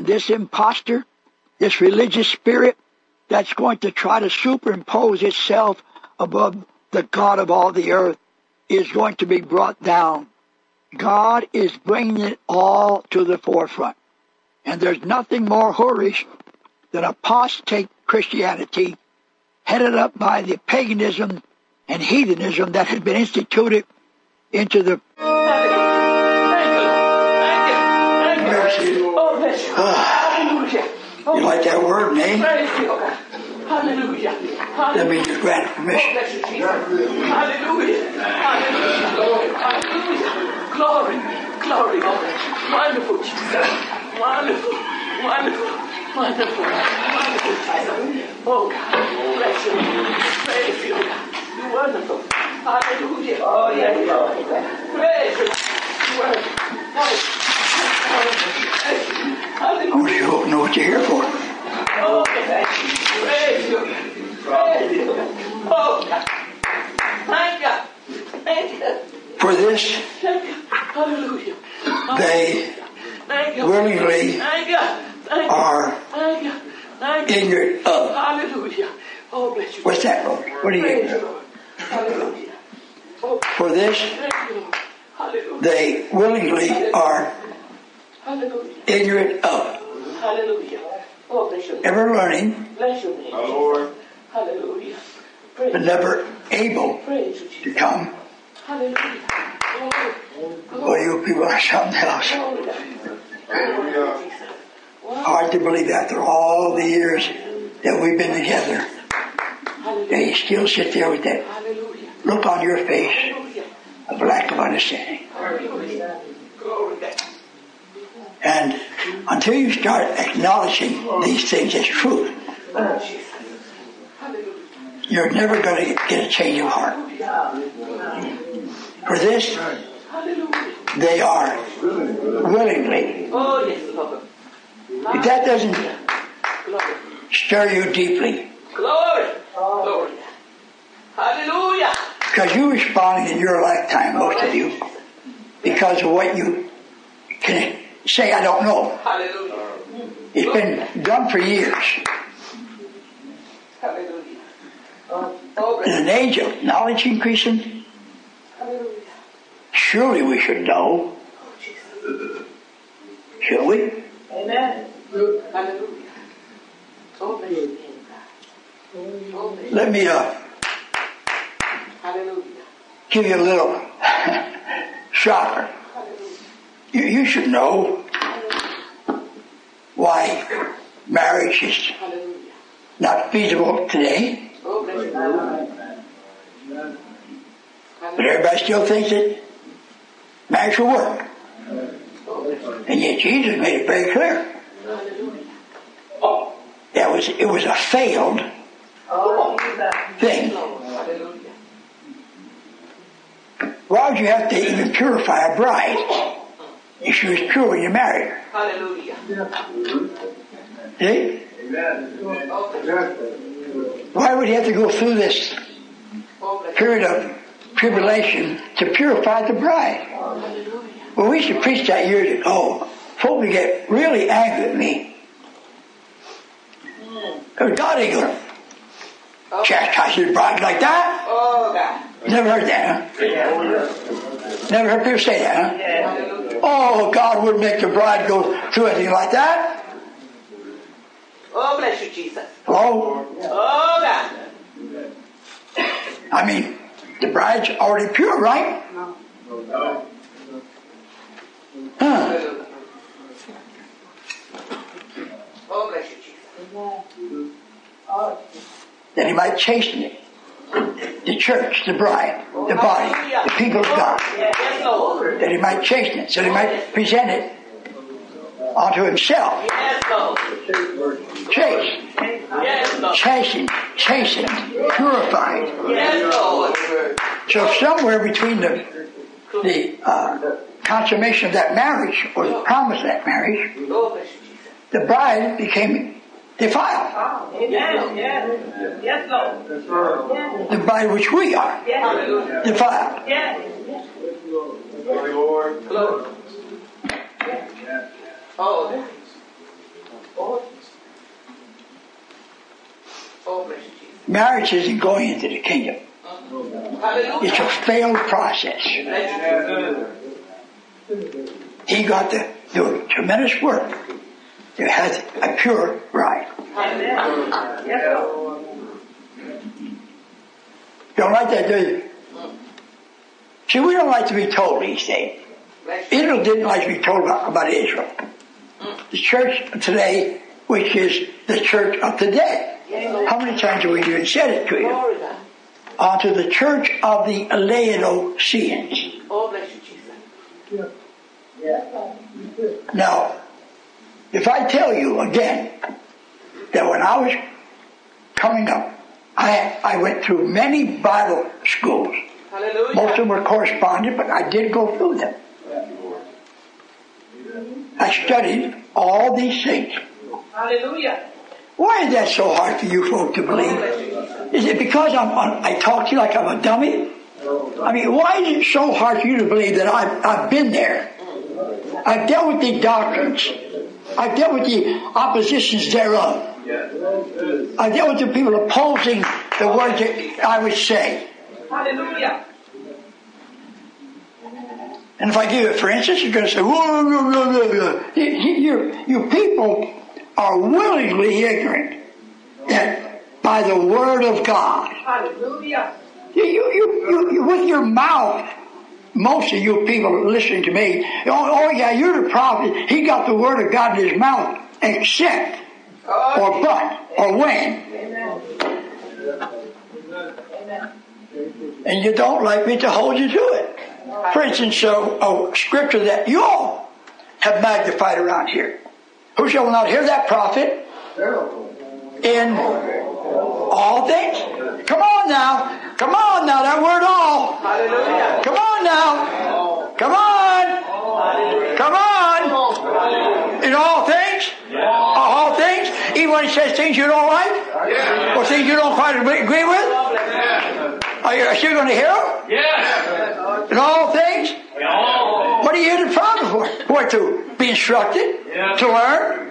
this impostor, this religious spirit that's going to try to superimpose itself above the God of all the earth is going to be brought down. God is bringing it all to the forefront. And there's nothing more whorish than apostate Christianity headed up by the paganism and heathenism that has been instituted into the... You like that word, name? Hallelujah. Let me just grant permission. Hallelujah. Glory. Glory. Wonderful Jesus. Wonderful. Oh God. Bless you. Praise you. You're wonderful. Hallelujah. Oh yeah. Praise you. You're wonderful. I wish you hope know what you're here for. Oh, thank you. Praise you. Praise you. Oh, God. Thank God. Thank you. For this, Hallelujah. they willingly are ignorant of. Hallelujah. Oh, bless you. What's that, Lord? What are you ignorant of? Hallelujah. For this, they willingly are ignorant of. Hallelujah. Oh, bless your name. Ever learning, Bless your name. Oh, Lord. Hallelujah. but never able Praise you, to Jesus. come. Hallelujah. Well, you people are something else. Hard to believe after all the years that we've been together, that you still sit there with that look on your face of lack of understanding. And until you start acknowledging these things as truth, you're never going to get a change of heart. For this, they are willingly. If that doesn't stir you deeply, Glory. Hallelujah. because you responded in your lifetime, most of you, because of what you can say, I don't know. Hallelujah. It's been done for years. Hallelujah. In an age of knowledge increasing, surely we should know. Should we? Amen. Hallelujah. Let me give you a little shocker. You should know why marriage is not feasible today. But everybody still thinks that marriage will work. And yet Jesus made it very clear. It was a failed thing. Why would you have to even purify a bride if she was pure when you married her? Hallelujah. See? Why would you have to go through this period of tribulation to purify the bride? Well, we used to preach that years ago. Folk would get really angry at me. Because God ain't going to chastise his bride like that. Oh, God. Never heard that, huh? Never heard people say that, huh? Yeah. Oh, God wouldn't make the bride go through anything like that. Oh, bless you, Jesus. Hello? Oh, God. I mean, the bride's already pure, right? Huh. Oh, bless you, Jesus. That he might chasten it. The church, the bride, the body, the people of God. Yes, Lord. That he might chasten it, so he might present it unto himself. Yes, Lord. Chaste, Yes, Lord. chastened, purified. Yes, Lord. So somewhere between the consummation of that marriage, or the promise of that marriage, Oh, bless you, Jesus. the bride became defiled. Yes, yes. Yes, Lord. The bride which we are, Hallelujah. defiled. Yes. Glory, Lord. Glory. Oh, Marriage isn't going into the kingdom. It's a failed process. He got to do tremendous work to have a pure bride. Don't like that, do you? See, we don't like to be told these days. Israel didn't like to be told about Israel. The church today, which is the church of today. How many times have we even said it to you? To the church of the Laodiceans. Now, if I tell you again that when I was coming up, I went through many Bible schools. Hallelujah. Most of them were correspondent, but I did go through them. I studied all these things. Hallelujah. Why is that so hard for you folk to believe? Is it because I talk to you like I'm a dummy? I mean, why is it so hard for you to believe that I've been there? I've dealt with the doctrines. I've dealt with the oppositions thereof. I've dealt with the people opposing the words that I would say. Hallelujah. And if I give it, for instance, you're going to say, whoa, whoa, whoa, whoa, whoa. You people are willingly ignorant that by the word of God. Hallelujah. You with your mouth, most of you people listening to me, oh yeah, you're the prophet. He got the word of God in his mouth, except, or but, or when. Amen. And you don't like me to hold you to it. For instance, a scripture that you all have magnified around here. Who shall not hear that prophet in all things? Come on now. Come on now, that word all. Hallelujah. Come on now. Come on. Come on. In all things? All things? Even when he says things you don't like? Or things you don't quite agree with? Are you still going to hear him? Yes. In all things? What are you here to prophet for? For to be instructed? To learn?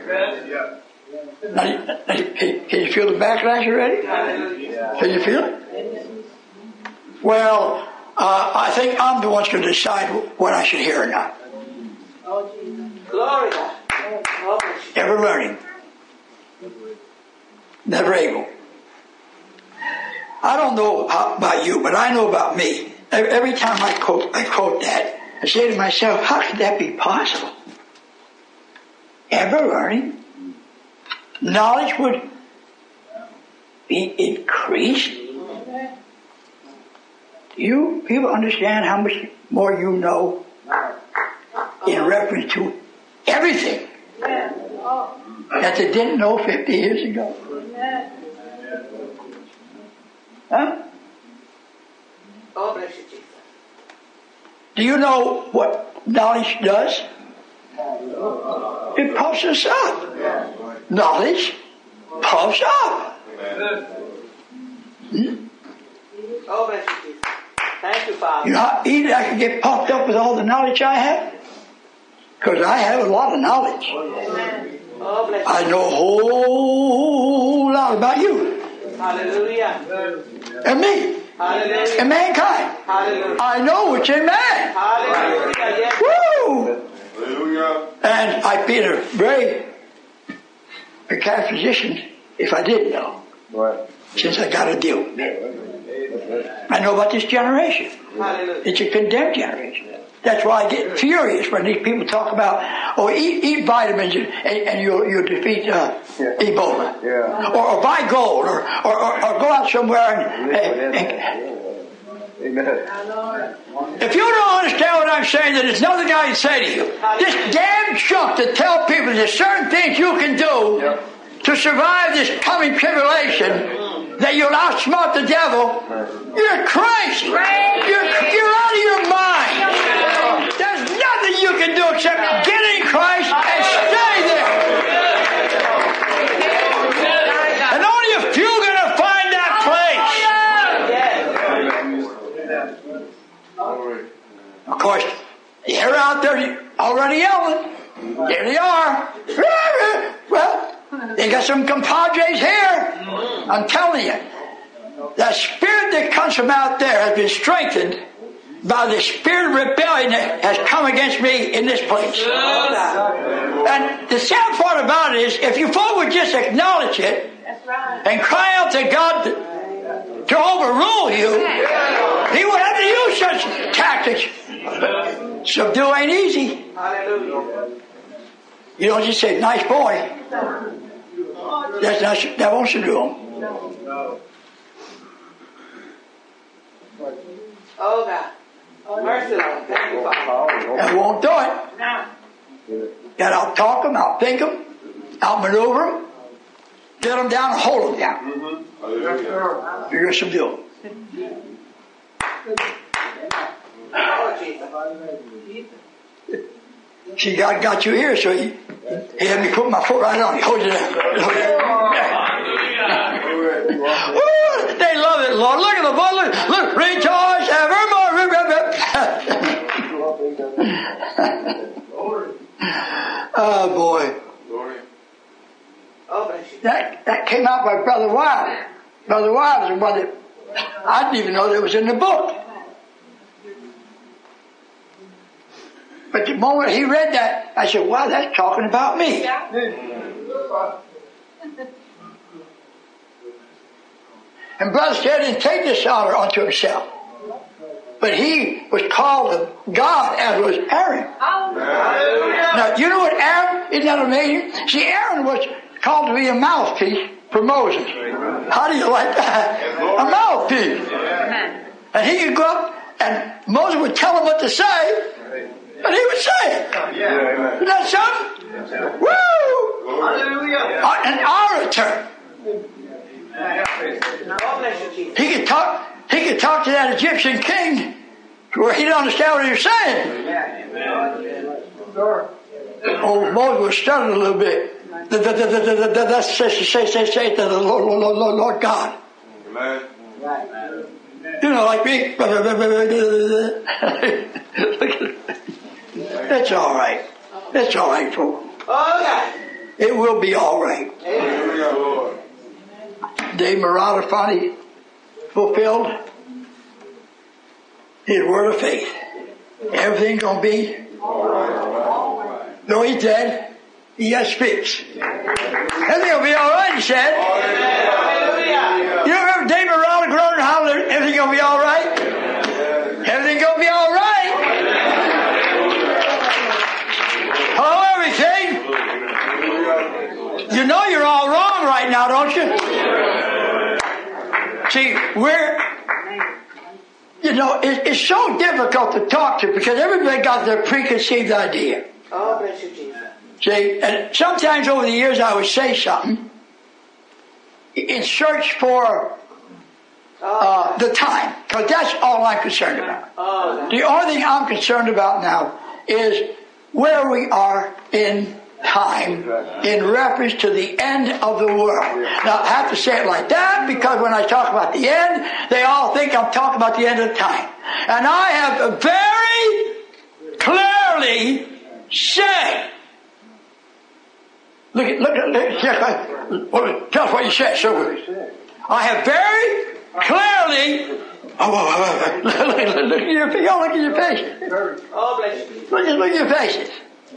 Can you feel the backlash already? Can you feel it? Well, I think I'm the one going to decide what I should hear or not. Glory. Ever learning. Never able. I don't know about you, but I know about me. Every time I quote that, I say to myself, how could that be possible? Ever learning. Knowledge would be increased. Do you people understand how much more you know in reference to everything that they didn't know 50 years ago? Huh? Oh, bless you, Jesus. Do you know what knowledge does? It puffs us up. Knowledge puffs up. Oh, bless you, Jesus. Thank you, Father. You know how easy I can get puffed up with all the knowledge I have? Because I have a lot of knowledge. Oh, bless you. I know a whole lot about you. Hallelujah. And me. Hallelujah. And mankind. Hallelujah. I know what's in man. Hallelujah. Yes. Woo! Hallelujah. And I'd be in a very precarious position if I didn't know. Right. Since I got to deal with it. I know about this generation. Hallelujah. It's a condemned generation. That's why I get furious when these people talk about, eat vitamins and you'll defeat Ebola. Yeah. Or buy gold, or go out somewhere and Amen. if you don't understand what I'm saying, then there's nothing I can say to you. This damn junk to tell people there's certain things you can do to survive this coming tribulation, that you'll outsmart the devil. You're crazy. You're out of your mind. There's nothing you can do except get in Christ and stay there. And only a few are going to find that place. Of course, they're out there already yelling. There they are. Well, They got some compadres here. I'm telling you. The spirit that comes from out there has been strengthened by the spirit of rebellion that has come against me in this place. And the sad part about it is, if you folk would just acknowledge it and cry out to God to overrule you, He would have to use such tactics. Subdue ain't easy. You don't just say, nice boy. That won't subdue him. Oh God. Mercy, Lord. Thank you, Father. That won't do it. That I'll talk them, I'll think them, I'll maneuver them, get them down and hold them down. You're going to subdue them. Oh, Jesus. See, God got you here, so He had me put my foot right on you. Hold it down. Ooh, they love it, Lord. Look at the boy. Look, rejoice evermore. Oh, boy. That came out by Brother Wilde. Brother Wilde is the one that I didn't even know that was in the book. But the moment he read that, I said, wow, that's talking about me. And Brother said he didn't take this honor unto himself. But he was called of God, as was Aaron. Now, you know what Aaron, isn't that amazing? See, Aaron was called to be a mouthpiece for Moses. How do you like that? A mouthpiece. And he could go up and Moses would tell him what to say, and he would say it. Isn't that something? Woo! An orator. He could talk to that Egyptian king where he didn't understand what he was saying. Old Moses was stuttering a little bit. That's say to the Lord God. You know, like me. It's all right. It's all right, folks. It will be all right. Dave Murata finally fulfilled his word of faith. Everything's going to be though he's dead, he yet speaks. Everything will be all right, he said. You remember Dave Murata groaning and hollering, everything going to be all right? Everything going to be all right? Hello, everything. You know you're all wrong right now, don't you? See, it's so difficult to talk to because everybody got their preconceived idea. Oh, bless you, Jesus. See, and sometimes over the years I would say something in search for the time, because that's all I'm concerned about. The only thing I'm concerned about now is where we are in time in reference to the end of the world. Now, I have to say it like that because when I talk about the end, they all think I'm talking about the end of time. And I have very clearly said, tell us what you said. So I have very clearly, look at your faces. Oh, bless you. Look at your faces.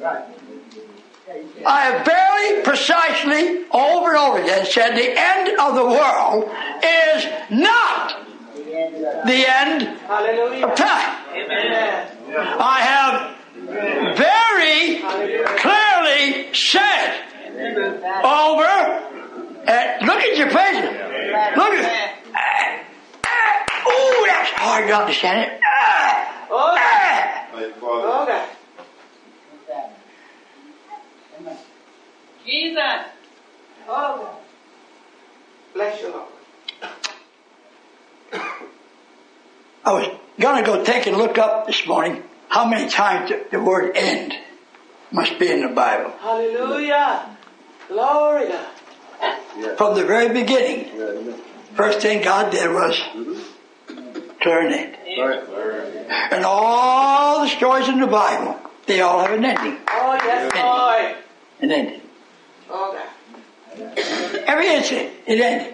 I have very precisely over and over again said the end of the world is not the end of time. I have very clearly said over, and look at your faces. Look at oh, that's hard to understand it. Jesus. Oh, bless you, Lord. I was going to go take and look up this morning how many times the word end must be in the Bible. Hallelujah. Glory to God. From the very beginning, first thing God did was turn it. And all the stories in the Bible, they all have an ending. Oh, yes, Lord. An ending. Oh, God. Every incident, it ended.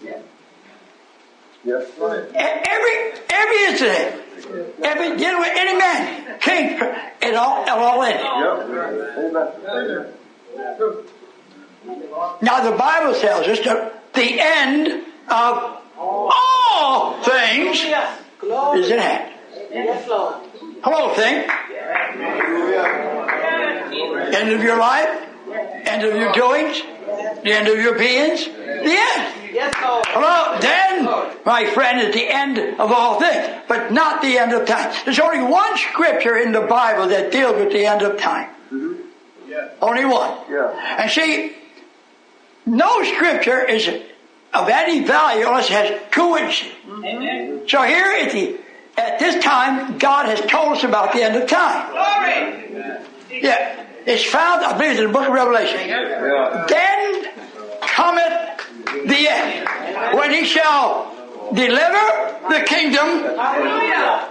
Yes. Every incident, every dealing with any man, king, it all ended. Amen. Now the Bible tells us that the end of all things is at hand. Yes, Lord. Whole thing. End of your life, end of your doings, the end of your beings, the end. Yes, Lord. Hello, then, my friend, is the end of all things, but not the end of time. There's only one scripture in the Bible that deals with the end of time. Only one. Yeah. And see, no scripture is of any value unless it has coincidence. Amen. So here at this time, God has told us about the end of time. Glory. Yeah, it's found, I believe, in the book of Revelation. Yeah. Then cometh the end, when he shall deliver the kingdom. Hallelujah.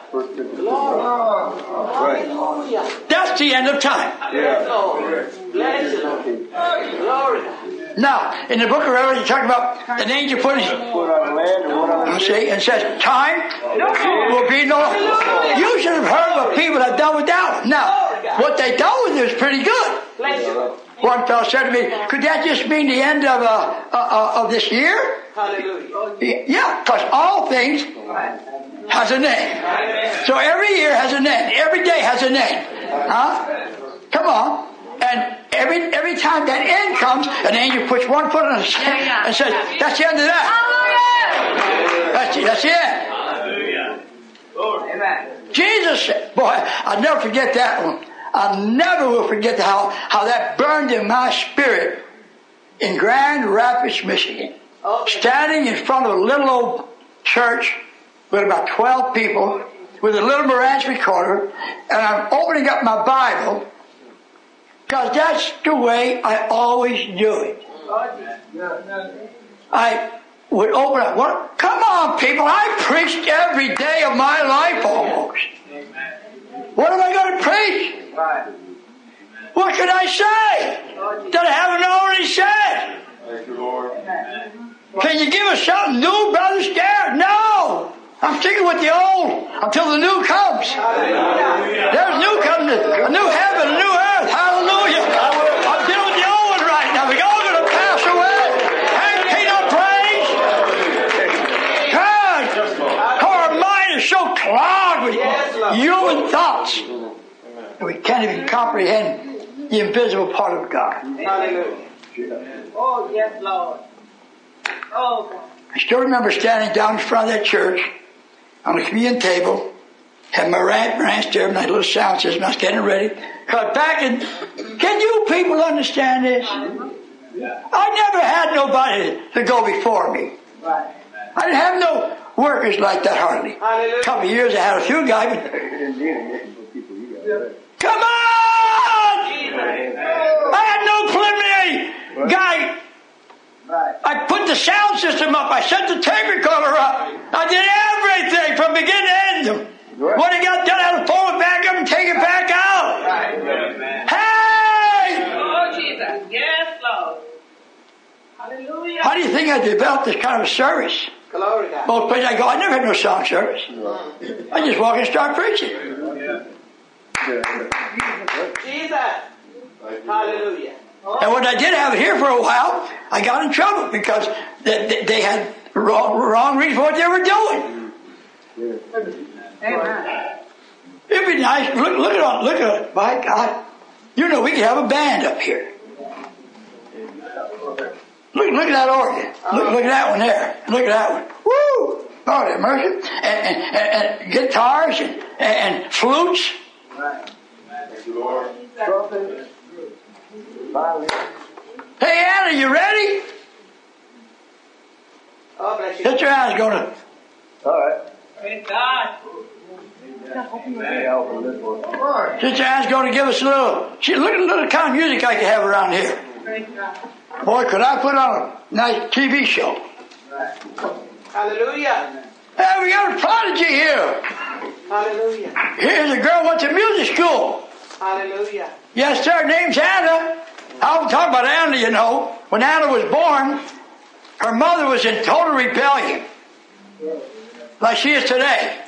Right. That's the end of time. Yes, Lord. Bless you, Lord. Glory. Now, in the book of Revelation, you talk about an angel putting his, Put on land and one on the see, and says, time will be no longer. You should have heard what people have done with that one. Now, what they done with it is pretty good. Bless you, Lord. One fellow said to me, could that just mean the end of this year? Hallelujah. Yeah, because all things has an end. So every year has an end. Every day has an end. Huh? Come on. And every time that end comes, an angel puts one foot on the and says, that's the end of that. That's the end. Amen. Jesus said, boy, I'll never forget that one. I never will forget how that burned in my spirit in Grand Rapids, Michigan. Standing in front of a little old church with about 12 people with a little Marantz recorder, and I'm opening up my Bible because that's the way I always do it. I would open up. Well, come on, people. I preached every day of my life almost. What am I going to preach? What can I say that I haven't already said? Thank you, Lord. Can you give us something new, Brother Scare? No! I'm sticking with the old until the new comes. There's new coming, a new heaven, a new earth. Hallelujah. I'm dealing with the old one right now. We're all going to pass away. Ain't Peter praise? God, our mind is so clogged with human thoughts that we can't even comprehend the invisible part of God. Hallelujah. Oh, yes, Lord. Oh, God. I still remember standing down in front of that church on the communion table, had my ranch there, my little sound system, I was getting ready. Cut back and, can you people understand this? I never had nobody to go before me. I didn't have no workers like that hardly. A couple of years I had a few guys, but come on! I had no preliminary guy. I put the sound system up. I set the tape recorder up. I did everything from beginning to end. When it got done, I had to pull it back up and take it back out. Hey! Oh, Jesus. Yes, Lord. Hallelujah. How do you think I developed this kind of service? Glory, God. Most places I go, I never had no song service. I just walk and start preaching. Jesus. Hallelujah. And when I did have it here for a while, I got in trouble because they had wrong reason for what they were doing. Amen. It'd be nice. Look at it. My God. You know, we could have a band up here. Look at that organ. Look at that one there. Look at that one. Woo! Lord have mercy. And guitars and flutes. Thank you, Lord. Hey, Anna, you ready? Oh, bless you. Sister Anna's going to. All right. Praise God. Sister Anne's going to give us a little. Look at the little kind of music I can have around here. Praise God. Boy, could I put on a nice TV show. Hallelujah. Hey, we got a prodigy here. Hallelujah. Here's a girl went to music school. Hallelujah. Yes, sir. Name's Anna. I'm talking about Anna, you know. When Anna was born, her mother was in total rebellion, like she is today.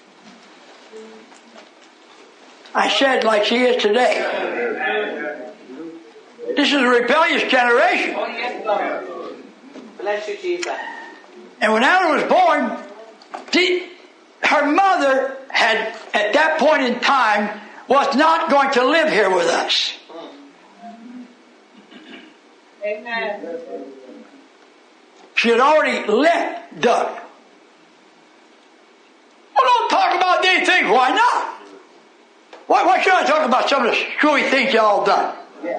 I said like she is today. This is a rebellious generation. Bless you, Jesus. And when Anna was born, her mother had, at that point in time, was not going to live here with us. Amen. She had already left Doug. Well, don't talk about these things. Why not? Why should I talk about some of the screwy things y'all done?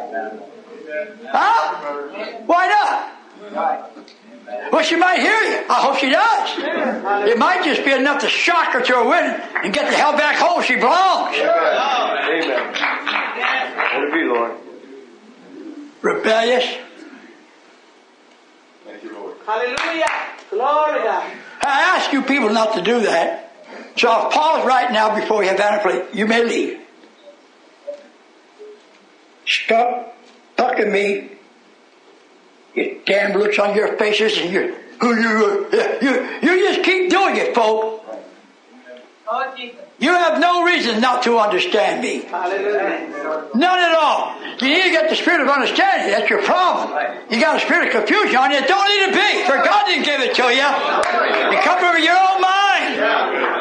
Huh? Why not? Well, she might hear you. I hope she does. It might just be enough to shock her to her win and get the hell back home she belongs. Amen. Let it be, Lord. Rebellious. Thank you, Lord. Hallelujah. Glory to God. I ask you people not to do that. So I'll pause right now before we have Anna. You may leave. Stop talking me. You damn looks on your faces, and you just keep doing it, folks. Oh, Jesus. You have no reason not to understand me. Hallelujah. None at all. You need to get the spirit of understanding. That's your problem. You got a spirit of confusion on you. It don't need to be. For God didn't give it to you. You come from your own mind.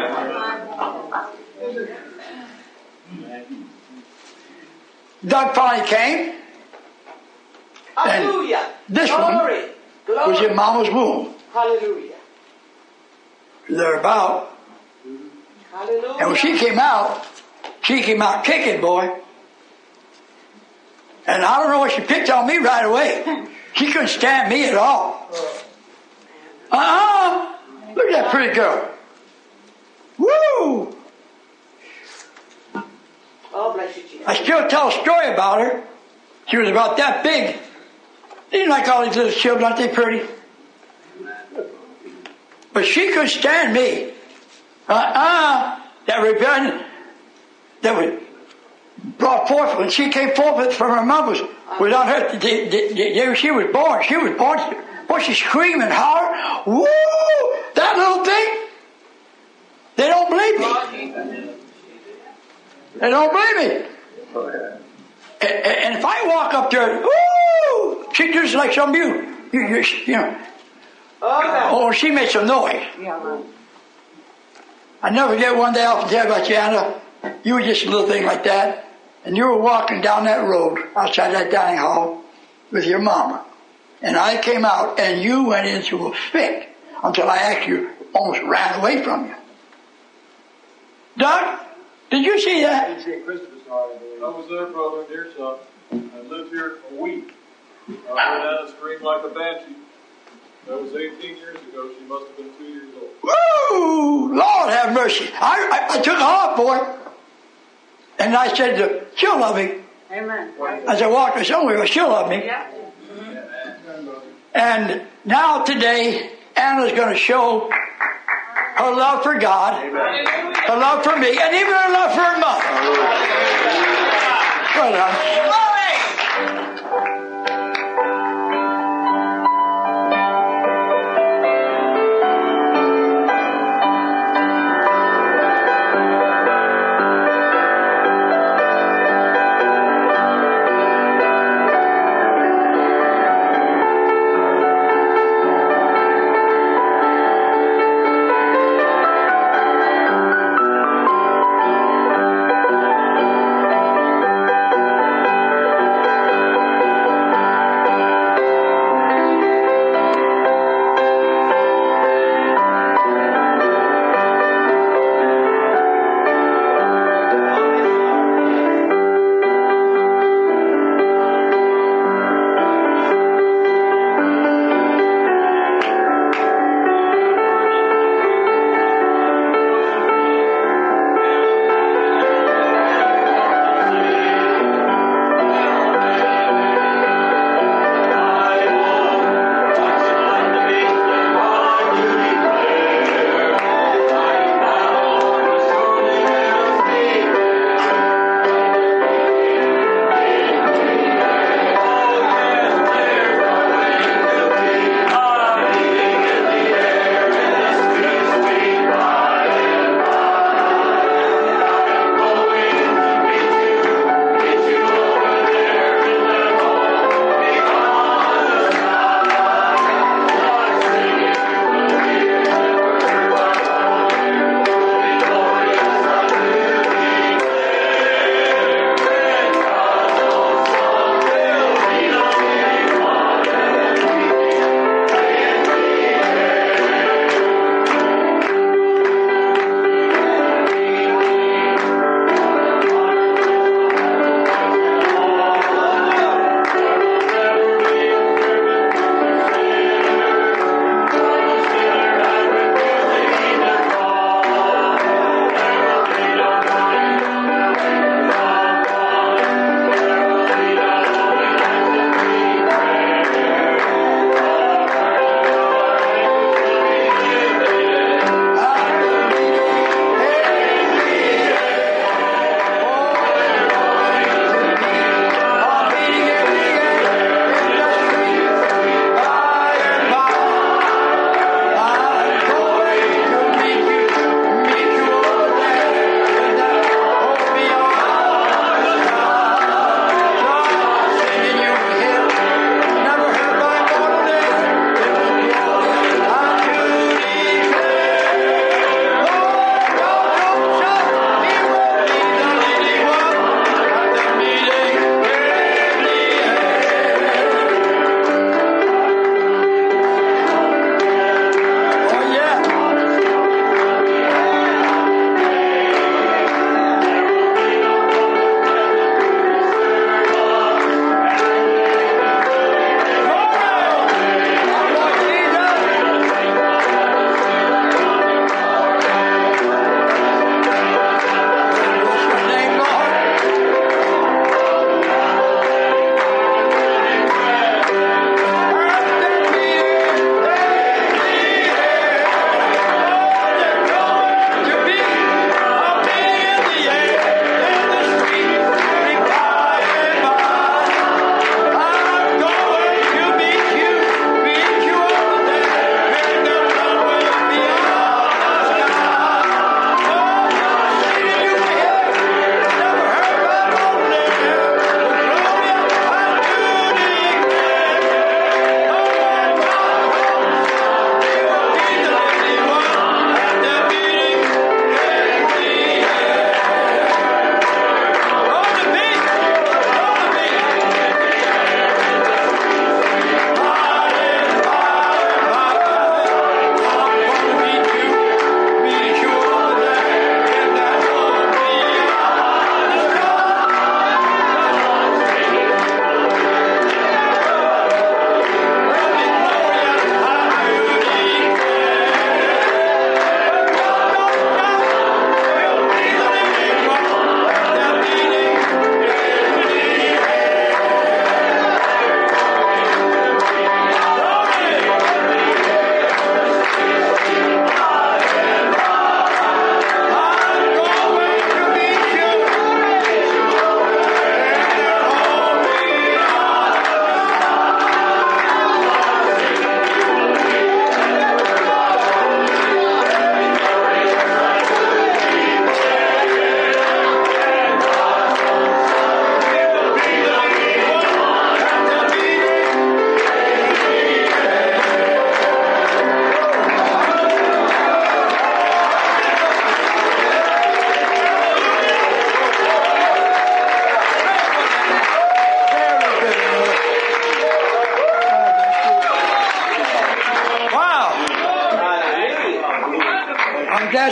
Doug finally came. Hallelujah. This Glory. one Glory. was in Mama's womb. Hallelujah. Thereabout. Hallelujah. And when she came out kicking, boy. And I don't know what she picked on me right away. She couldn't stand me at all. Look at that pretty girl. Woo! Oh, bless you, Jesus. I still tell a story about her. She was about that big. Didn't like all these little children, aren't they pretty? But she couldn't stand me. That rebellion that was brought forth when she came forth from her mother was on her. She was born. She was born. Boy, she's screaming, hollering. Woo! That little thing. They don't believe me. They don't believe me. And if I walk up there, woo! She does like some of you know. Oh, she made some noise. I never forget one day I often tell about you, Anna. You were just a little thing like that. And you were walking down that road outside that dining hall with your mama. And I came out and you went into a fit until I actually almost ran away from you. Doug, did you see I that? didn't see a Christmas holiday. I was there, brother, dear son. I lived here a week. I went out and screamed like a banshee. That was 18 years ago. She must have been 2 years old. Woo! Lord have mercy. I took her off, boy. And I said, to her, she'll love me. Amen. As I walked her somewhere, she'll love me. Yeah. And now today, Anna's going to show her love for God, her love for me, and even her love for her mother. Well done.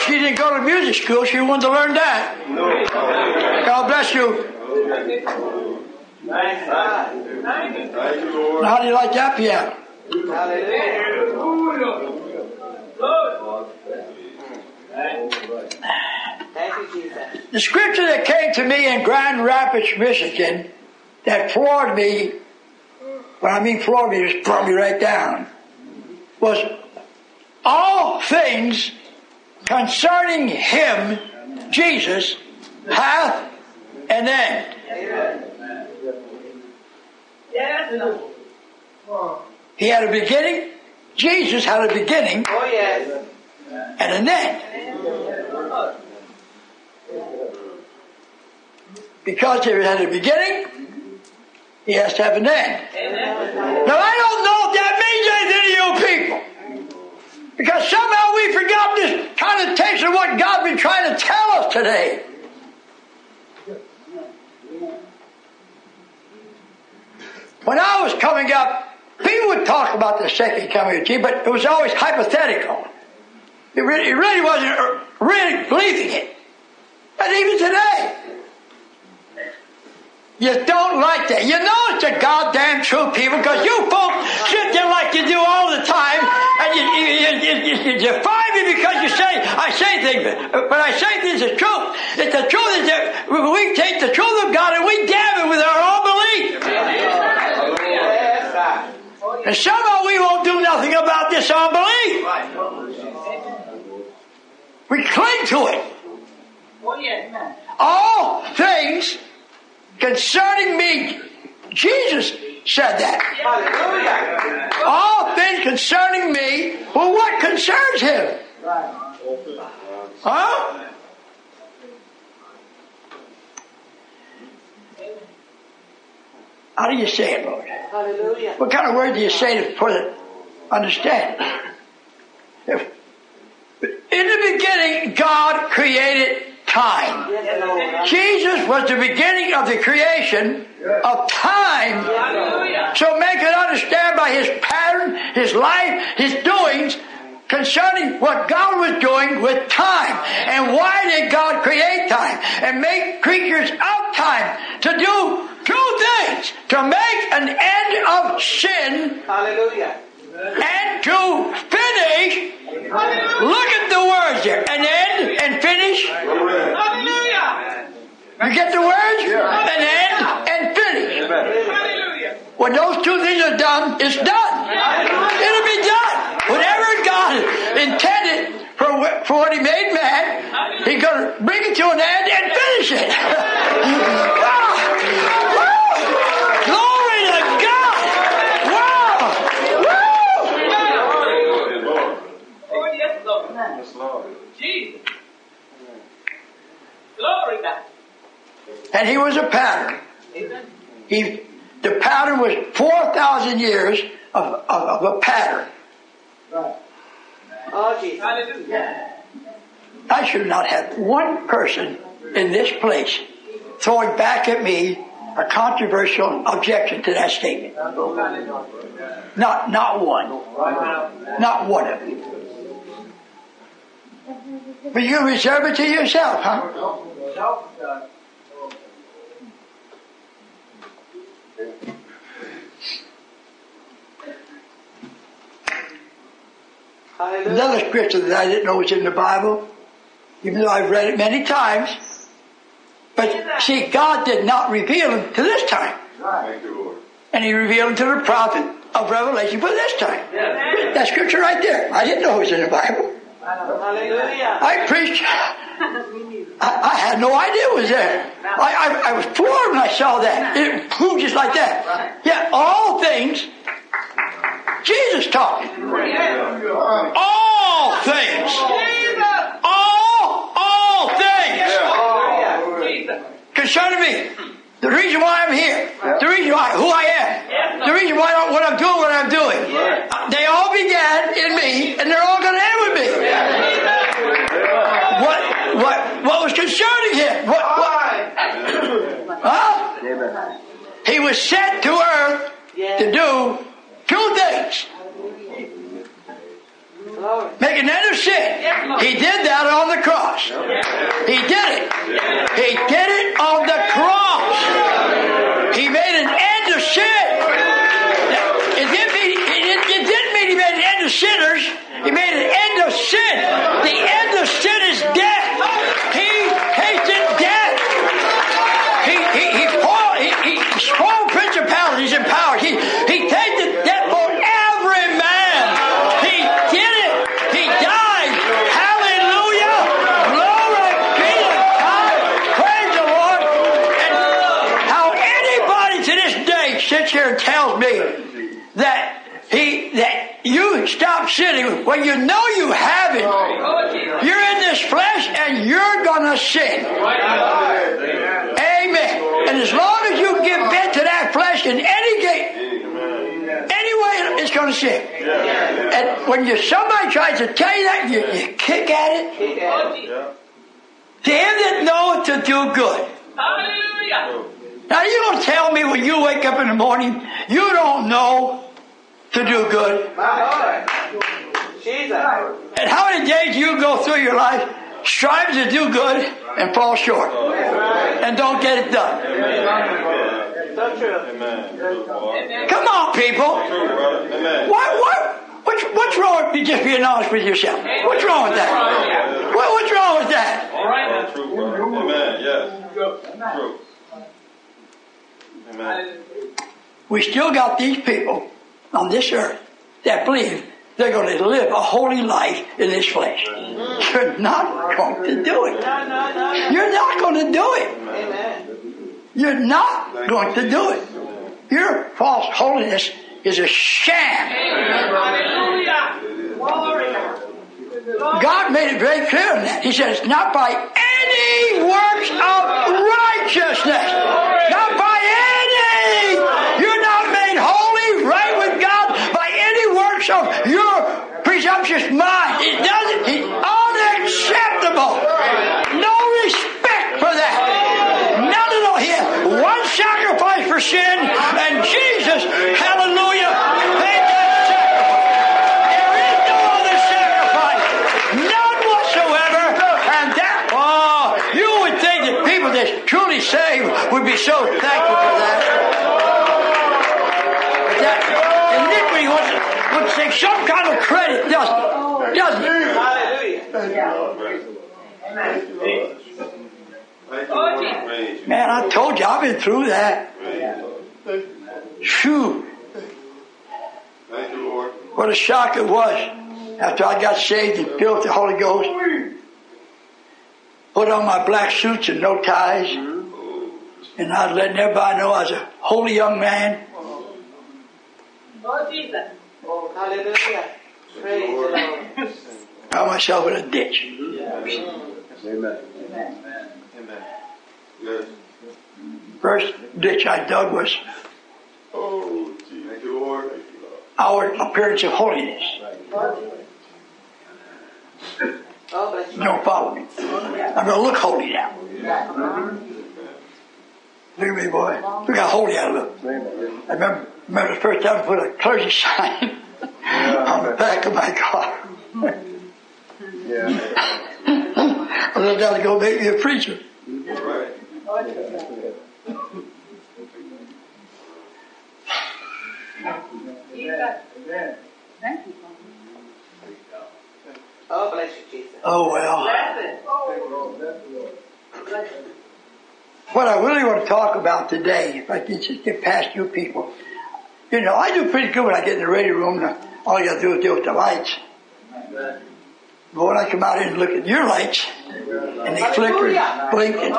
she didn't go to music school, she wanted to learn that. God bless you. How do you like that piano? The scripture that came to me in Grand Rapids, Michigan, that floored me, when I mean floored me, just brought me right down, was all things concerning Him, Jesus, hath an end. He had a beginning. Jesus had a beginning and an end. Because if it had a beginning, He has to have an end. Now I don't know if that means anything to you people. Because somehow we forgot this connotation of what God's been trying to tell us today. When I was coming up, people would talk about the second coming of Jesus, but it was always hypothetical. It really wasn't really believing it. And even today, you don't like that. You know it's a goddamn true, people, because you folks sit there like you do all the time, and you defy me because you say, I say things, but I say things as truth. It's the truth is that we take the truth of God and we damn it with our own belief. And somehow we won't do nothing about this unbelief. We cling to it. All things concerning me, Jesus said that. All things concerning me, well, what concerns Him? Huh? How do you say it, Lord? Hallelujah. What kind of word do you say to put it? Understand. In the beginning, God created time. Jesus was the beginning of the creation of time. So make it understand by His pattern, His life, His doings concerning what God was doing with time. And why did God create time and make creatures of time? To do two things. To make an end of sin. Hallelujah. And to finish. Look at the words here. An end and finish. Hallelujah. You get the words? An end and finish. Hallelujah. When those two things are done, it's done. It'll be done. Whatever God intended for what He made man, He's going to bring it to an end and finish it. Glory to God! Wow! Woo! Yes, Lord. Jesus. Glory to God. And He was a pattern. The pattern was 4,000 years of a pattern. Right. Oh, Jesus. Hallelujah. I should not have one person in this place throwing back at me a controversial objection to that statement. Not one. Not one of you. But you reserve it to yourself, huh? Another scripture that I didn't know was in the Bible, even though I've read it many times. But see, God did not reveal Him to this time. And He revealed Him to the prophet of Revelation for this time. That scripture right there. I didn't know it was in the Bible. Hallelujah. I preached. I had no idea it was there. I was floored when I saw that. It flew just like that. Yeah, all things. Jesus talking. All things. All things. Concerning me. The reason why I'm here. The reason why who I am. The reason why what I'm doing. They all began in me and they're all going to end with me. What was concerning Him? Huh? He was sent to earth to do two things. Make an end of sin. He did that on the cross. He did it. He did it on the cross. He made an end of sin. It didn't mean he made an end of sinners. He made an end of sin. The end of sin is death. He hated death. He spoiled principalities and powers. He tasted death for every man. He did it. He died. Hallelujah. Glory be to God. Praise the Lord. And how anybody to this day sits here and tells me that you stop sinning when you know you haven't. You're in this flesh and you're gonna sin. Amen. And as long as you give vent to that flesh in any way, it's gonna sin. And when somebody tries to tell you that, you kick at it. To him that knoweth to do good. Now you don't tell me when you wake up in the morning, you don't know to do good. And how many days you go through your life striving to do good and fall short and don't get it done? Come on, people. What's wrong with you just being honest with yourself? What's wrong with that? What's wrong with that? Amen. Yes. True. Amen. We still got these people on this earth that believe they're going to live a holy life in this flesh. You're not going to do it. You're not going to do it. You're not going to do it. Your false holiness is a sham. God made it very clear in that. He said it's not by any works of righteousness. Not by any. You're not made holy, right with God, by any works of your presumptuous mind. It doesn't. It's unacceptable. No respect for that. None at all. He had one sacrifice for sin, and Jesus, hallelujah, paid that sacrifice. There is no other sacrifice. None whatsoever. And that, you would think that people that's truly saved would be so thankful for that. But that iniquity would take some kind of credit, doesn't it? Man, I told you, I've been through that. Phew. Thank you, Lord. What a shock it was after I got saved and filled with the Holy Ghost. Put on my black suits and no ties. And I was letting everybody know I was a holy young man. Oh, Jesus. Oh, hallelujah. Praise the Lord. Found myself in a ditch. Amen. Yes. First ditch I dug was Thank you, Lord. our appearance of holiness. Don't follow me. I'm going to look holy now. Look at me, boy. Look how holy I look. I remember the first time I put a clergy sign on the back of my car. I looked out to go make me a preacher. Right. Oh, bless you, Jesus. Oh, well. What I really want to talk about today, if I can just get past you people, you know, I do pretty good when I get in the radio room. All you got to do is deal with the lights. But when I come out here and look at your lights, and they flicker and blink, and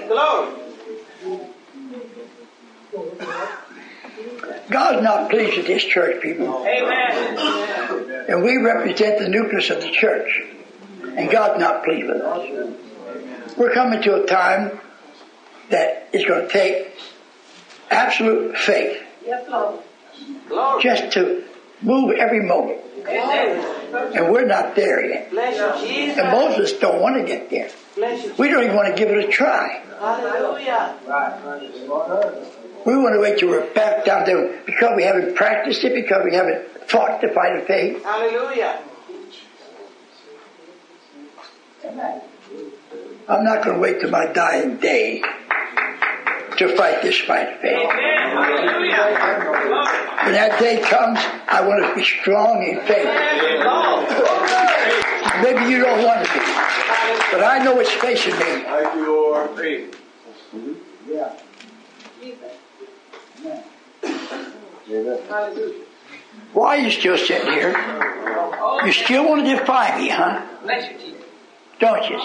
God's not pleased with this church, people. Amen. And we represent the nucleus of the church. And God's not pleased with us. We're coming to a time that is going to take absolute faith. Yes, Lord. Just to move every moment. And we're not there yet. Bless you, Jesus. And most of us don't want to get there. Bless you. We don't even want to give it a try. Hallelujah. We want to wait till we're back down there because we haven't practiced it, because we haven't fought the fight of faith. Hallelujah. I'm not going to wait till my dying day to fight this fight of faith. When that day comes, I want to be strong in faith. Maybe you don't want to be, but I know what's facing me. Thank you, Lord. Yeah. Why are you still sitting here? You still want to defy me, huh? Don't you?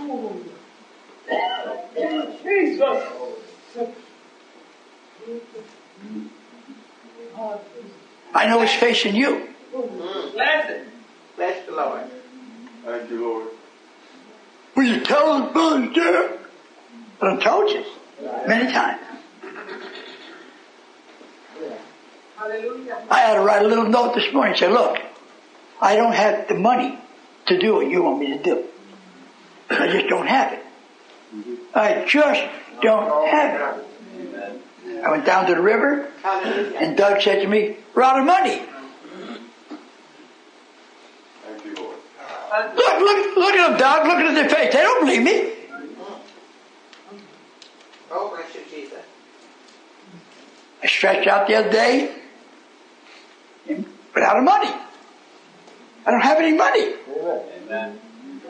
I know it's facing you. Bless the Lord. Thank you, Lord. Will you tell us, Brother Derek? But I've told you many times. I had to write a little note this morning and say, look, I don't have the money to do what you want me to do. I just don't have it. I just don't have it. I went down to the river, and Doug said to me, we're out of money. Thank you, Lord. Look at them, Doug. Look at their face. They don't believe me. Oh, bless you, Jesus. I stretched out the other day, but out of money. I don't have any money. Amen.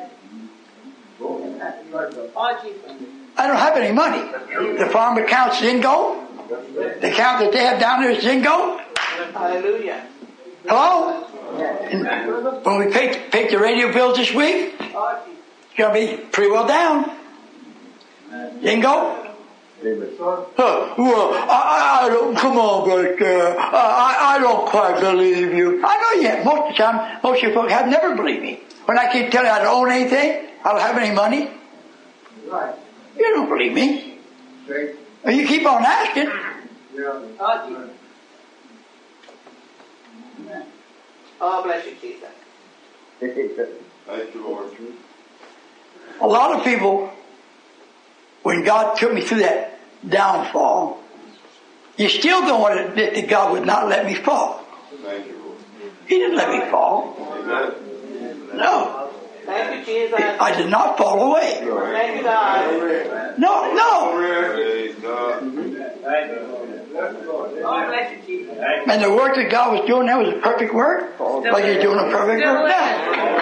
I don't have any money. The farmer counts Zingo. The count that they have down there is Zingo. Hallelujah. Hello? And when we paid the radio bills this week, it's going to be pretty well down. Zingo? Well, I don't, come on, Brother. I don't quite believe you. I know you. Most of the time, most of you folks have never believed me. When I keep telling you I don't own anything, I don't have any money. Right. You don't believe me. Right. Well, you keep on asking. Yeah. Oh, bless you, Jesus. Thank you, Lord. A lot of people, when God took me through that downfall, you still don't want to admit that God would not let me fall. Thank you, Lord. He didn't let me fall. Amen. No. Thank you, Jesus. I did not fall away. Thank you, God. No. Praise God. Oh, bless you, Jesus. And the work that God was doing, that was a perfect work. Like He's doing a perfect work now.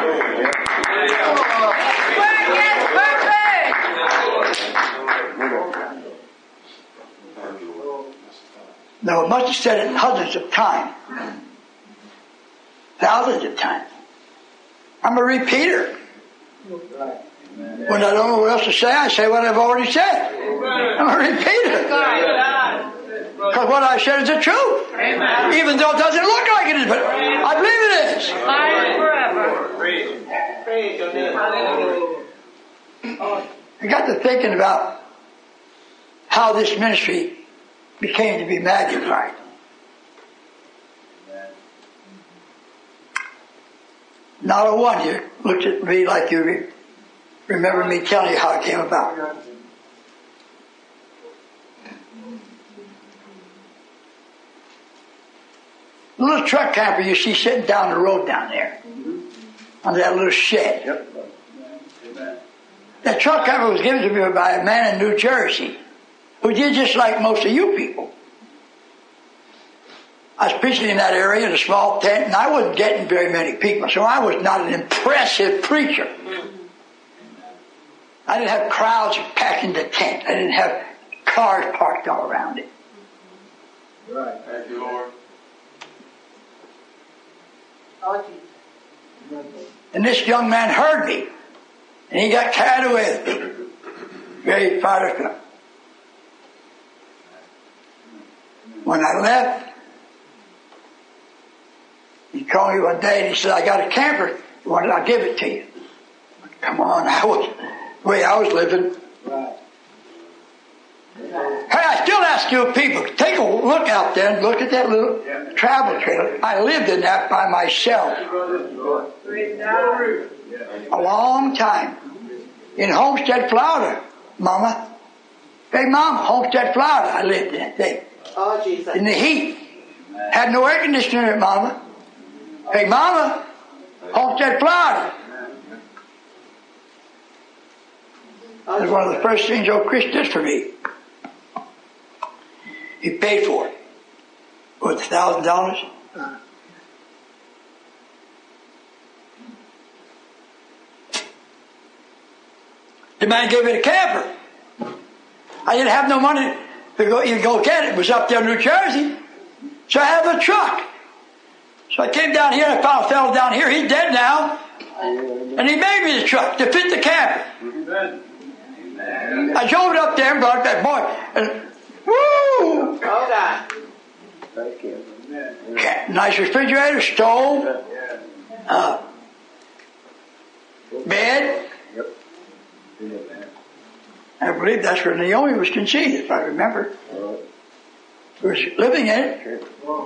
No, it must have said it hundreds of times. Thousands of times. I'm a repeater. When I don't know what else to say, I say what I've already said. I'm a repeater. Because what I said is the truth. Even though it doesn't look like it is, but I believe it is. Praise your name. I got to thinking about how this ministry became to be magnified. Not a one here looked at me like you remember me telling you how it came about. The little truck camper you see sitting down the road down there, on that little shed. That truck camper was given to me by a man in New Jersey who did just like most of you people. I was preaching in that area in a small tent, and I wasn't getting very many people, so I was not an impressive preacher. I didn't have crowds packing the tent. I didn't have cars parked all around it. Right. Thank you, Lord. And this young man heard me, and he got carried away with me. Very fired up. When I left, he called me one day and he said, I got a camper. I'll give it to you. Come on, the way I was living. Right. Hey, I still ask you people, take a look out there and look at that little travel trailer. I lived in that by myself. A long time. In Homestead, Florida, Mama. Hey, Mom, Homestead, Florida, I lived in that thing. Oh, Jesus. In the heat. Had no air conditioner, Mama. Hey, Mama, Homestead, Florida. That's one of the first things old Chris did for me. He paid for it. What, $1,000? The man gave me the camper. I didn't have no money to go get it. It was up there in New Jersey. So I have a truck. So I came down here and I found a fellow down here. He's dead now. And he made me the truck to fit the camper. I drove it up there and brought it back. Boy, and woo! Nice refrigerator, stove, bed. I believe that's where Naomi was conceived, if I remember. She was living in it.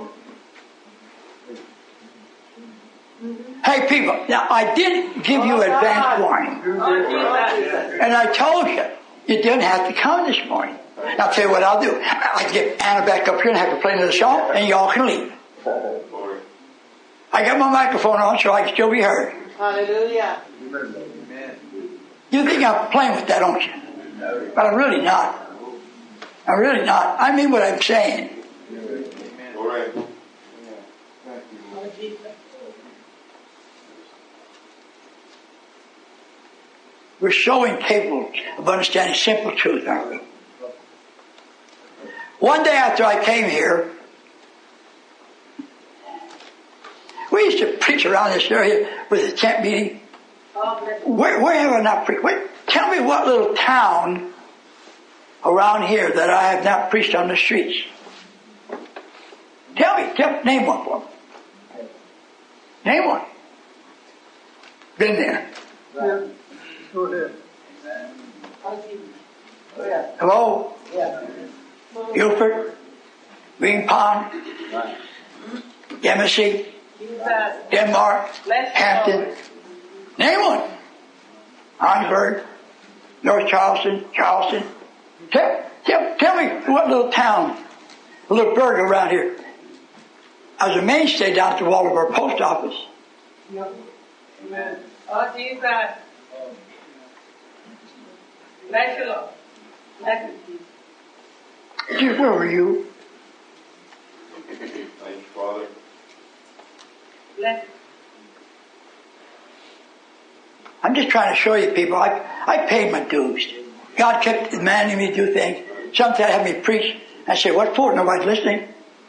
Hey people, now I did give you advance warning. And I told you, you didn't have to come this morning. Now I'll tell you what I'll do. I'll get Anna back up here and have her play another song, and y'all can leave. I got my microphone on so I can still be heard. Hallelujah. You think I'm playing with that, don't you? But I'm really not. I'm really not. I mean what I'm saying. We're so incapable of understanding simple truth, aren't we? One day after I came here, we used to preach around this area with a tent meeting. Where have I not preached? Tell me what little town around here that I have not preached on the streets. Name one for me. Name one. Been there. Go ahead. Hello? Guilford? Green Pond? Embassy? Denmark? Hampton? Name one. Orangeburg? North Charleston? Tell me what little town, a little burg around here. I was a mainstay down at the Waldorf post office. Amen. Oh, Jesus. Bless you, Lord. Bless you, Jesus. Where were you? Thank you, Father. Bless you. I'm just trying to show you people, I paid my dues. God kept demanding me to do things. Sometimes I have me preach. I say, what for? Nobody's listening.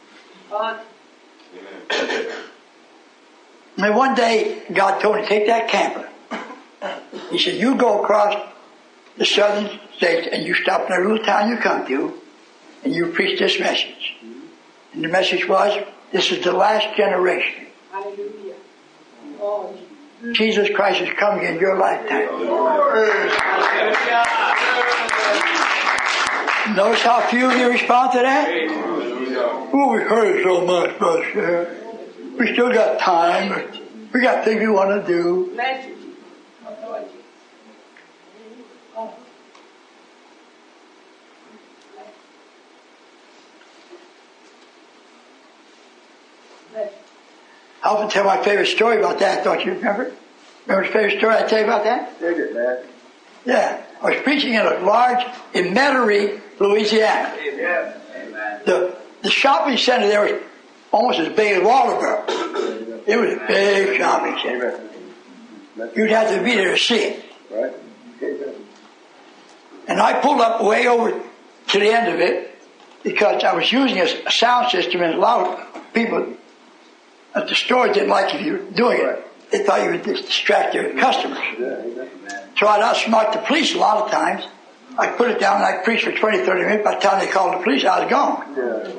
And one day, God told me to take that camper. He said, you go across the southern states and you stop in a little town you come to and you preach this message. And the message was, this is the last generation. Hallelujah. Oh, Jesus Christ is coming in your lifetime. Notice how few of you respond to that? Oh, we heard so much, Brother. We still got time. We got things we want to do. bless you. I often tell my favorite story about that, don't you remember? Remember the favorite story I tell you about that? Take it, man. Yeah. I was preaching in Metairie, Louisiana. The shopping center there was almost as big as Waldorf. It was a big shopping center. You'd have to be there to see it. Right. And I pulled up way over to the end of it because I was using a sound system, and a lot of people at the store didn't like if you were doing it. They thought you would distract their customers. So I'd outsmart the police a lot of times. I'd put it down and I'd preach for 20, 30 minutes. By the time they called the police, I was gone.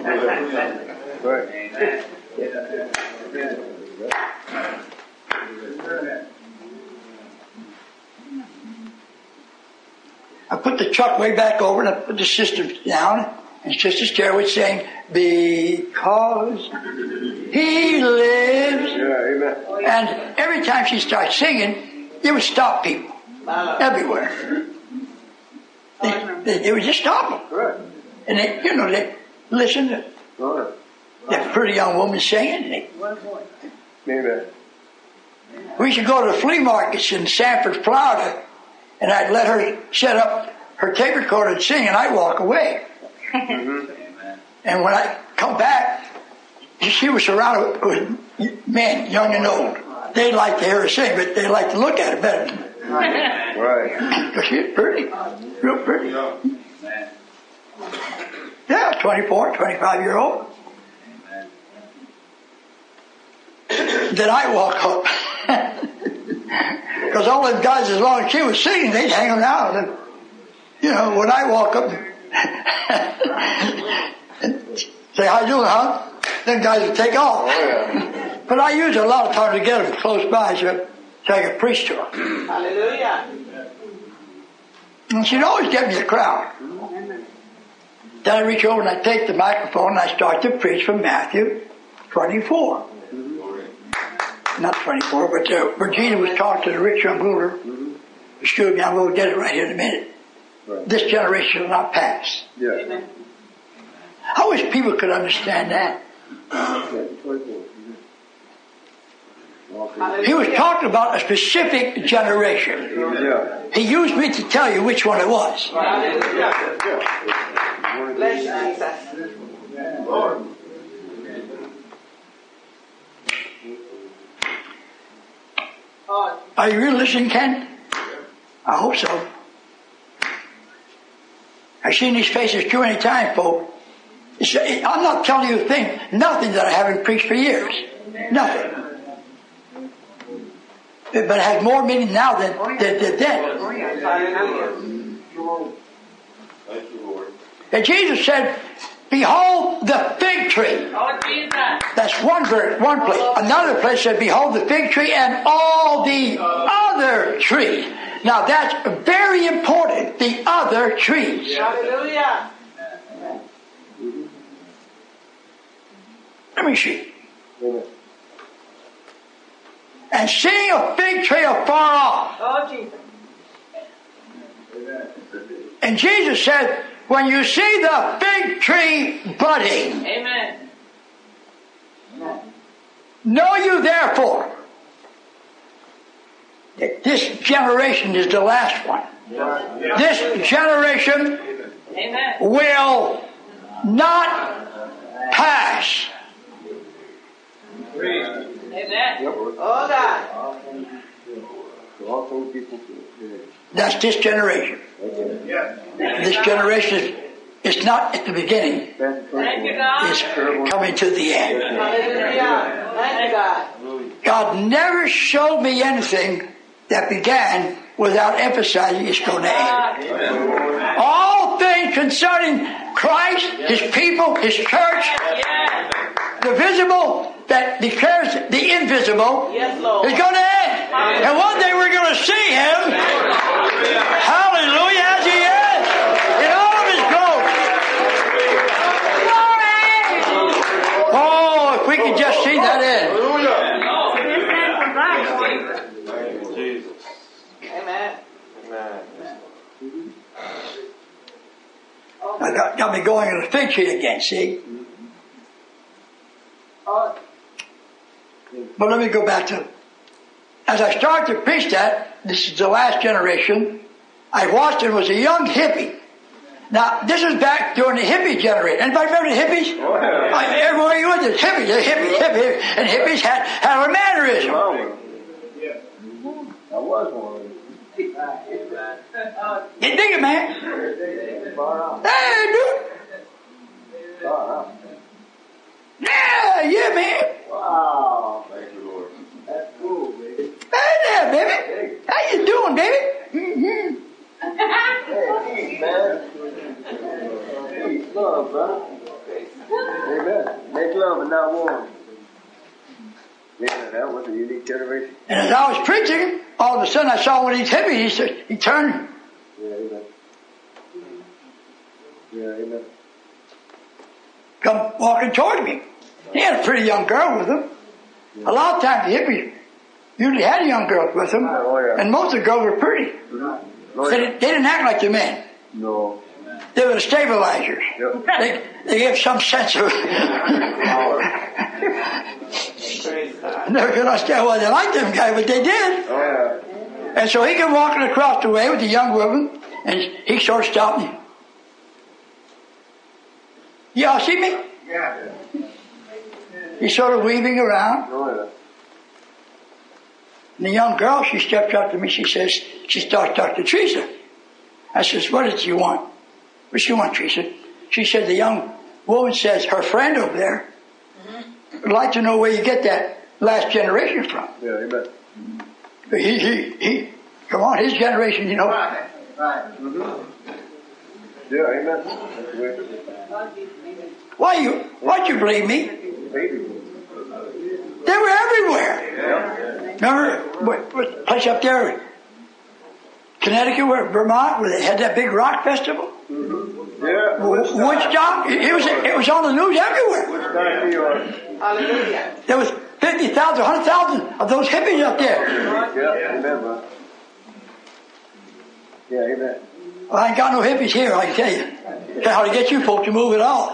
I put the truck way back over and I put the system down, and Sister Sarah was saying, because He lives. And every time she started singing, it would stop people everywhere. It would just stop them. And they listened to that pretty young woman singing. We used to go to the flea markets in Sanford, Florida, and I'd let her set up her tape recorder and sing, and I'd walk away. And when I come back, she was surrounded with men, young and old. They like to hear her sing, but they like to look at her better. Right. Because she's pretty, real pretty. Yeah, 24, 25-year-old. Then I walk up. Because all them guys, as long as she was singing, they'd hang around. And, when I walk up and say, how you doing, huh? Them guys would take off. But I use a lot of times to get them close by so I could preach to her. Hallelujah. And she'd always get me a crowd. Then I reach over and I take the microphone and I start to preach from Matthew 24. Not 24, but where Jesus was talking to the rich young ruler. Excuse me, I'm going to get it right here in a minute. Right. This generation will not pass. Yeah. I wish people could understand that. He was talking about a specific generation. Yeah. He used me to tell you which one it was. Are you really listening, Ken? I hope so. I've seen these faces too many times, folks. I'm not telling you nothing that I haven't preached for years. Nothing. But it has more meaning now than then. And Jesus said, behold the fig tree. That's one place. Another place said, behold the fig tree and all the other trees. Now that's very important, the other trees. Hallelujah. Let me see. And seeing a fig tree afar off. Oh, Jesus. And Jesus said, when you see the fig tree budding, Amen. know you therefore that this generation is the last one. This generation will not pass. Amen. Oh, God. That's this generation. This generation is not at the beginning. Thank you, God. It's coming to the end. Hallelujah. Thank you, God. God never showed me anything that began without emphasizing it's going to end. All things concerning Christ, His people, His church, the visible that declares the invisible is going to end. And one day we're going to see Him, hallelujah, as He is, in all of His glory. Oh, if we could just see that end. Amen. Got me going on the fig tree again, see? But let me go back to, as I started to preach that, this is the last generation, I watched it was a young hippie. Now, this is back during the hippie generation. Anybody remember the hippies? Everywhere you went, there's hippies, hippies. And hippies had a mannerism. I was one. You dig it, man? Hey, dude. Yeah, man. Wow. Thank you, Lord. That's cool, baby. Hey there, baby. How you doing, baby? Hey, man. Peace, love, brother. Amen. Make love and not war. Yeah, that was a unique generation. And as I was preaching, all of a sudden I saw one of these hippies. He turned. Yeah, amen. Yeah, amen. Come walking toward me. He had a pretty young girl with him. A lot of times the hippies usually had young girls with them, and most of the girls were pretty. They didn't act like the men. No. They were the stabilizers. Yep. They gave some sense of I never could understand why they liked them guys, but they did. Oh, yeah. And so he came walking across the way with the young woman, and he sort of stopped me. Y'all see me? Yeah. He's sort of weaving around. And the young girl, she steps up to me, she starts talking to Teresa. I says, what did you want? What do you want, Teresa? She said, the young woman says, her friend over there would like to know where you get that last generation from. Yeah, amen. He, come on, his generation, you know. Right. Mm-hmm. Yeah, amen. Why'd you believe me? They were everywhere. Yeah. Remember what place up there, Connecticut, Vermont, where they had that big rock festival? Mm-hmm. Yeah. Woodstock. It was on the news everywhere. Woodstock, New York. Hallelujah. There was 50,000, 100,000 of those hippies up there. Yeah, amen, bro. Yeah, amen. Well, I ain't got no hippies here, I can tell you. That's how to get you folks to move at all.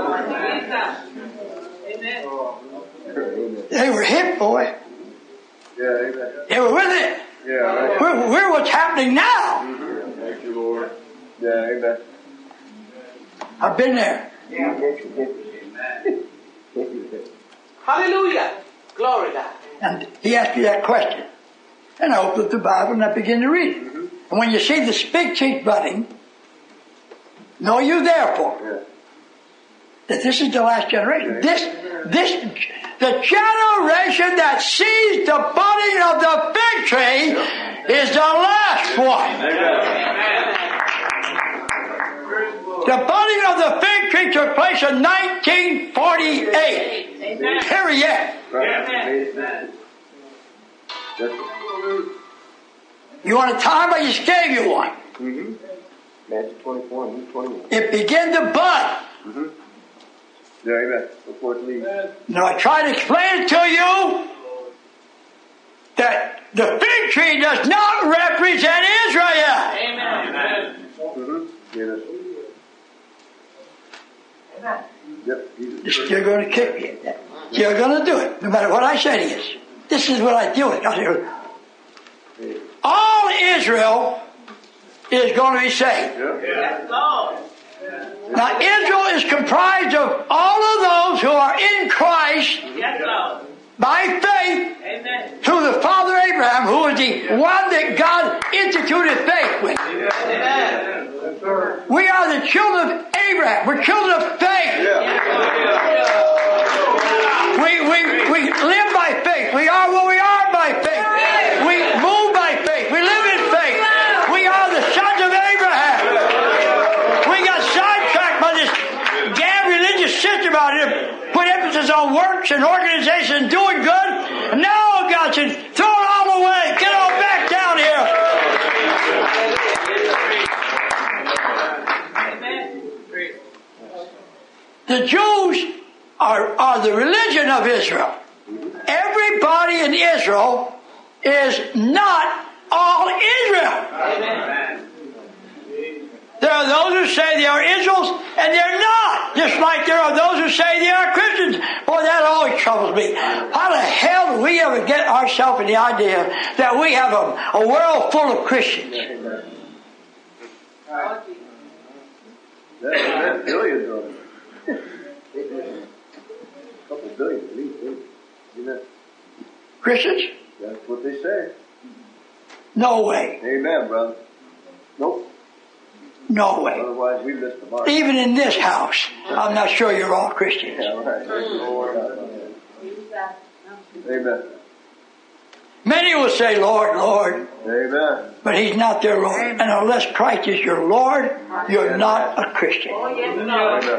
They were hip, boy. Yeah, amen. They were with it. Yeah, right. We're what's happening now. Mm-hmm. Thank you, Lord. Yeah, amen. I've been there. Hallelujah. Glory God. And he asked me that question. And I opened up the Bible and I began to read it. Mm-hmm. And when you see the fig tree budding, know you therefore that this is the last generation. The generation that sees the budding of the fig tree is the last one. The budding of the fig tree took place in 1948. Period. You want a time? I just gave you one. Mm-hmm. Matthew 24 and Luke 21. It began to bud. Mm-hmm. Yeah, amen. Before it leaves. Now I try to explain it to you that the fig tree does not represent Israel. Amen. Mm-hmm. Yeah. Amen. Yep. You're still going to kick me at that. You're going to do it, no matter what I say to you. This is what I deal with. All Israel is going to be saved. Yeah. Now Israel is comprised of all of those who are in Christ by faith through the father Abraham, who is the one that God instituted faith with. We are the children of Abraham. We're children of faith. We live by faith. We are what we are by faith. We move by faith. We live in faith. We are the sons of Abraham. We got sidetracked by this damn religious system out here. Put emphasis on works and organization and doing good. And now God said, throw it all away. Get all back down here. The Jews are the religion of Israel. Everybody in Israel is not all Israel. There are those who say they are Israels, and they're not. Just like there are those who say they are Christians. Boy, that always troubles me. How the hell do we ever get ourselves in the idea that we have a world full of Christians? That's billions of them. A couple billion at least. Amen. Christians? That's what they say. No way. Amen, brother. Nope. No way. Otherwise, we missed the mark. Even in this house, I'm not sure you're all Christians. Yeah, right. Thank you, Lord. Amen. Many will say, Lord, Lord. Amen. But He's not their Lord. And unless Christ is your Lord, you're not a Christian. Amen.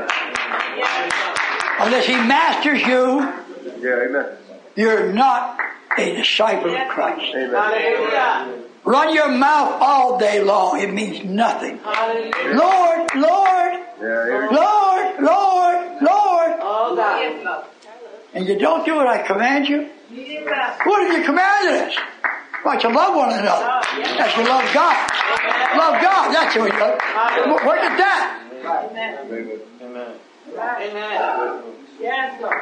Unless He masters you, Yeah, amen. you're not a disciple of Christ. Amen. Run your mouth all day long. It means nothing. Lord, Lord, Yeah, Lord, Lord, Lord. Oh God. And you don't do what I command you? What have you commanded us? Why, to love one another. That's to love God. Love God. That's what you do. Look at that. Amen. Amen. Yes, Lord.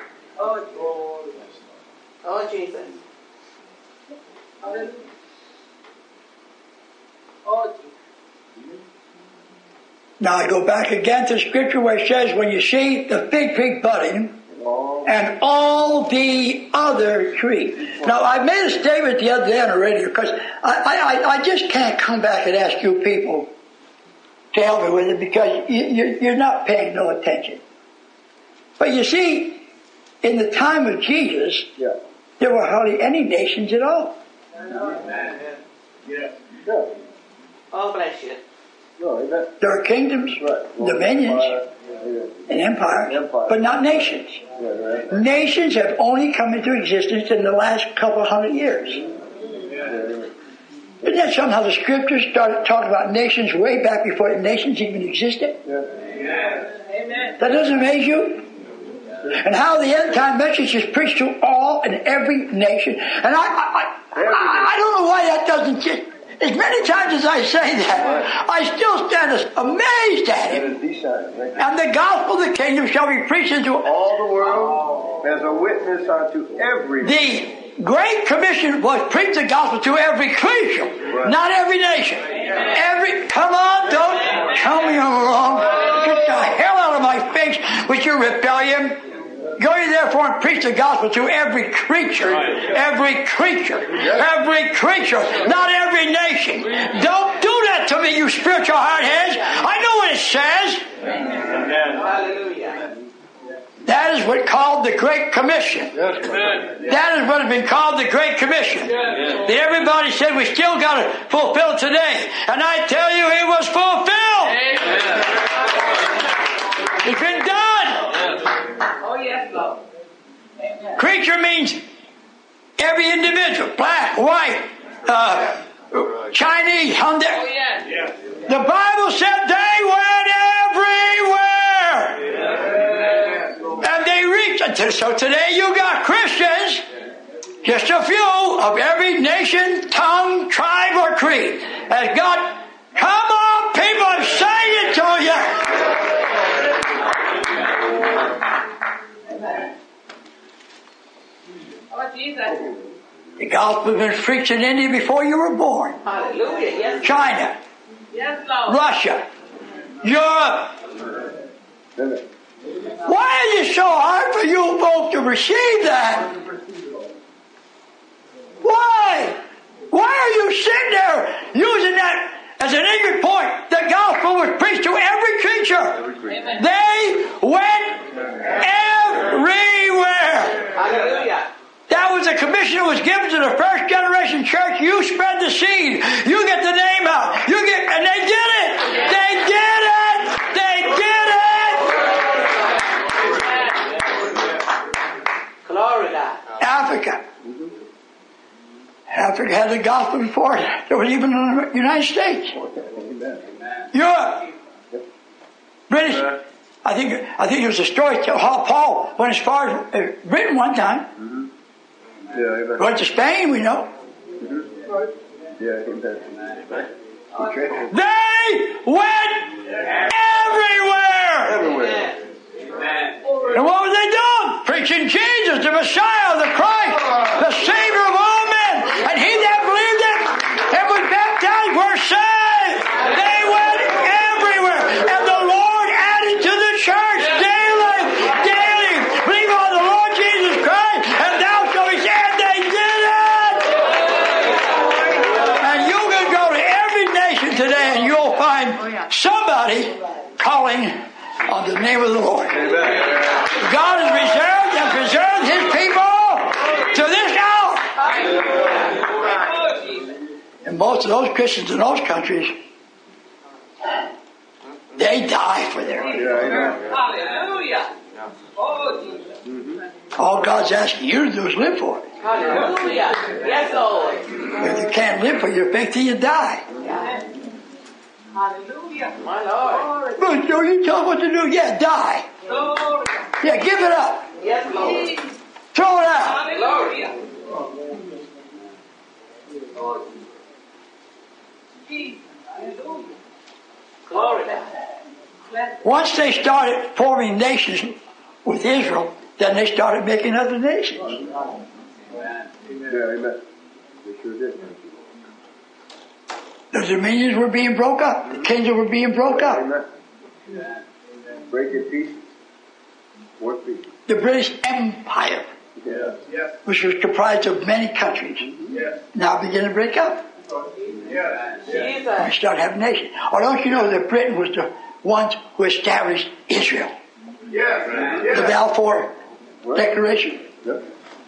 Oh Jesus. Now I go back again to Scripture where it says, when you see the fig tree budding and all the other trees. Now I made a statement the other day on the radio because I just can't come back and ask you people to help me with it because you're not paying no attention. But you see, in the time of Jesus, there were hardly any nations at all. Oh, bless you. There are kingdoms, dominions, and empires, but not nations. Nations have only come into existence in the last couple hundred years. Isn't that somehow the Scriptures started talking about nations way back before the nations even existed? That doesn't amaze you? And how the end time message is preached to all and every nation. And I don't know why that doesn't just... As many times as I say that, I still stand amazed at it. And the gospel of the kingdom shall be preached into all the world as a witness unto every. The Great Commission was preach the gospel to every creature, not every nation. Come on, don't tell me I'm wrong. Get the hell out of my face with your rebellion. Go ye therefore and preach the gospel to every creature. Every creature. Every creature. Not every nation. Don't do that to me, you spiritual hardheads. I know what it says. Hallelujah. That is what's called the Great Commission. That is what has been called the Great Commission. That everybody said we still got to fulfill today. And I tell you, it was fulfilled. It's been done. Oh, yes, Lord. Creature means every individual, black, white, Chinese, Hyundai. Oh, yes. The Bible said they went everywhere. And they reached. So today you got Christians, just a few of every nation, tongue, tribe, or creed, has got, come on, people, I'm saying it to you. Oh, Jesus. The gospel has been preached in India before you were born. Hallelujah. Yes. China. Yes, Lord. Russia. Europe. Why is it so hard for you folks to receive that? Why? Why are you sitting there using that as an ignorant point? The gospel was preached to every creature. They went everywhere. Hallelujah. That was the commission that was given to the first generation church. You spread the seed. You get the name out. And they did it. They did it. They did it. Glory to God. Africa. Africa had the gospel before there was even in the United States. Europe. British. I think there was a story how Paul went as far as Britain one time. Went to Spain, we know. Yeah, they went everywhere. And what was they doing? Preaching Jesus, the Messiah, the Christ, the Savior of all men. And he that believed it and was baptized were saved. They went everywhere. And the Lord added to the church daily. Believe on the Lord Jesus Christ, and thou shalt be saved. They did it. And you can go to every nation today and you'll find somebody calling on the name of the Lord. God has reserved and preserved His people to this hour. And most of those Christians in those countries, they die for their religion. Hallelujah. Oh, Jesus. All God's asking you to do is live for it. Hallelujah. Yes, Lord. If you can't live for your faith till you die. Hallelujah. My Lord. But Joe, you tell them what to do. Yeah, die. Glory. Yeah, give it up. Yes, Lord. Throw it out. Hallelujah. Oh, Jesus. Hallelujah. Glory to God. Once they started forming nations with Israel, then they started making other nations. Yeah, amen. They sure did. The dominions were being broke up. The kingdoms were being broke up. Amen. Break in pieces. What pieces? The British Empire, Yes. which was comprised of many countries, now begin to break up. We start having nations. Or don't you know that Britain was the ones who established Israel? The Balfour Declaration. Yep.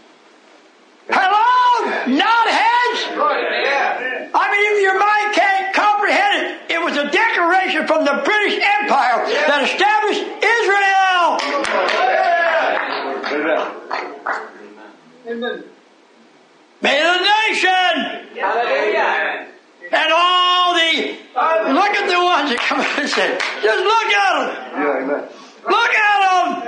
Hello, knotheads! I mean, if your mind can't comprehend it, it was a declaration from the British Empire that established Israel. Amen. Made a nation. Hallelujah. And all the, look at the ones that come and said, just look at them. Yeah, amen. Look at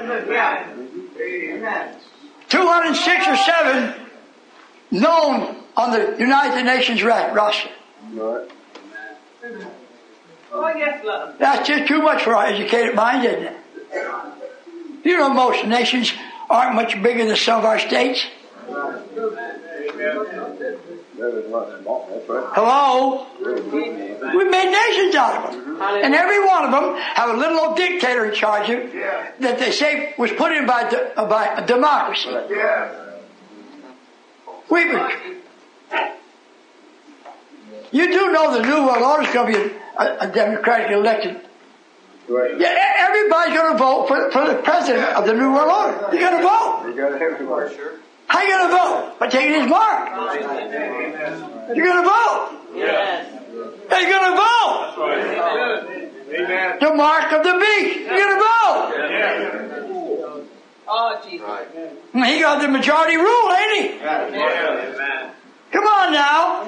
them. 206 or 7 known on the United Nations roster. Right. Oh, yes, love. That's just too much for our educated minds, isn't it? You know, most nations aren't much bigger than some of our states. That is not small. That's right. Hello? We made nations out of them. And every one of them have a little old dictator in charge of that they say was put in by democracy. You do know the New World Order is going to be a democratically elected. Right. Yeah, everybody's going to vote for the president of the New World Order. You're going to vote. You got to have to. Sure. How you going to vote? By taking his mark. You're going to vote. Yes. You're going to vote. Amen. The mark of the beast. You're going to vote. Oh, Jesus. He got the majority rule, ain't he? Come on now.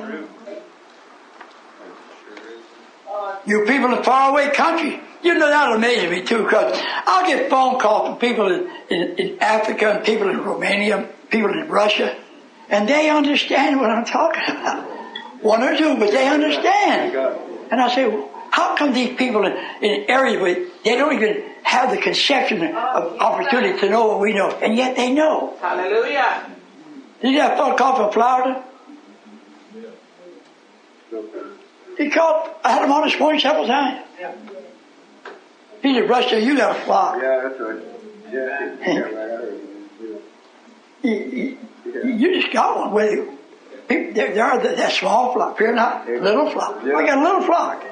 You people in faraway countries. You know, that amazes me too, because I'll get phone calls from people in Africa and people in Romania, people in Russia, and they understand what I'm talking about. One or two, but they understand. And I say, well, how come these people in areas where they don't even have the conception of opportunity to know what we know, and yet they know? Hallelujah. Did you have a phone call from Florida? He called, I had him on this morning several times. He said, Russia, you got a flock. Yeah, that's right. Yeah. You just got one with you. There are that small flock. Fear not, little flock. I got a little flock.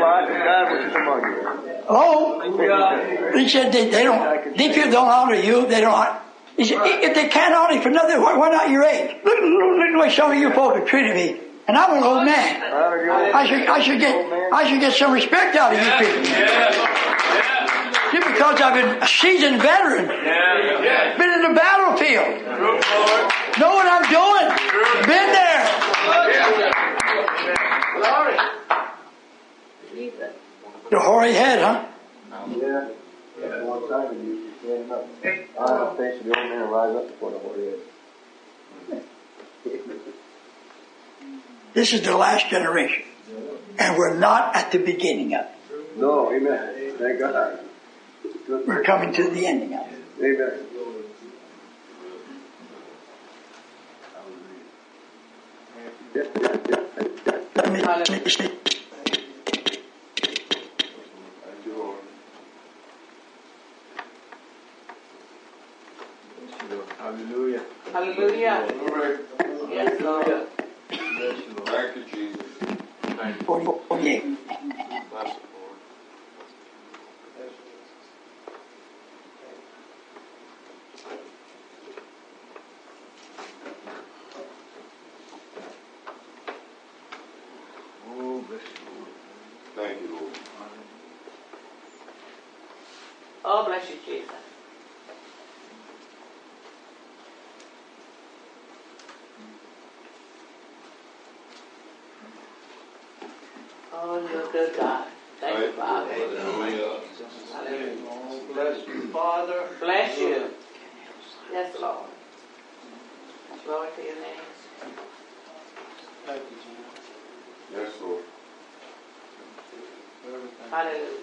Hello? He said they don't. These people don't honor you. They don't honor. He said if they can't honor you for nothing, why not your age? Look at the way some of you folks have treated me. And I'm an old man. I should get some respect out of you people. Just because I've been a seasoned veteran, been in the battlefield, know what I'm doing, been there. The hoary head, huh? Yeah. One time you stand up. I don't think the old man rise up before the hoary head. This is the last generation. And we're not at the beginning of it. No, amen. Thank God. We're coming to the ending of it. Amen. Let me speak. Hallelujah. Hallelujah. Yes, Lord. Thank you, Jesus. Thank you. 48. Bless the Lord. Oh, bless you, Lord. Thank you, Lord. Oh, bless you, Jesus. Oh, you're a good God. Thank you, Father. Hallelujah. Hallelujah. Bless you, Father. Bless you. Yes, Lord. Glory to your name. Thank you, Jesus. Yes, Lord. Hallelujah.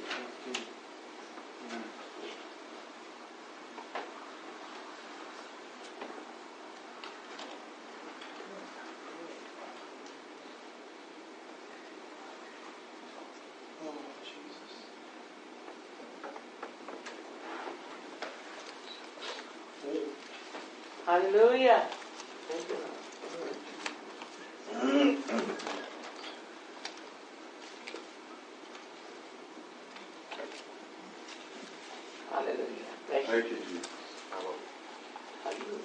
Hallelujah. Thank you, Lord. Hallelujah. Thank you, Jesus. Hallelujah.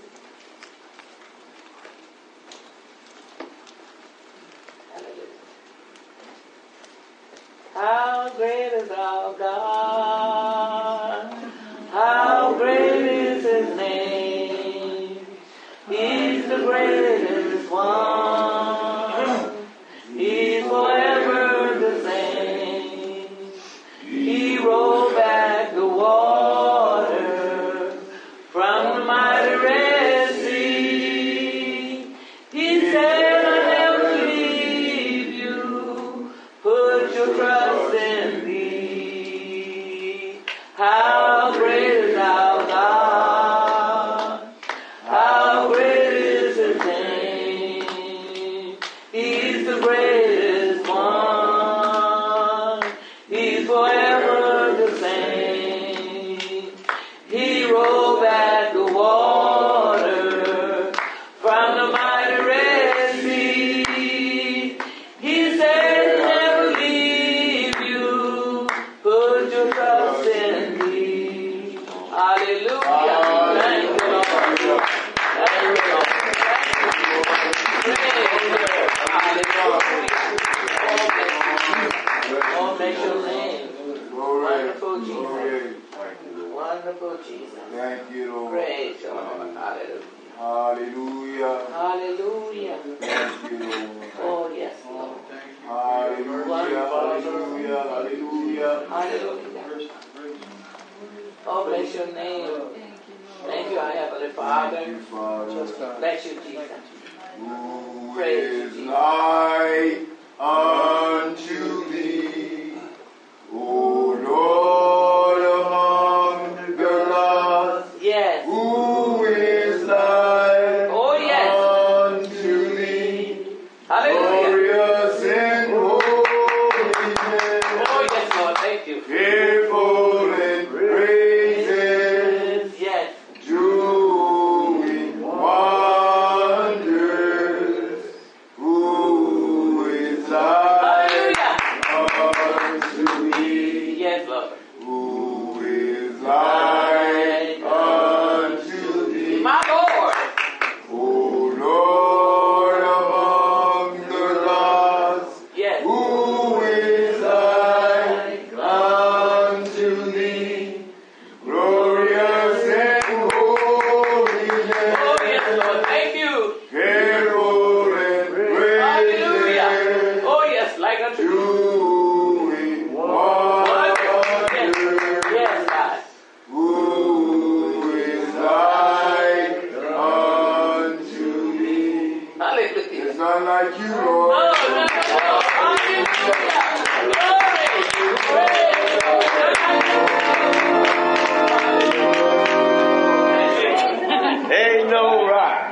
How great is our God? How great is His name? He's the greatest one. He's forever the same. He rolled back the water from the mighty Red Sea. He said, I'll never leave you. Put your trust in me. How great is our God? How great is His name? He's the greatest one. He's forever the same. He rolled back the water from the mighty Red Sea. He said, never leave you. Put your trust in me. Hallelujah. Thank you, Lord. Thank you, Lord. Oh, bless your name. Wonderful Jesus. Wonderful Jesus. Thank you, Lord. Praise your Lord. Hallelujah. Hallelujah. Hallelujah. Thank you, Lord. Oh, yes, Lord. Hallelujah. Hallelujah. Hallelujah. Hallelujah. Oh, bless your name. Thank you, our Heavenly Father. Thank you, Father. Bless you, Jesus. Who Praise is you. like unto thee, O Lord, among the lost? Yes. Who is like Oh, yes. unto thee, Hallelujah. glorious in holiness, Oh, yes, Lord. Thank you. fearful in praises, Yes. doing wonders? Who is like unto thee? Yes, Lord. Who is like unto thee? My Lord. O Lord, among the lost, Yes. who is like unto thee, glorious in holiness, Oh, yes, Lord. Thank you. fearful in Hallelujah. praises, Oh, yes, like unto you. doing wonders? Yes, God. Who is like unto thee? Hallelujah. There's none like you, Oh, Lord. no, no, no. Hallelujah. Glory. Praise. Ain't no rock.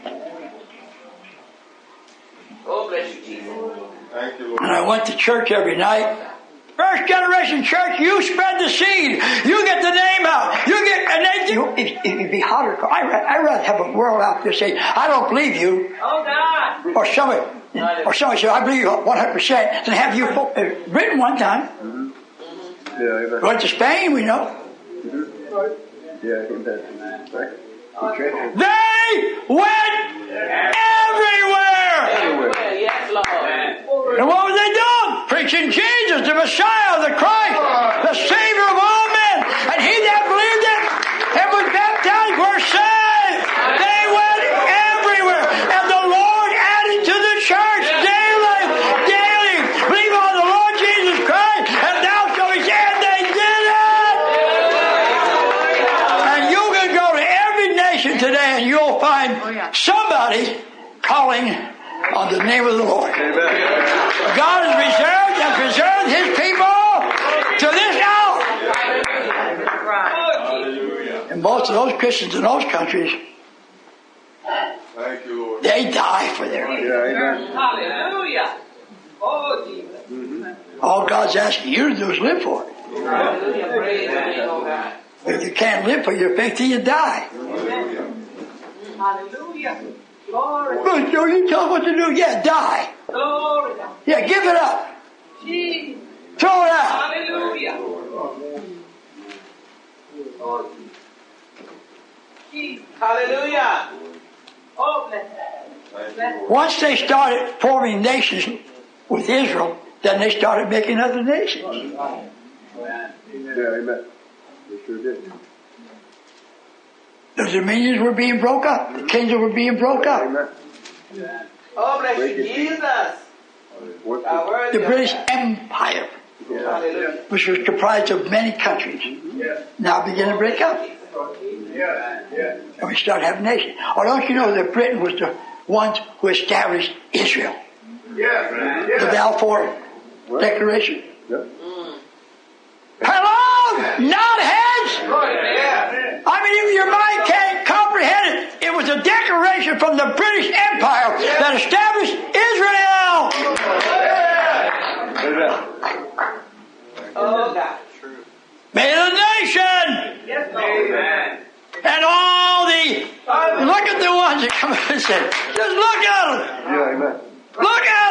Oh, bless you, Jesus. Thank you, Lord. And I went to church every night. First generation church, you spread the seed. You get the name out. You get, and then it'd be hotter. I'd rather have a world out there say, I don't believe you. Oh, God. Or somebody say, I believe you 100%. Than have you written one time. Yeah, amen. Went to Spain, we know. Yeah, amen. They went everywhere. Everywhere. Yes, Lord. And what was they doing? Preaching Jesus, the Messiah, the Christ, the Savior of all men. And he that believed it and was baptized were saved. They went everywhere. And the Lord added to the church daily. Believe on the Lord Jesus Christ, and thou shalt be saved. And they did it. And you can go to every nation today and you'll find somebody calling on the name of the Lord. God has reserved and preserved His people to this hour. And most of those Christians in those countries, Thank you, Lord. they die for their faith. Yeah, amen. Hallelujah. Oh, Jesus. All God's asking you to do is live for it. Hallelujah. Praise the name of God. If you can't live for your faith till you die. Hallelujah. Glory. But so you tell them what to do. Yeah, die. Glory. Yeah, give it up. Jesus. Throw it out. Hallelujah. Jesus. Hallelujah. Oh, bless. Once they started forming nations with Israel, then they started making other nations. Yeah, amen. They sure did. The dominions were being broke up. The kingdoms were being broke up. Amen. Oh, bless you, Jesus. The British Empire, Hallelujah. which was comprised of many countries, now began to break up. And we started having nations. Oh, don't you know that Britain was the ones who established Israel? The Balfour Declaration. Hello? Not heads? I mean, even your mind can't comprehend it. It was a declaration from the British Empire that established Israel. Oh, God. Made a nation. Yes, Lord. And all the, look at the ones that come and say, just look at them. Yeah, amen. Look at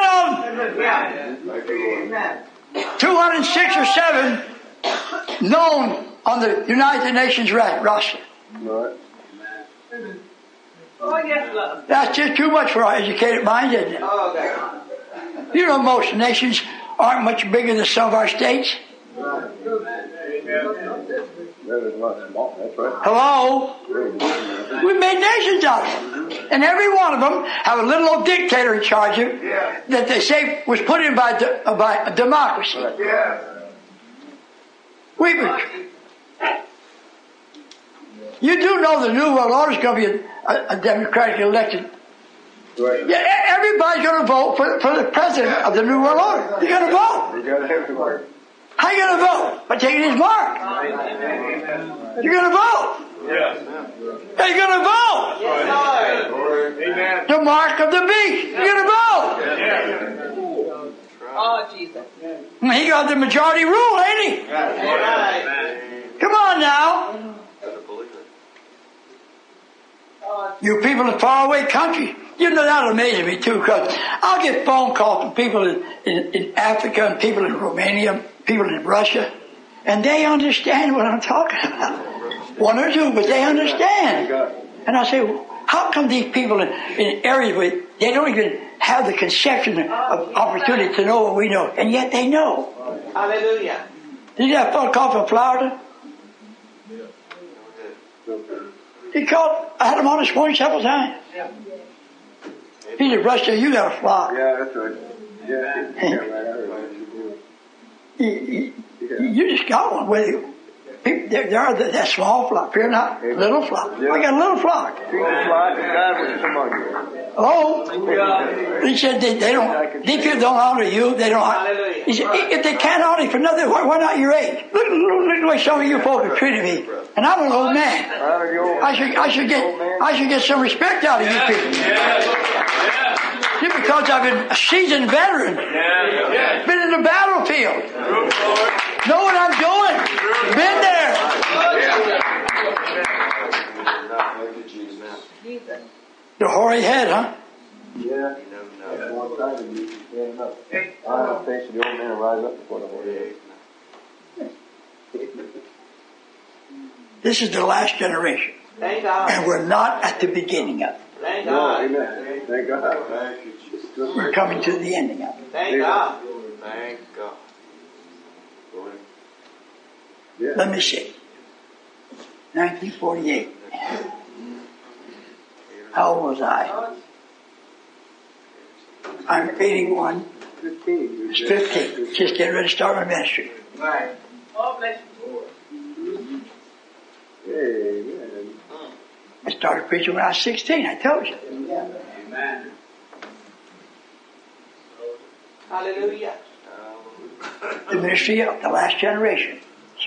them. 206 or 7 known on the United Nations roster. All right. Oh, yes, Lord. That's just too much for our educated minds, isn't it? Oh, God. You know, most nations aren't much bigger than some of our states. That's right. Hello? We made nations out of them. And every one of them have a little old dictator in charge of that they say was put in by democracy. You do know the New World Order is going to be a democratically elected. Right. Yeah, everybody's going to vote for the president of the New World Order. You're going to vote. You gotta have to work. How you going to vote? By taking his mark. You're going to vote. Yes. Are you going to vote? Yes, Lord. Amen. The mark of the beast. You're going to vote. Oh, Jesus. He got the majority rule, ain't he? Amen. Come on now. You people in faraway countries. You know, that amazes me too, because I'll get phone calls from people in Africa and people in Romania, people in Russia, and they understand what I'm talking about. One or two, but they understand. And I say, well, how come these people in areas where they don't even have the conception of opportunity to know what we know, and yet they know? Hallelujah. Did you have a phone call from Florida? He called. I had him on this morning several times. He said, Russia, you got a flock. Yeah, that's right. Yeah, right. I heard that. You just got one with you. There are that small flock. Fear not, little flock. Yeah. I got a little flock. Feed the flock and God will come on you. Oh, he said they don't. These people don't honor you. They don't. He said if they can't honor you for nothing, why not your age? Look the way some of you folks have treated me, and I'm an old man. I should get some respect out of you people. Just because I've been a seasoned veteran, been in the battlefield, know what I'm doing, been there. The hoary head, huh? Yeah. One time and you stand up. I have faith in the old man and rise up before the hoary head. This is the last generation. Thank God. And we're not at the beginning of it. Thank No, God. amen. Thank God. We're coming to the ending of it. Thank God. Thank God. Yeah. Let me see. 1948. How old was I? I'm 81. 15. It's 15. Just getting ready to start my ministry. Right. Oh, bless you. Amen. I started preaching when I was 16, I told you. Amen. Hallelujah. The ministry of the last generation.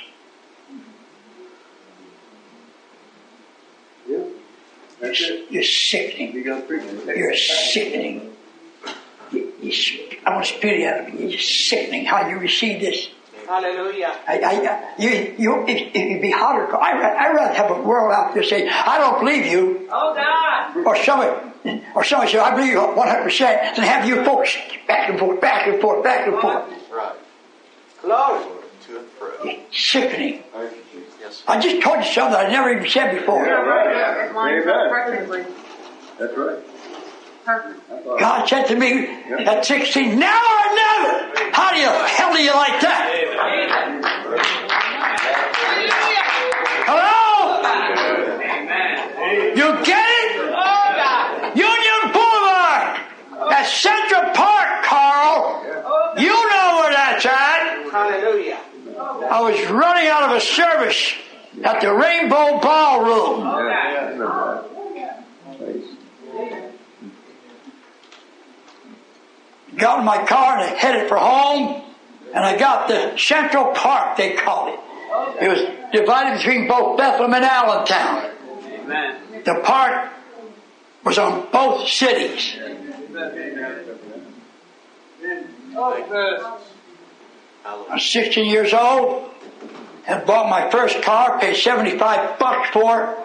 Yeah. That's it. You're sickening. You got to preach it. You're sickening. I want to spit it out of you. You're sickening how you receive this. Hallelujah. It'd be hotter. I'd rather have a world out there saying, I don't believe you. Oh, God. Or somebody say, I believe you 100%, than have you folks back and forth, back and forth, back and forth. Right. Glory. It's sickening. Yes. I just told you something that I never even said before. Amen. That's right. God said to me at 16, now or never. How the hell do you like that? Hello? You get it? Union Boulevard. That's Central Park, Carl. You know where that's at. Hallelujah. I was running out of a service at the Rainbow Ballroom. Got in my car and headed for home, and I got to Central Park, they called it. It was divided between both Bethlehem and Allentown. Amen. The park was on both cities. I was 16 years old and bought my first car, paid $75 for it.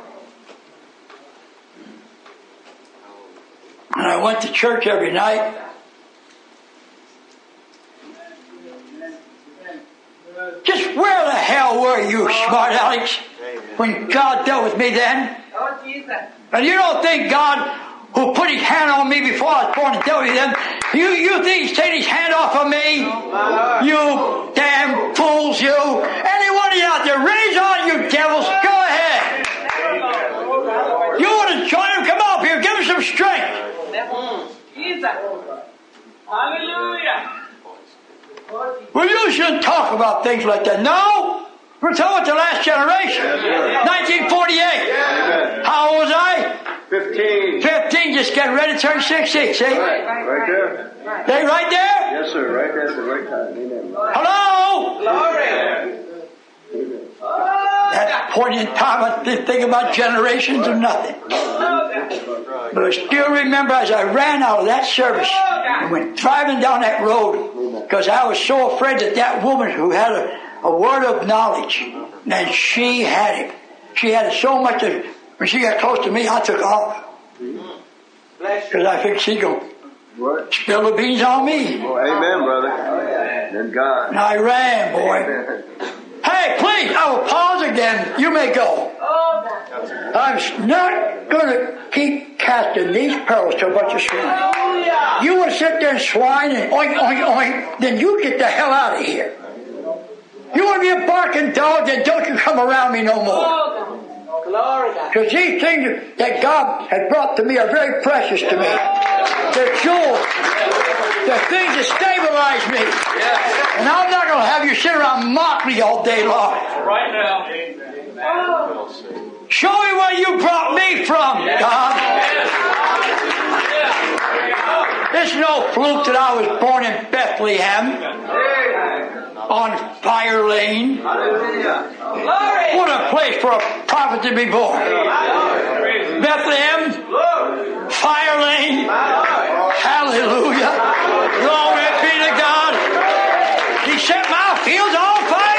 And I went to church every night. Just where the hell were you, smart Alex, when God dealt with me then? Oh, Jesus. And you don't think God, who put his hand on me before I was born and dealt with them, you think he's taking his hand off of me? You damn fools, you. Any one of you out there, raise on, you devils. Go ahead. You want to join him? Come up here. Give him some strength. Jesus. Hallelujah. Well, you shouldn't talk about things like that. No? We're talking about the last generation. 1948. How old was I? 15. 15, just getting ready to turn 16, see? Right there. They right there? Yes, sir. Right there at the right time. Amen. Hello? Glory. That point in time, I didn't think about generations or nothing. But I still remember as I ran out of that service and went driving down that road, because I was so afraid that woman who had a word of knowledge, and she had it. She had it so much that when she got close to me, I took off. Because I figured she'd go spill the beans on me. Well, amen, brother. And God. And I ran, boy. Hey, please, I will pause again. You may go. I'm not going to keep casting these pearls to a bunch of swine. You want to sit there and swine and oink, oink, oink, then you get the hell out of here. You want to be a barking dog, then don't you come around me no more. Because these things that God has brought to me are very precious to me. They're jewels. They're things that stabilize me. And I'm not going to have you sit around and mock me all day long. Right now. Show me where you brought me from, God. It's no fluke that I was born in Bethlehem on Fire Lane. What a place for a prophet to be born. Bethlehem, Fire Lane. Hallelujah. Glory be to God. He set my fields on fire.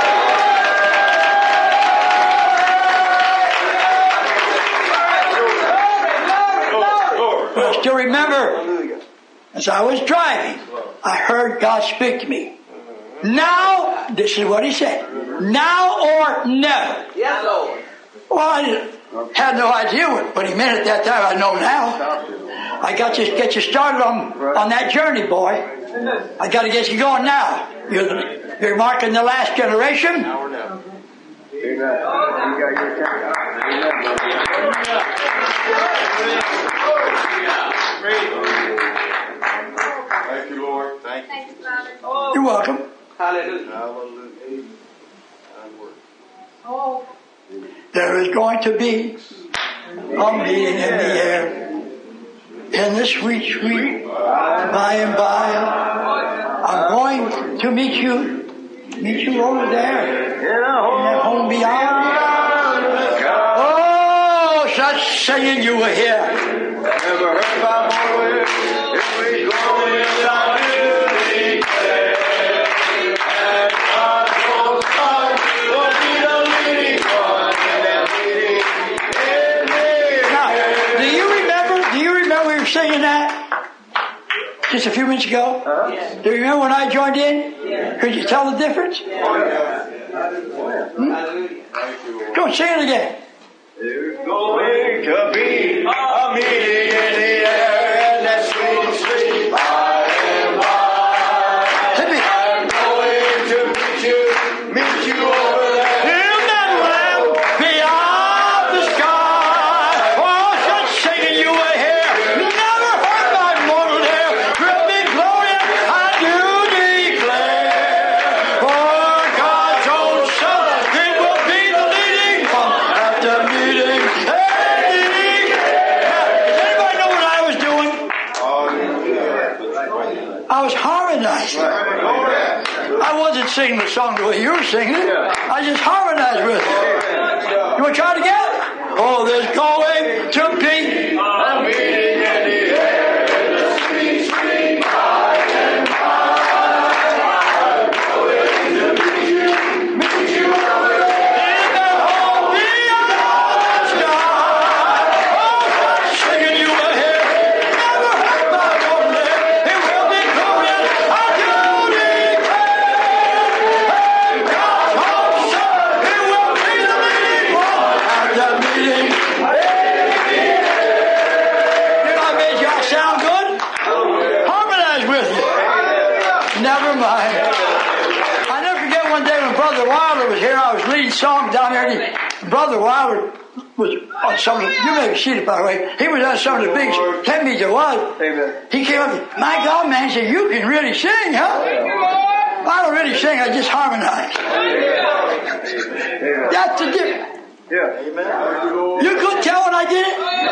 But I still remember, as I was driving, I heard God speak to me. Now, this is what he said. Now or never. Yes, Lord. Well, I had no idea what he meant at that time. I know now. I got to get you started on that journey, boy. I got to get you going now. You're marking the last generation. Now or never. Amen. You got your time. Thank you, Lord. Thank you. You're welcome. Hallelujah. Hallelujah. There is going to be a meeting in the air, in the sweet, sweet by and by. I'm going to meet you over there in that home beyond. Oh, such singing you will hear. Never heard my voice. If we go in, I will declare. And just a few minutes ago? Do you remember when I joined in? Could you tell the difference? Go sing it again. There's going to be a meeting in the air, and that sweet, sweet by and by. I'm going to meet you over there. In that land beyond the sky. Oh, such singing you will hear. Never heard by mortal ear. Great big glory I do declare. For God's own Son, it will be the leading pump at the meeting. Does anybody know what I was doing? I was harmonizing. I wasn't singing the song the way you were singing it. I just harmonized with it. You want to try it again? Oh, there's going to be A meeting in the air, and the sweet, sweet by and by. I'm going to meet you over there. in the home beyond the sky. Oh, such singing you will hear. Never heard by one there. It will be glorious. I do declare. God's own Son, it will be the leading one at the meeting. Did I make y'all sound good? Harmonize with you. Never mind. I never forget one day when Brother Wilder was here. I was leading songs down there. And Brother Wilder was on some of the, you may have seen it by the way. He was on some of the big tent meetings there was. He came up, my God, man, he said, you can really sing, huh? I don't really sing, I just harmonize. That's the difference. You couldn't tell when I did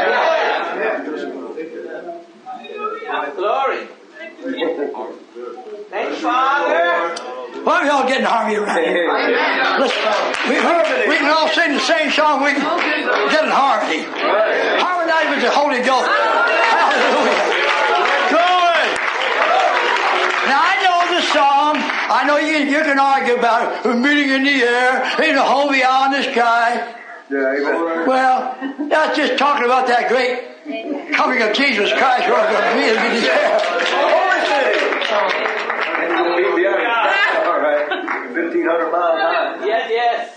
it? Glory. Thanks, Father. Why are we all getting harmony around here? Listen, we can all sing the same song. We can get in harmony. Harmonize with the Holy Ghost. Hallelujah. Glory. Now I know the song. I know you can argue about it. A meeting in the air, in the home beyond the sky. Well, that's just talking about that great coming of Jesus Christ. We're going to meet him in the air. All right. 1,500 miles high. Yes.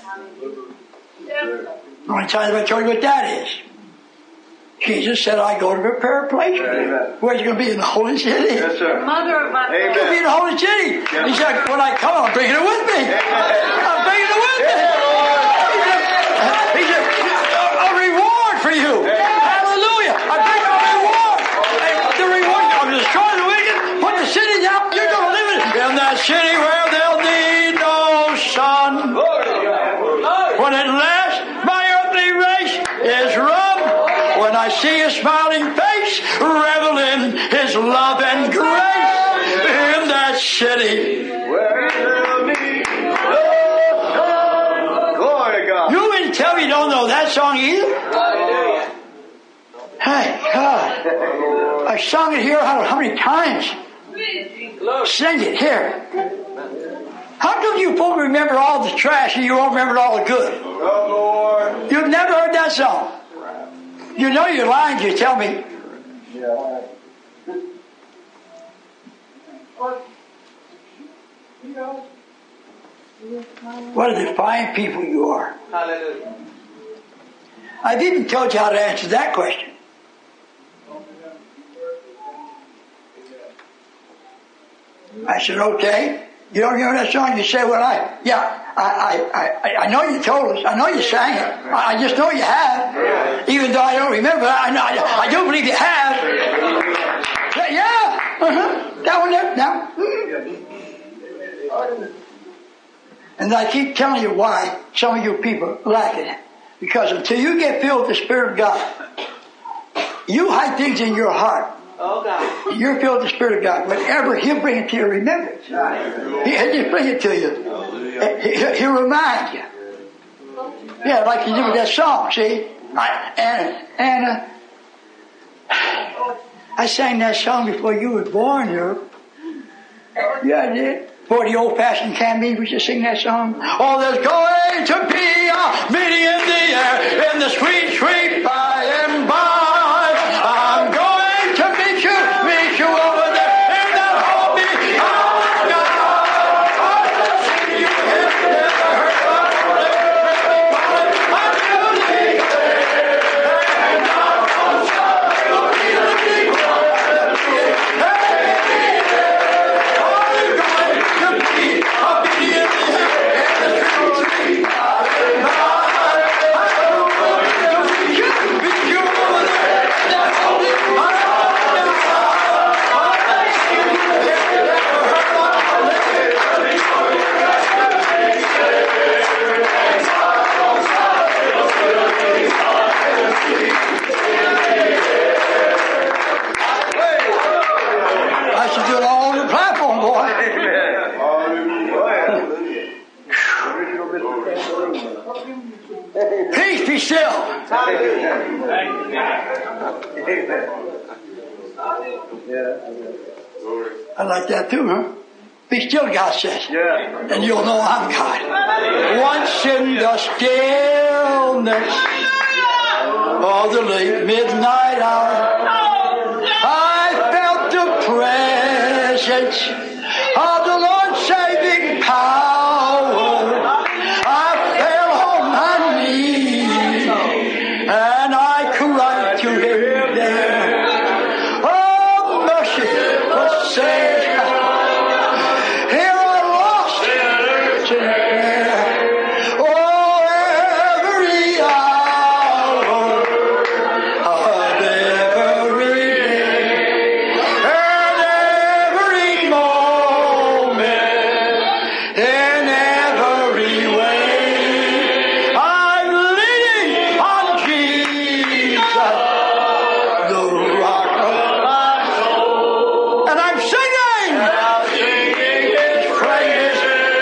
I'm going to tell you what that is. Jesus said, I go to prepare a place for you. Where's you going to be? In the Holy City? Yes, sir. Mother of my You're going to be in the Holy City. He said, when I come, I'm bringing it with me. I'm bringing it with me. He said, a reward for you. Hallelujah. I bring a reward. The reward, I'm destroying the wicked, put the city down. You're going to live in that city where they'll need no sun. When at last my earthly race is run, when I see his smiling face, revel in his love and grace in that city. Glory to God. You mean to tell me you don't know that song either? Hey, God. I sung it here how many times? Sing it here. How come you folk remember all the trash and you won't remember all the good? Oh, Lord. You've never heard that song. You know you're lying if you tell me. What a fine people you are. Hallelujah. I've even told you how to answer that question. I said, okay. You don't remember that song? You said, well, I know you told us. I know you sang it. I just know you have. Even though I don't remember, I do believe you have. Yeah. That one there. Now. And I keep telling you why some of you people lack it. Because until you get filled with the Spirit of God, you hide things in your heart. Oh, God. You're filled with the Spirit of God. Whatever, He'll bring it to your remembrance. He'll just bring it to you. He'll remind you. Yeah, like you did with that song, see? I sang that song before you were born, Europe. Yeah, I did. For the old-fashioned campaign, we should sing that song. Oh, there's going to be a meeting in the air, in the sweet, sweet by and by. I'm going to meet you over there I like that too, huh? Be still, God says. And you'll know I'm God. Once in the stillness of the late midnight hour, I felt the presence of the Lord's saving power. I fell on my knees and I cried to Him there. Oh, mercy, what says here I lost in prayer. Oh, every hour of every day and every moment in every way, I'm leaning on Jesus, the rock of my soul, and I'm singing His praises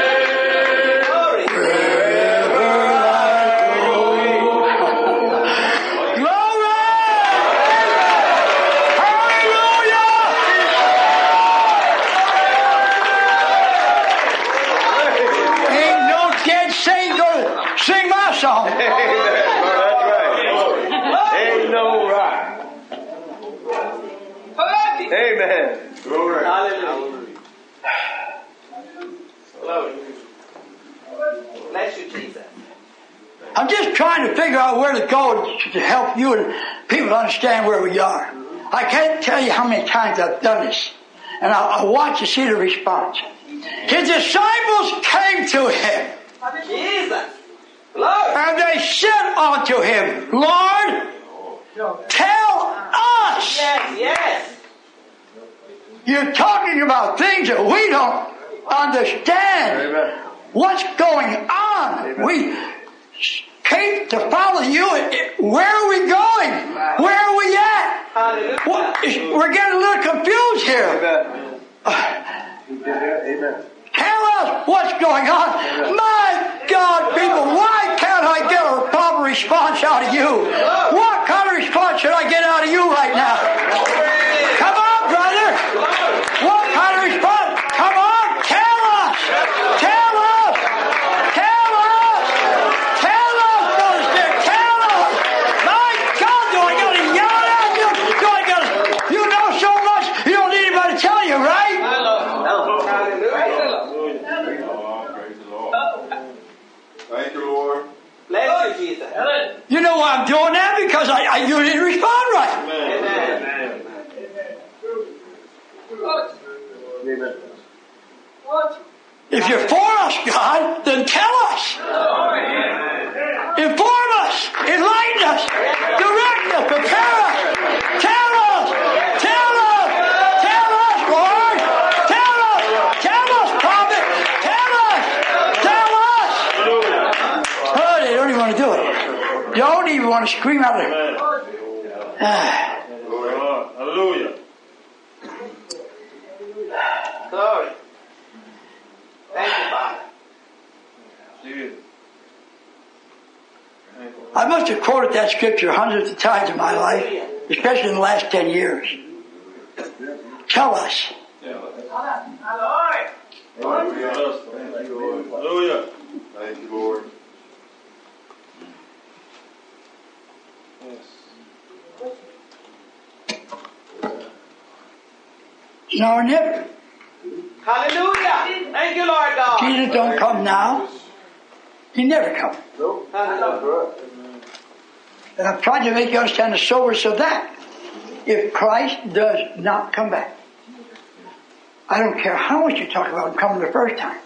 wherever I go. Glory! Hallelujah! Ain't no dead saint gonna sing my song. Ain't no rock. Amen. Glory. Glory. Bless you, Jesus. I'm just trying to figure out where to go to help you and people understand where we are. I can't tell you how many times I've done this. And I want to see the response. His disciples came to Him. Jesus. Glory. And they said unto Him, Lord, tell us. Yes. You're talking about things that we don't understand. What's going on? We came to follow you. Where are we going? Where are we at? Hallelujah. We're getting a little confused here. Tell us what's going on. My God, people, why can't I get a proper response out of you? What kind of response should I get out of you right now? Come on, brother. What kind of response? Come on, tell us. Tell us. Tell us. Tell us, Brother Stick. Tell us. My God, do I got to yell at you? Do I got to, you know so much, you don't need anybody to tell you, right? Thank you, Lord. Bless you, Jesus. You know why I'm doing that? Because you didn't respond right. Amen. If you're for us, God, then tell us. Inform us. Enlighten us. Direct us. Prepare us. Tell us. Tell us. Tell us, Lord. Tell us. Tell us, prophet. Tell us. Tell us. Oh, they don't even want to do it. Don't even want to scream out there. Hallelujah. Glory. Thank you, Father. I must have quoted that scripture hundreds of times in my life, especially in the last 10 years. Tell us. Hallelujah. Thank you, Lord. Now or never. Hallelujah. Thank you, Lord God. Jesus don't come now. He never comes. Hallelujah. And I'm trying to make you understand the soberness of that. If Christ does not come back, I don't care how much you talk about him coming the first time.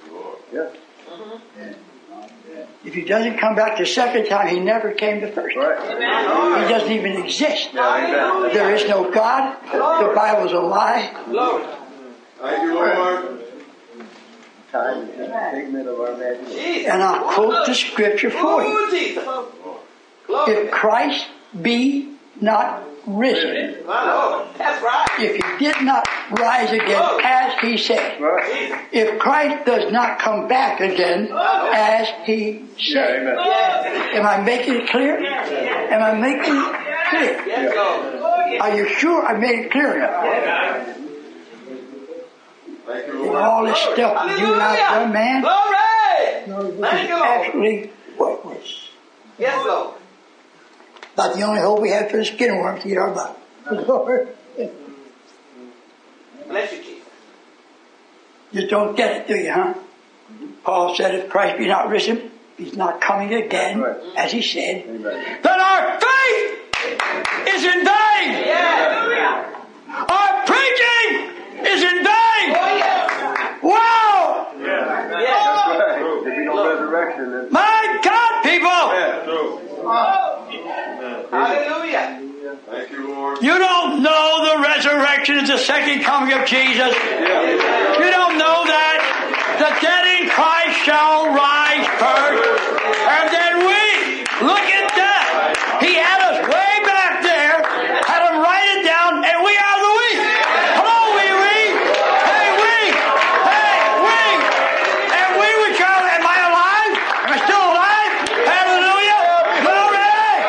If he doesn't come back the second time, he never came the first time. He doesn't even exist. There is no God. The Bible's a lie. Thank you, Lord. Time is a figment of our imagination. And I'll quote the scripture for you. If Christ be not risen, That's right. if he did not rise again as he said, if Christ does not come back again as he said, am I making it clear? Am I making it clear? Yes, Lord. Are you sure I made it clear enough? Thank you, And Lord. all this stuff that you and I have done, man, Glory. this Thank is you, Lord. actually worthless. Yes, Lord. About the only hope we have for the skin worm to eat our body. Lord, Bless you, Jesus. you don't get it, do you, huh? Paul said, if Christ be not risen, he's not coming again, Right. as he said, Amen. then our faith is in vain. Yes. Our preaching is in vain. Oh, yes. Wow! Yes. Right. There'd be no resurrection then. My God, people! Yeah, true. Hallelujah. Thank you, Lord. You don't know the resurrection is the second coming of Jesus. You don't know that. The dead in Christ shall rise first. And then we, look at that. He had us way back there, had them write it down, and we are the we. Come on, we. Hey, we. Hey, we. And we which are, am I alive? Am I still alive? Hallelujah. Glory.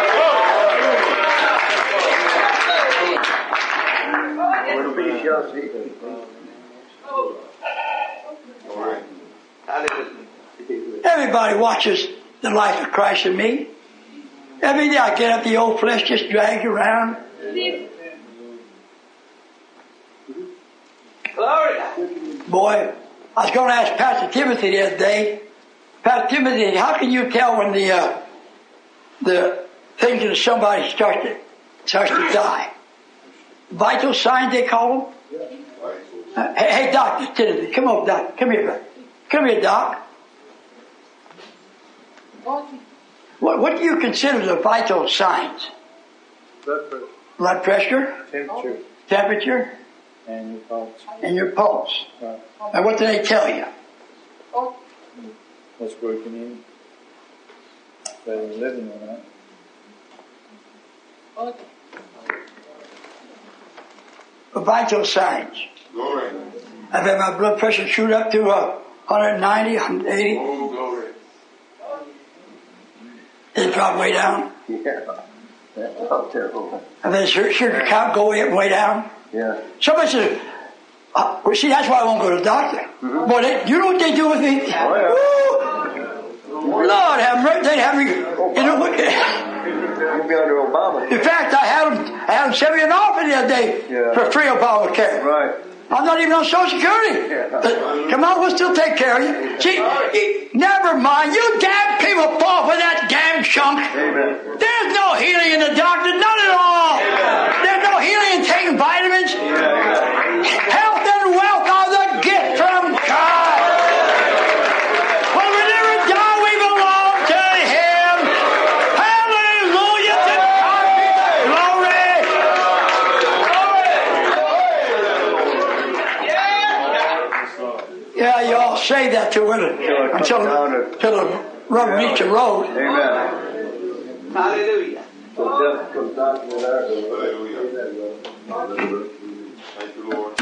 What'll be shall see. Hallelujah. Everybody watches the life of Christ in me. Every day I get up, the old flesh just drags around. Glory. Boy, I was going to ask Pastor Timothy the other day. Pastor Timothy, how can you tell when the things in somebody starts to die? Vital signs they call them. Hey, Doctor Timothy, come on, Doc, come here, brother. Come here, Doc. What do you consider the vital signs? Blood pressure, Blood pressure, temperature, temperature, and your pulse. and your pulse. Right. And what do they tell you? What's working in? Whether you're living or not. The vital signs. Glory. I've had my blood pressure shoot up to 190, 180. Oh, glory. It dropped way down. Yeah. That's terrible. And then sugar count go way down. Yeah. Somebody says, well, see, that's why I won't go to the doctor. Mm-hmm. Boy, you know what they do with me? Woo! Lord have mercy, they have me, you know what? You'll be under Obama. In fact, I had them send me an offer the other day for free Obamacare. Right. I'm not even on Social Security. But come on, we'll still take care of you. See, never mind. You damn people fall for that damn chunk. Amen. There's no healing in the doctor, none at all. There's no healing in taking vitamins. Health and wealth are the gift from God. When we never die, we belong to Him. Hallelujah to God be the glory. Yeah, you all say that to it until the rubber meets the road. Amen. Hallelujah. So death comes down to that. Hallelujah. Thank you, Lord.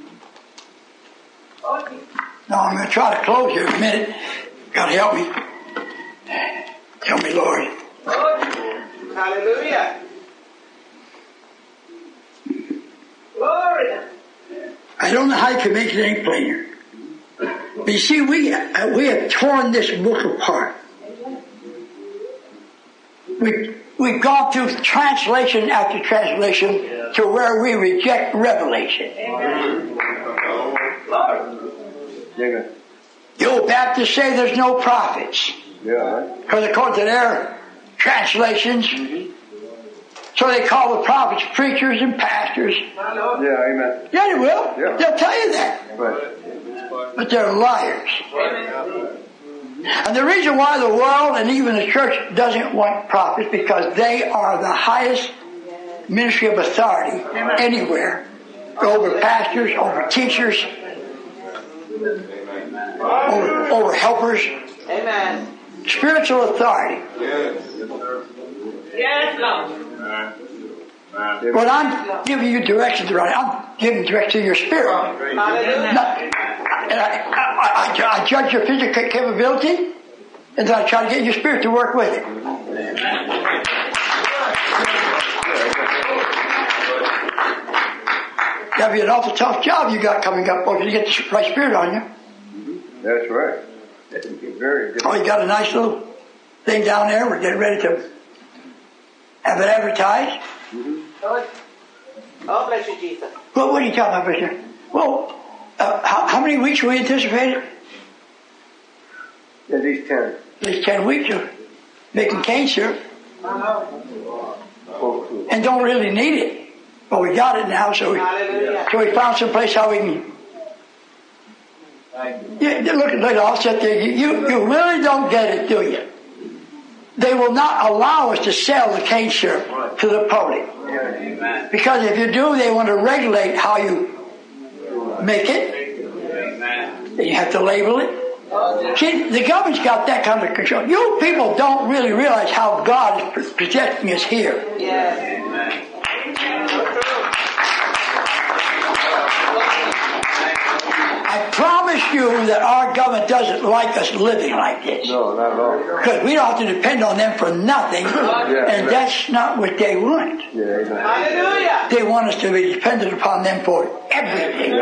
Now I'm going to try to close here in a minute. God help me. Help me, Lord. Hallelujah. Glory. I don't know how you can make it any plainer. But you see, we have torn this book apart. We've gone through translation after translation to where we reject revelation. Amen. The old Baptists say there's no prophets. Yeah, right. Because according to their translations, so they call the prophets preachers and pastors. Yeah, amen. Yeah, they will. Yeah. They'll tell you that. Right. But they're liars. And the reason why the world and even the church doesn't want prophets, because they are the highest ministry of authority anywhere. Over pastors, over teachers, over helpers. Amen. Spiritual authority. Yes. Yes, Lord. When I'm giving you directions, right, I'm giving directions to your spirit. Hallelujah. I judge your physical capability, and then I try to get your spirit to work with it. That'd be an awful tough job you got coming up, boy, to get the right spirit on you. That's right. That'd be very good. Oh, you got a nice little thing down there. We're getting ready to have it advertised. Oh, bless you, Jesus. Well, what are you talking about, Bishop? Well, how many weeks are we anticipating? At least 10. At least 10 weeks of making cane syrup. And don't really need it. But we got it now, so we found some place how we can. Yeah, look, I'll sit there. You really don't get it, do you? They will not allow us to sell the cane syrup to the public. Because if you do, they want to regulate how you make it. And you have to label it. See, the government's got that kind of control. You people don't really realize how God is protecting us here. I promise you that our government doesn't like us living like this. No, not at all. Because we don't have to depend on them for nothing, and that's not what they want. Hallelujah. They want us to be dependent upon them for everything.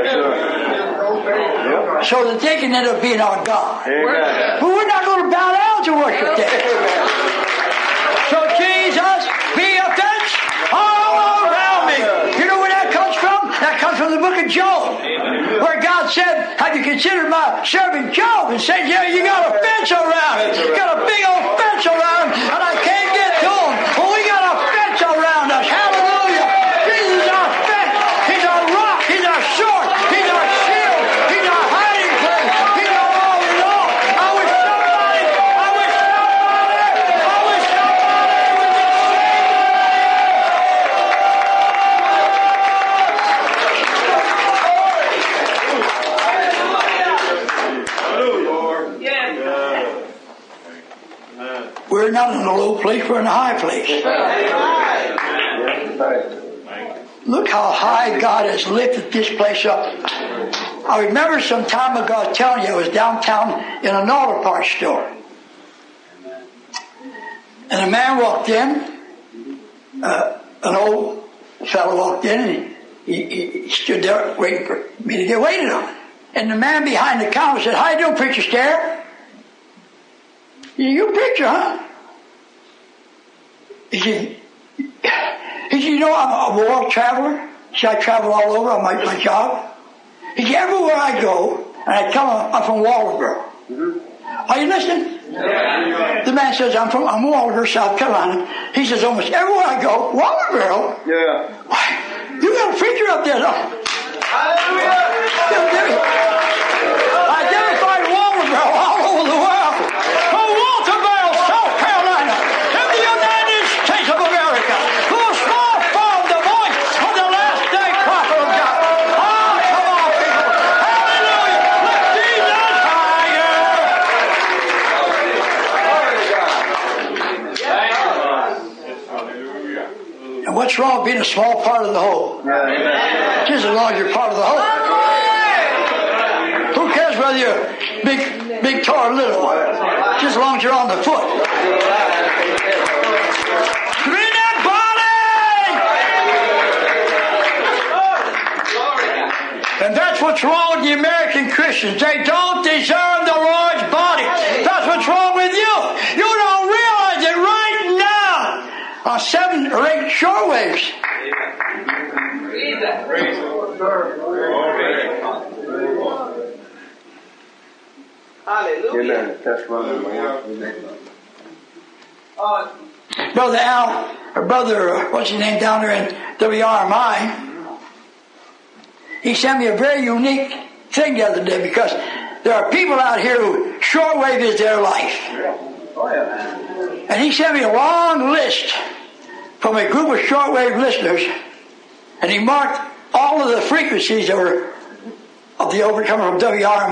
So that they can end up being our God. Amen. But we're not going to bow down to worship them. So Jesus, be a fence all around me. You know where that comes from? That comes from the book of Job. Where God said, have you considered my servant Job? And said, yeah, you got a fence around him. You got a big old fence around him, and I can't get to him. Well, we got a fence around us. Hallelujah. Jesus is our fence. He's our rock. He's our sword. He's our shield. He's our hiding place. He's our all in all. I wish somebody would get We're not in a low place, we're in a high place. Look how high God has lifted this place up. I remember some time ago, I was telling you, I was downtown in an auto parts store. And a man walked in, an old fellow walked in, and he stood there waiting for me to get waited on. And the man behind the counter said, how you doing, Preacher Stare? You preacher, huh? He said, you know, I'm a world traveler. He said, I travel all over on my job. He said, everywhere I go, and I tell him I'm from Walterboro. Are you listening? Yeah. The man says, I'm Walterboro, South Carolina. He says, almost everywhere I go, Walterboro? Yeah. Why, you got a preacher up there, though. Hallelujah. Identified Walterboro all over the world. From Walterboro, South Carolina, in the United States of America, who small form the voice of the last day prophet of God. Oh, come on, people. Hallelujah. Let Jesus higher. And what's wrong with being a small part of the whole? Just as long as you're part of the whole. Who cares whether you're big toe or little? Just as long as you're on the foot. You're in that body! And that's what's wrong with the American Christians. They don't deserve the Lord's body. That's what's wrong with you. You don't realize it right now on 7 or 8 shortwaves. Hallelujah. Brother Al, or Brother, what's his name down there in WRMI, he sent me a very unique thing the other day because there are people out here who shortwave is their life. And he sent me a long list from a group of shortwave listeners, and he marked all of the frequencies that were of the Overcomer from WRMI.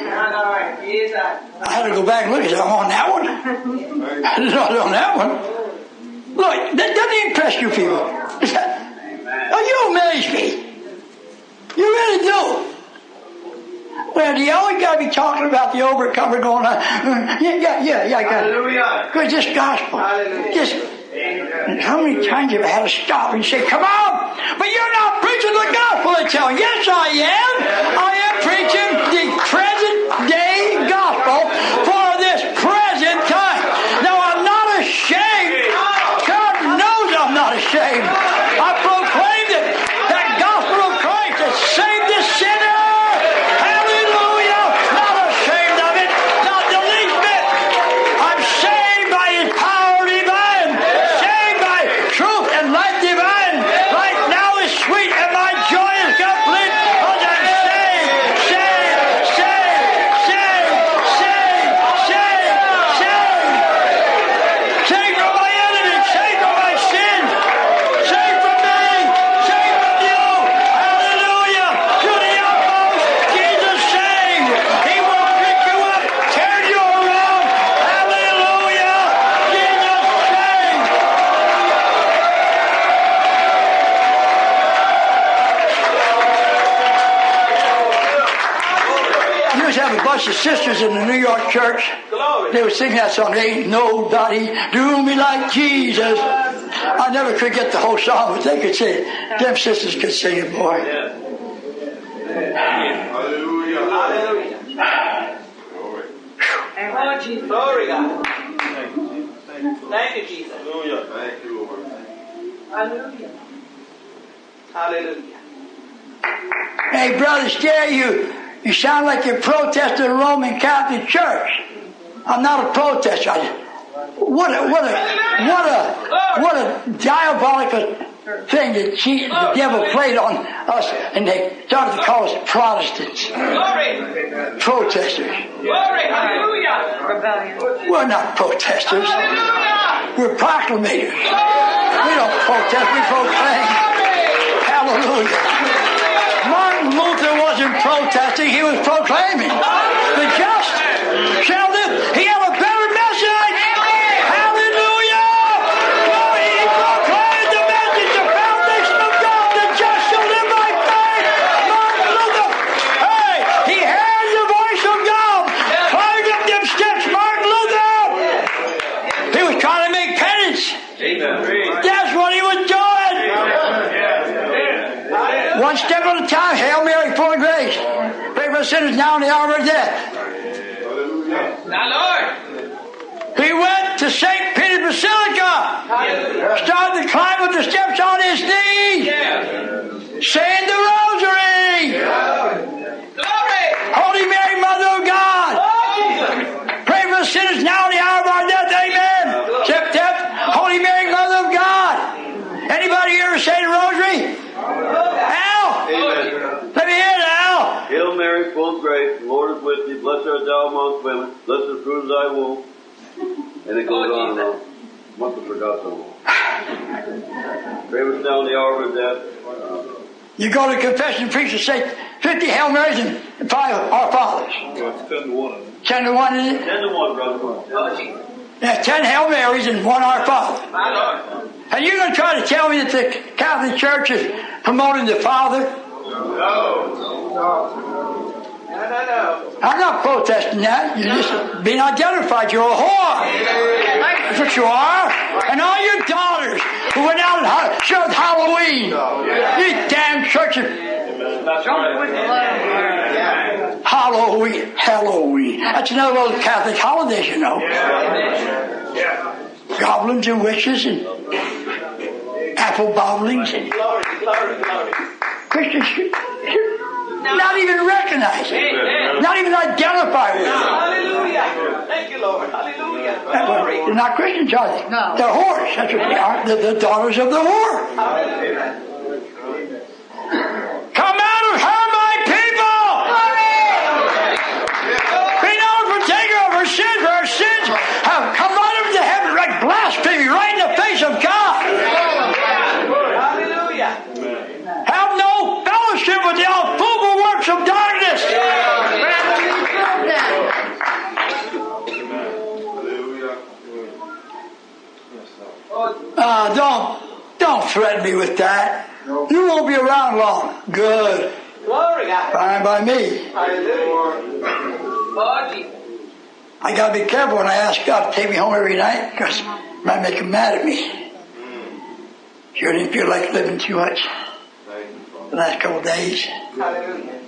I had to go back and look and say, I'm on that one. I was not on that one. Look, that doesn't impress you people. Oh, you amaze me. You really do. Well, do you always got to be talking about the Overcomer going on? Yeah, I got it. Because this gospel. Just How many times have I had to stop and say, come on, but you're not preaching the gospel. They tell me, yes, I am. I am preaching the present day gospel for this present time. Now, I'm not ashamed. God knows I'm not ashamed. I proclaimed it. That gospel of Christ that saved the sinner. Hallelujah. Not ashamed of it. Not the least bit. I'm saved by His power divine. Saved by truth and life divine. Right now is sweet and my joy is complete. Because I'm saved. Saved from my enemies. Saved from my sins. Saved from me. Saved from you. Hallelujah. To the utmost. Jesus saved. He will pick you up. Turn you around. Hallelujah. Jesus saved. We used to have a bunch of sisters in the New York church. They would sing that song, ain't nobody do me like Jesus. I never could get the whole song, but they could sing it. Them sisters could sing it, boy. Hallelujah. Hallelujah. Glory, God. Thank you, Jesus. Hallelujah. Thank you, Lord. Hallelujah. Hallelujah. Hey, Brother Stare, you sound like you're protesting the Roman Catholic Church. I'm not a protester. What a diabolical thing that the devil played on us, and they started to call us Protestants. Glory. Protesters. Glory. Hallelujah. Rebellion. We're not protesters. Hallelujah. We're proclamators. We don't protest, we proclaim. Hallelujah. Martin Luther wasn't protesting, he was proclaiming. The just shall live. He had a better message. Hallelujah. Glory. He proclaimed the message, the foundation of God, the just shall live by faith. Martin Luther, hey, he heard the voice of God. Climbed up them steps, Martin Luther. He was trying to make penance. That's what he was doing. One step at a time. Hail Mary, full of grace. Pray for sinners now in the hour of death. Now, Lord. He went to St. Peter's Basilica. Started to climb up the steps on his knees. Saying the rosary. Glory. Holy Mary, Mother of God. Pray for sinners now in the hour of our death. Amen. Step, step. Holy Mary, Mother of God. Anybody here say the rosary? Al? Amen. Let me hear it, Al. Hail Mary, full of grace, the Lord is with thee. Blessed art thou amongst women. Blessed is the fruit of thy womb. And it goes on and on. Must have forgot someone. Pray with us now in the hour of death. You go to confession, preacher, say 50 Hail Marys and 5 Our Fathers. It's 10 to 1. 10 to 1, is it? 10 to 1, brother. Yeah, 10 Hail Marys and 1 Our Father. My Lord. And you're going to try to tell me that the Catholic Church is promoting the Father? No. I'm not protesting that. You're just being identified. You're a whore. That's what you are. And all your daughters who went out and showed Halloween. These damn churches. Halloween. That's another little Catholic holiday, you know. Goblins and witches and apple bobblings and Christians should not even recognize it, not even identify with it. Hallelujah. Thank you, Lord. Hallelujah. Glory. They're not Christians, are they? No. They're whores. That's what they are. They're the daughters of the whore. Hallelujah. Come out of her, my people! Be known for taking of our sins, for our sins have come right up to heaven like blasphemy, right in the face of God. Hallelujah. Have no fellowship with the unfruitful works of darkness. Don't threaten me with that. You won't be around long. Good. Glory, God. Fine by me. Hallelujah. I gotta be careful when I ask God to take me home every night, because it might make him mad at me. Sure didn't feel like living too much the last couple of days. Hallelujah.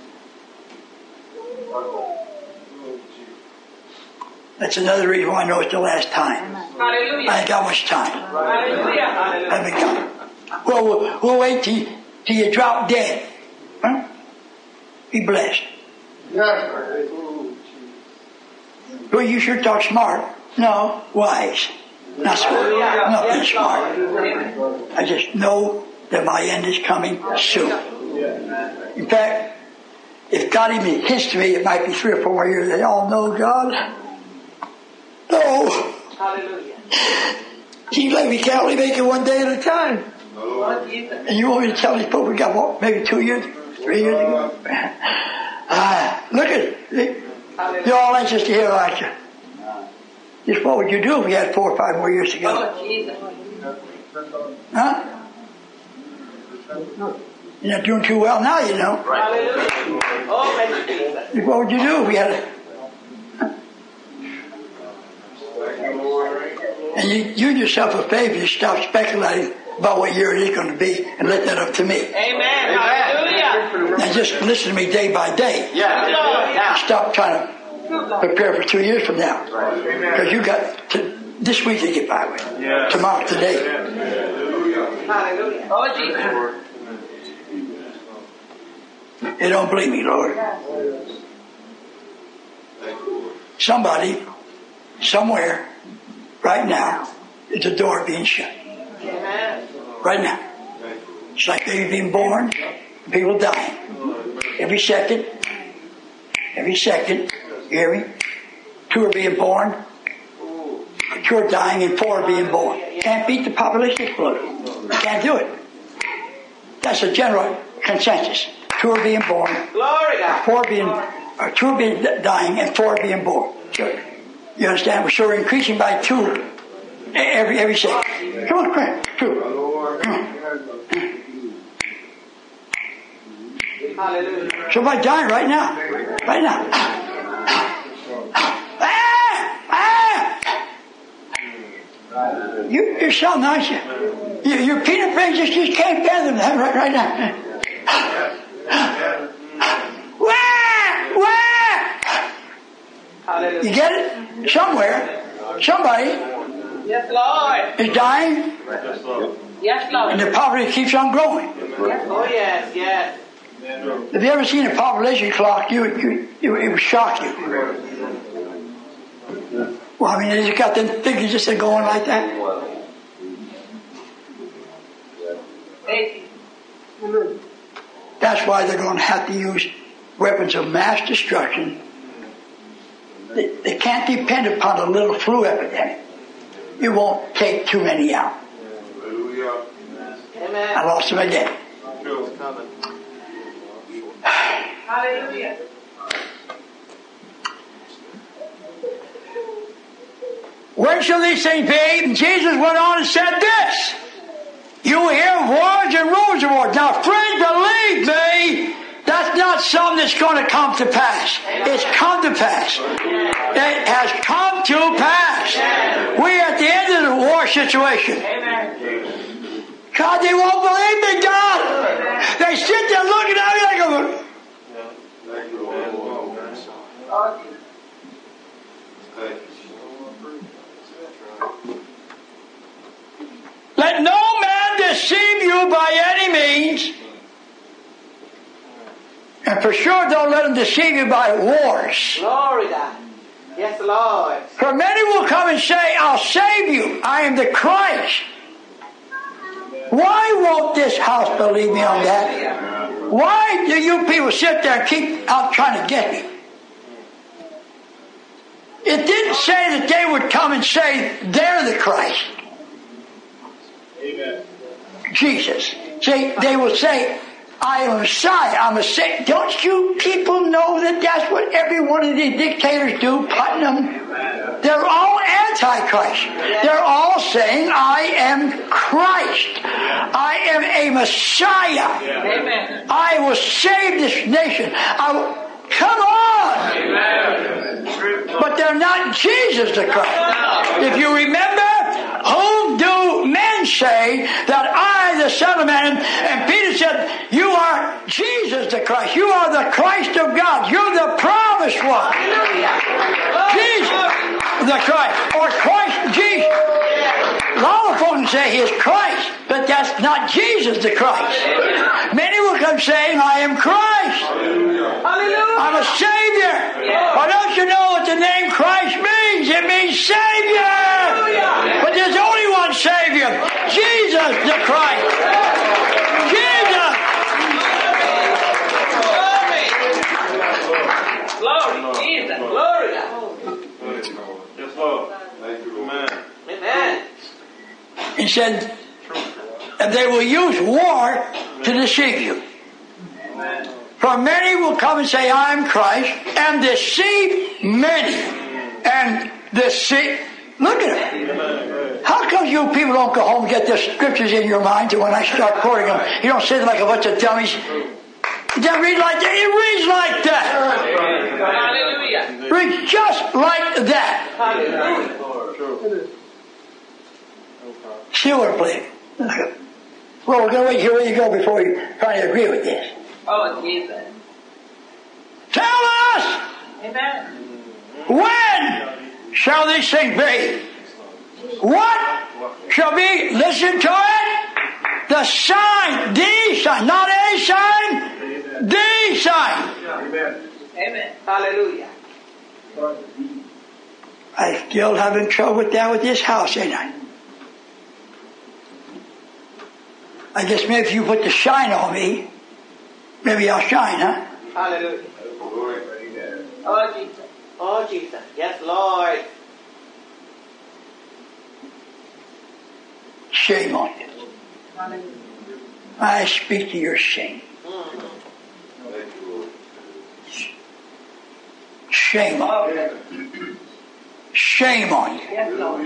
That's another reason why I know it's the last time. Hallelujah. I ain't got much time. Hallelujah. I haven't got. Well, we'll wait till you drop dead. Huh? Be blessed. Well, you sure talk smart. No, wise. Not smart. Nothing smart. I just know that my end is coming soon. In fact, if God even hints to me, it might be 3 or 4 more years. They all know God. No. Hallelujah. Seems like we can only make it one day at a time. And you want me to tell these people we got what, maybe 2 years, 3 years ago? Look at it. You're all anxious to hear, aren't you? Just what would you do if we had 4 or 5 more years to go? Huh? You're not doing too well now, you know. What would you do if we had And you yourself a favor, you stop speculating about what year it is going to be and let that up to me. Amen. Hallelujah. Now just listen to me day by day. Stop trying to prepare for 2 years from now. Because you got this week to get by with. Tomorrow, today. Hallelujah. Oh, Jesus. They don't believe me, Lord. Somebody, somewhere, right now, is the door being shut. Amen. Right now. It's like they've been born, people dying. Every second, you hear me? 2 are being born, 2 are dying, and 4 are being born. Can't beat the population explosion. Can't do it. That's a general consensus. 2 are being born, Glory God. 2 are being dying, and 4 are being born. You understand? So we're increasing by 2 every second. Come on, quick. 2. Come on. Hallelujah. Somebody dying right now. Right now. You're shouting, aren't you? Your peanut brain just can't fathom that right now. Hallelujah. You get it? Somewhere, somebody Yes, Lord. is dying, Yes, Lord. and the poverty keeps on growing. Oh, yes, yes. If you ever seen a population clock, it would shock you. Well, I mean, they just got them figures just going like that. That's why they're going to have to use weapons of mass destruction. They can't depend upon a little flu epidemic. You won't take too many out. Amen. I lost them again. Hallelujah. When shall these things be? And Jesus went on and said this. You will hear of wars and rumors of wars. Now, friends, believe me, that's not something that's going to come to pass. It's come to pass. It has come to pass. We're at the end of the war situation. God, they won't believe me, God. They sit there looking at me like a... Let no man deceive you by any means. And for sure don't let them deceive you by wars. Glory God. Yes, Lord. For many will come and say, I'll save you. I am the Christ. Why won't this house believe me on that? Why do you people sit there and keep out trying to get me? It didn't say that they would come and say they're the Christ. Amen. Jesus. See, they will say, I am a Messiah. I'm a Savior. Don't you people know that that's what every one of these dictators do, Putnam? They're all antichrist. They're all saying, I am Christ. I am a Messiah. Amen. I will save this nation. Come on! But they're not Jesus the Christ. If you remember, whom do men say that I, the Son of Man. And Peter said, you are Jesus the Christ. You are the Christ of God. You're the promised one. Jesus the Christ. Or Christ Jesus. A lot of folks say he is Christ, but that's not Jesus the Christ. Many will come saying, I am Christ. I'm a Savior. Why don't you know what the name Christ means? It means Savior. But there's only one Savior. Jesus the Christ. Jesus. Glory. Jesus. Glory. Yes, Lord. Thank you, Amen. Amen. He said, and they will use war to deceive you. For many will come and say, I am Christ, and deceive many. And deceive. Look at it. How come you people don't go home and get the scriptures in your mind to when I start quoting them? You don't sit like a bunch of dummies. It doesn't read like that. It reads like that. Hallelujah. Reads just like that. Hallelujah. See what I believe. Well, we're going to wait here where you go before we finally agree with this. Oh, Jesus. Tell us! Amen. When shall these things be? What shall be? Listen to it. The sign, the sign, not a sign, the sign. Amen. Hallelujah. I still having trouble with that with this house, ain't I? I guess maybe if you put the shine on me, maybe I'll shine, huh? Hallelujah. Oh, Jesus. Oh, Jesus. Yes, Lord. Shame on you. I speak to your shame. Shame on you. Shame on you. Yes, Lord.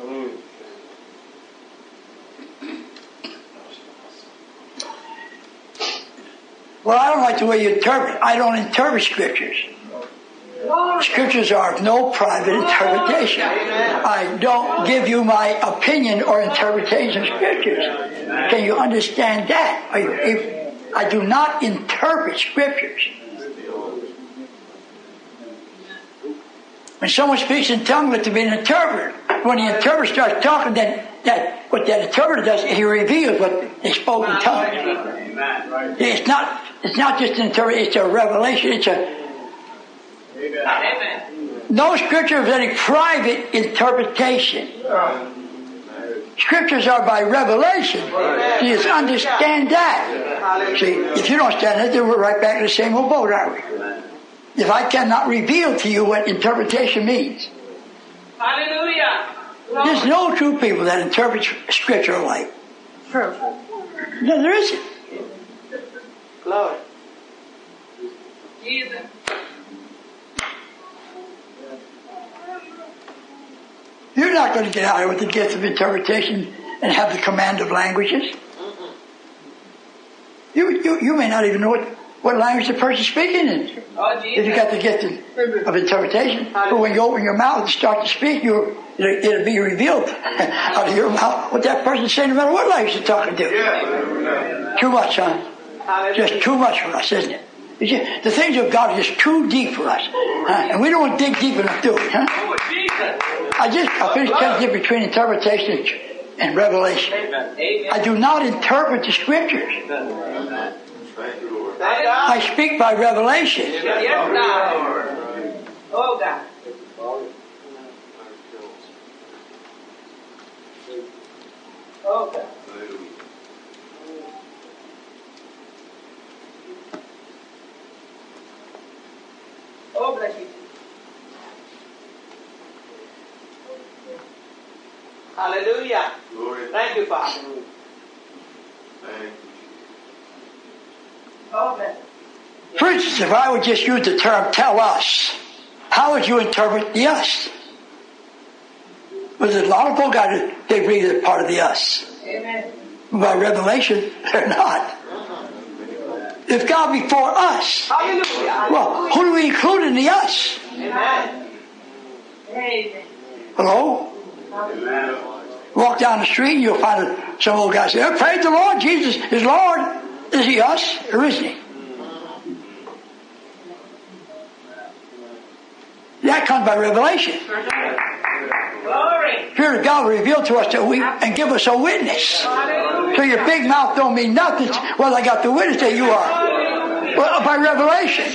Well, I don't like the way you interpret. I don't interpret scriptures. Scriptures are of no private interpretation. I don't give you my opinion or interpretation of scriptures. Can you understand that? I do not interpret scriptures. When someone speaks in tongues, it's to be an interpreter. When the interpreter starts talking, then what that interpreter does, he reveals what they spoke in tongues. It's not just an interpretation, it's a revelation. It's a no scripture of any private interpretation. Scriptures are by revelation. You just understand that. See, if you don't understand that, then we're right back in the same old boat, aren't we? If I cannot reveal to you what interpretation means. Hallelujah. There's no true people that interpret scripture alike. No, there isn't. Glory. Jesus. You're not going to get out of it with the gift of interpretation and have the command of languages. You may not even know what language the person's speaking in. If you got the gift of interpretation. But when you open your mouth and start to speak, it'll be revealed out of your mouth what that person's saying, no matter what language they're talking to. Too much, son. Just too much for us, isn't it? The things of God are just too deep for us. And we don't dig deep enough, do we? Huh? I finished telling you between interpretation and revelation. I do not interpret the scriptures. I speak by revelation. Yes, God. Oh, God. Oh, God. Oh, bless you. Hallelujah. Glory. Thank you, Father. Thank you. Oh, bless you. For instance, if I would just use the term tell us, how would you interpret the us? Because a lot of folk they believe they're part of the us. Amen. By revelation, they're not. If God be for us, Hallelujah. well, who do we include in the us? Amen. Amen. Hello? Amen. Walk down the street and you'll find some old guy say, oh, praise the Lord, Jesus is Lord. Is he us or isn't he? That comes by revelation. Glory. Spirit of God will reveal to us that and give us a witness. So your big mouth don't mean nothing. Well, I got the witness that you are. Well, by revelation.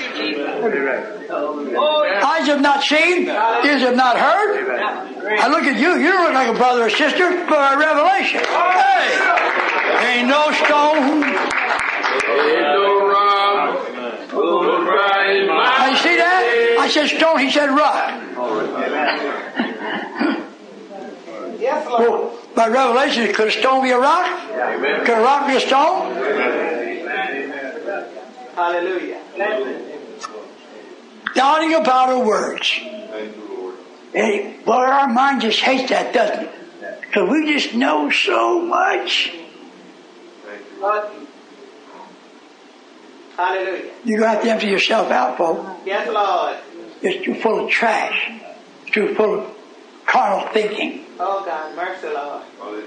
Eyes have not seen, ears have not heard. I look at you, you don't look like a brother or sister, but by revelation. Hey! Ain't no stone. Ain't no rock. Now you see that? I said stone, he said rock. Yes, Lord. Well, by revelation, could a stone be a rock? Could a rock be a stone? Hallelujah. Doubting about our words. Well, our mind just hates that, doesn't it? Because we just know so much. Hallelujah. You're going to have to empty yourself out, folks. Yes, Lord. It's too full of trash. It's too full of carnal thinking. Oh, God. Mercy, Lord.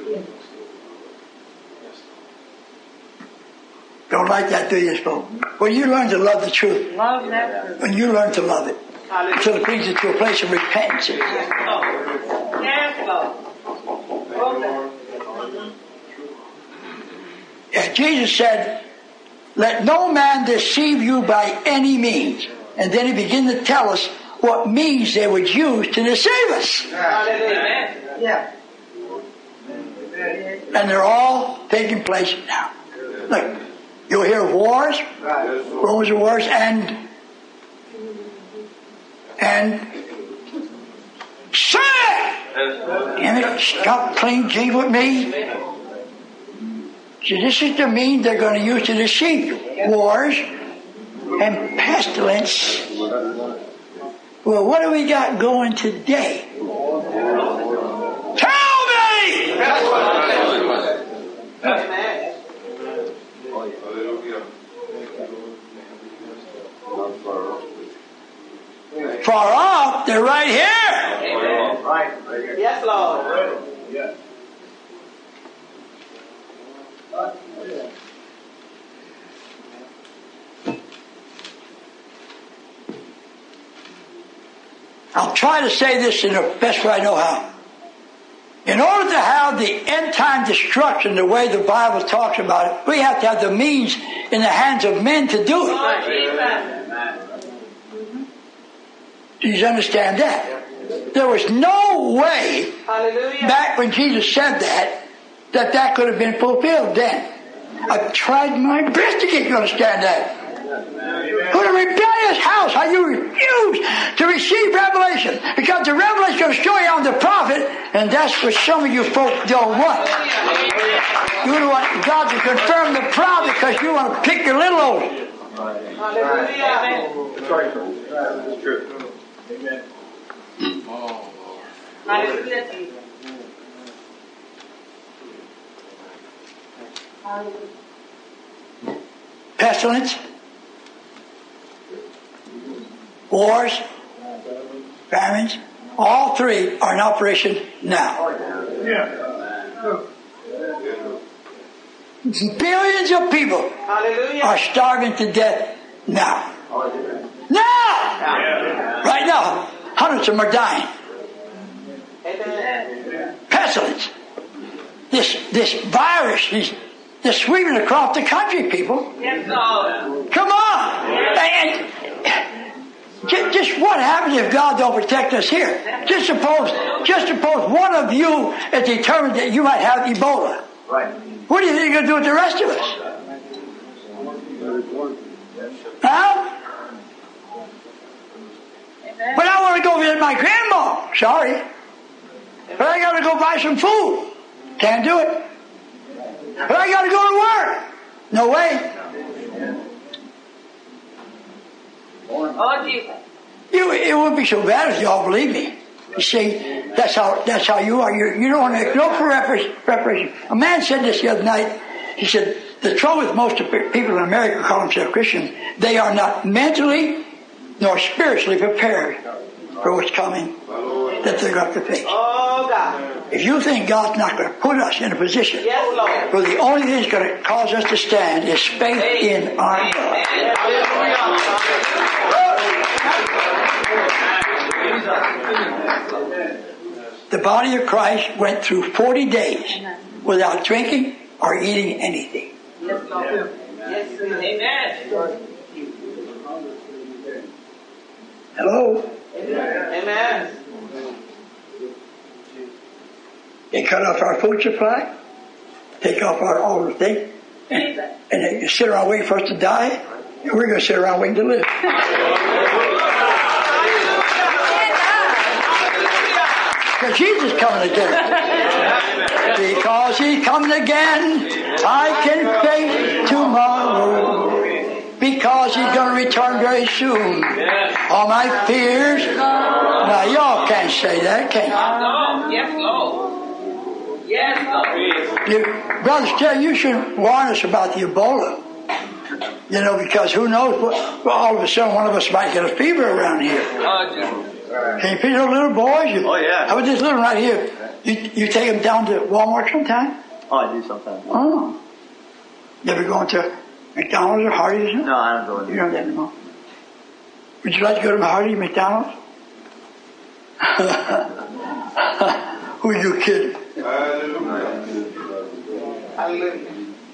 Don't like that, do you, folks? When you learn to love the truth, Love that. when you learn to love it, Hallelujah. until it brings you to a place of repentance. Yes, Lord. Yeah, Jesus said, let no man deceive you by any means. And then he began to tell us what means they would use to deceive us. Hallelujah. Yeah. And they're all taking place now. Look, you'll hear of wars, rumors of wars, and sin! And stop playing games with me. So this is the means they're going to use to deceive you. Wars and pestilence. Well, what do we got going today? Tell me! Amen. Far off, they're right here. Yes, Lord. I'll try to say this in the best way I know how. In order to have the end time destruction the way the Bible talks about it, we have to have the means in the hands of men to do it. Do you understand that? There was no way back when Jesus said that could have been fulfilled then. I've tried my best to get you to understand that. What a rebellious house, how you refuse to receive revelation. Because the revelation is going to show you on the prophet, and that's what some of you folk don't want. You don't want God to confirm the prophet because you want to pick your little old. Hallelujah. That's right. That's true. Amen. Oh, Hallelujah. Pestilence, wars, famines, all three are in operation now. Billions of people are starving to death now. Now! Right now, hundreds of them are dying. Pestilence. This virus, they're sweeping across the country, people. Come on! And just what happens if God don't protect us here? Just suppose one of you is determined that you might have Ebola. Right. What do you think you're going to do with the rest of us? Huh? But I want to go visit my grandma. Sorry. But I got to go buy some food. Can't do it. But I got to go to work. No way. Oh, Jesus. It wouldn't be so bad if y'all believe me. You see, that's how you are. You don't want to look for reparation. A man said this the other night. He said, the trouble with most of the people in America who call themselves Christians, they are not mentally nor spiritually prepared for what's coming. that they're going to face. Oh, God. If you think God's not going to put us in a position Yes, Lord. where the only thing that's going to cause us to stand is faith in our God. The body of Christ went through 40 days without drinking or eating anything. Yes, Lord. Yes, amen. Hello? Amen. They cut off our food supply, take off all the thing, and they sit around waiting for us to die, and we're going to sit around waiting to live. Because Jesus is coming again. Because He's coming again, I can face tomorrow. Because He's going to return very soon. All my fears. Now y'all can't say that, can you? Yes, Lord. Yes, Lord. Brother Still, you should warn us about the Ebola. You know, because who knows what, well, all of a sudden one of us might get a fever around here. Can you picture those little boys? Oh, yeah. How about this little one right here? You take them down to Walmart sometime? Oh, I do sometimes. Oh. You ever going to McDonald's or Hardee's? No, I don't go in You there. don't get them all. Would you like to go to Hardee's, McDonald's? Who are you kidding? Hallelujah.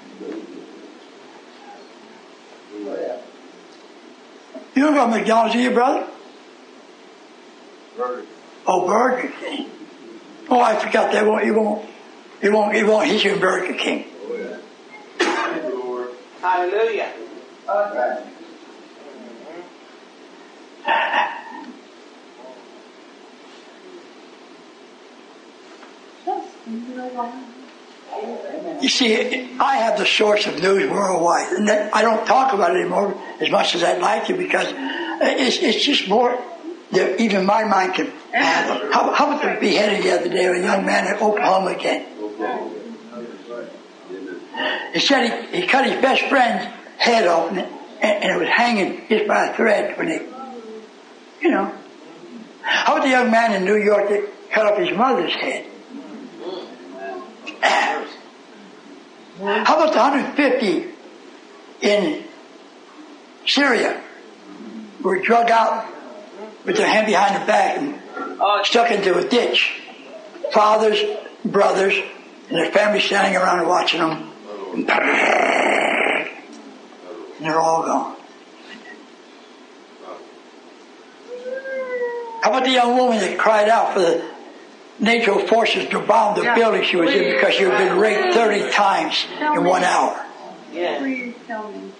You don't go to McDonald's, do you, brother? Burger. Oh, Burger King. Oh, I forgot that. He won't hit you in Burger King. Hallelujah. You see, I have the source of news worldwide, and I don't talk about it anymore as much as I'd like to because it's just more that even my mind can handle. How about the beheading the other day of a young man in Oklahoma again? He said he cut his best friend's head off, and it was hanging just by a thread when they, you know. How about the young man in New York that cut off his mother's head? How about the 150 in Syria who were drug out with their hand behind the back and stuck into a ditch? Fathers, brothers, and their families standing around watching them. And they're all gone. How about the young woman that cried out for the NATO forces to bomb the building she was in because she had been raped 30 times in 1 hour? Yes. Please tell me.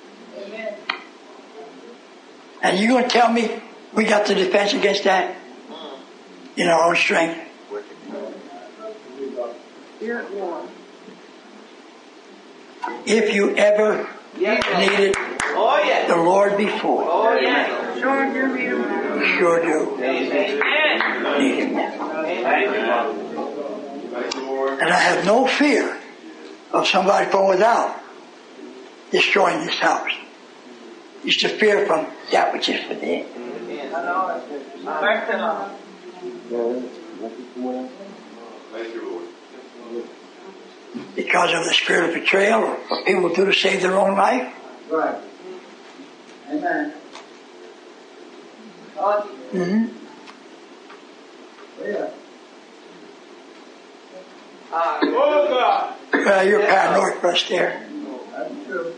And you going to tell me we got the defense against that in our own strength? You're at war. If you ever needed Oh, yes. the Lord before, Oh, yes. Sure do you. you sure do Amen. need Him now. Amen. And I have no fear of somebody from without destroying this house. It's the fear from that which is within. Because of the spirit of betrayal, or what people do to save their own life. Right. Amen. Mm-hmm. Yeah. Oh, God. Well, you're paranoid for us there. That's true.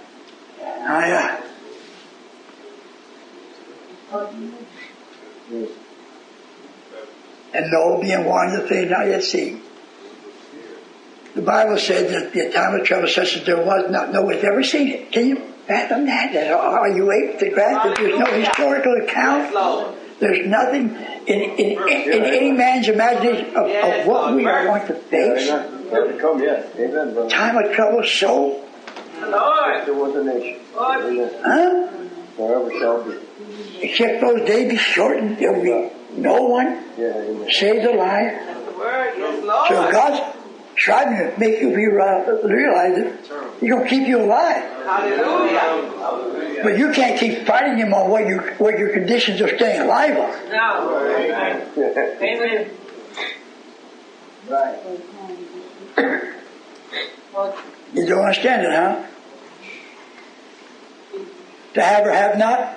And no being warned of things not yet seen. The Bible said that the time of trouble such as there was not, no one's ever seen it. Can you fathom that? Are you able to grasp that there's no historical account? There's nothing in any man's imagination of what we are going to face. Hasn't come yet. Amen, brother. Time of trouble so. Lord. There was a nation. Amen. Huh? Forever shall be. Except those days be shortened, there will be no one Yeah, amen. save the liar. The word, yes, Lord. So God's striving to make you realize that He's going to keep you alive. Hallelujah. But you can't keep fighting Him on what your conditions of staying alive are. No. Amen. Right. You don't understand it, huh? To have or have not?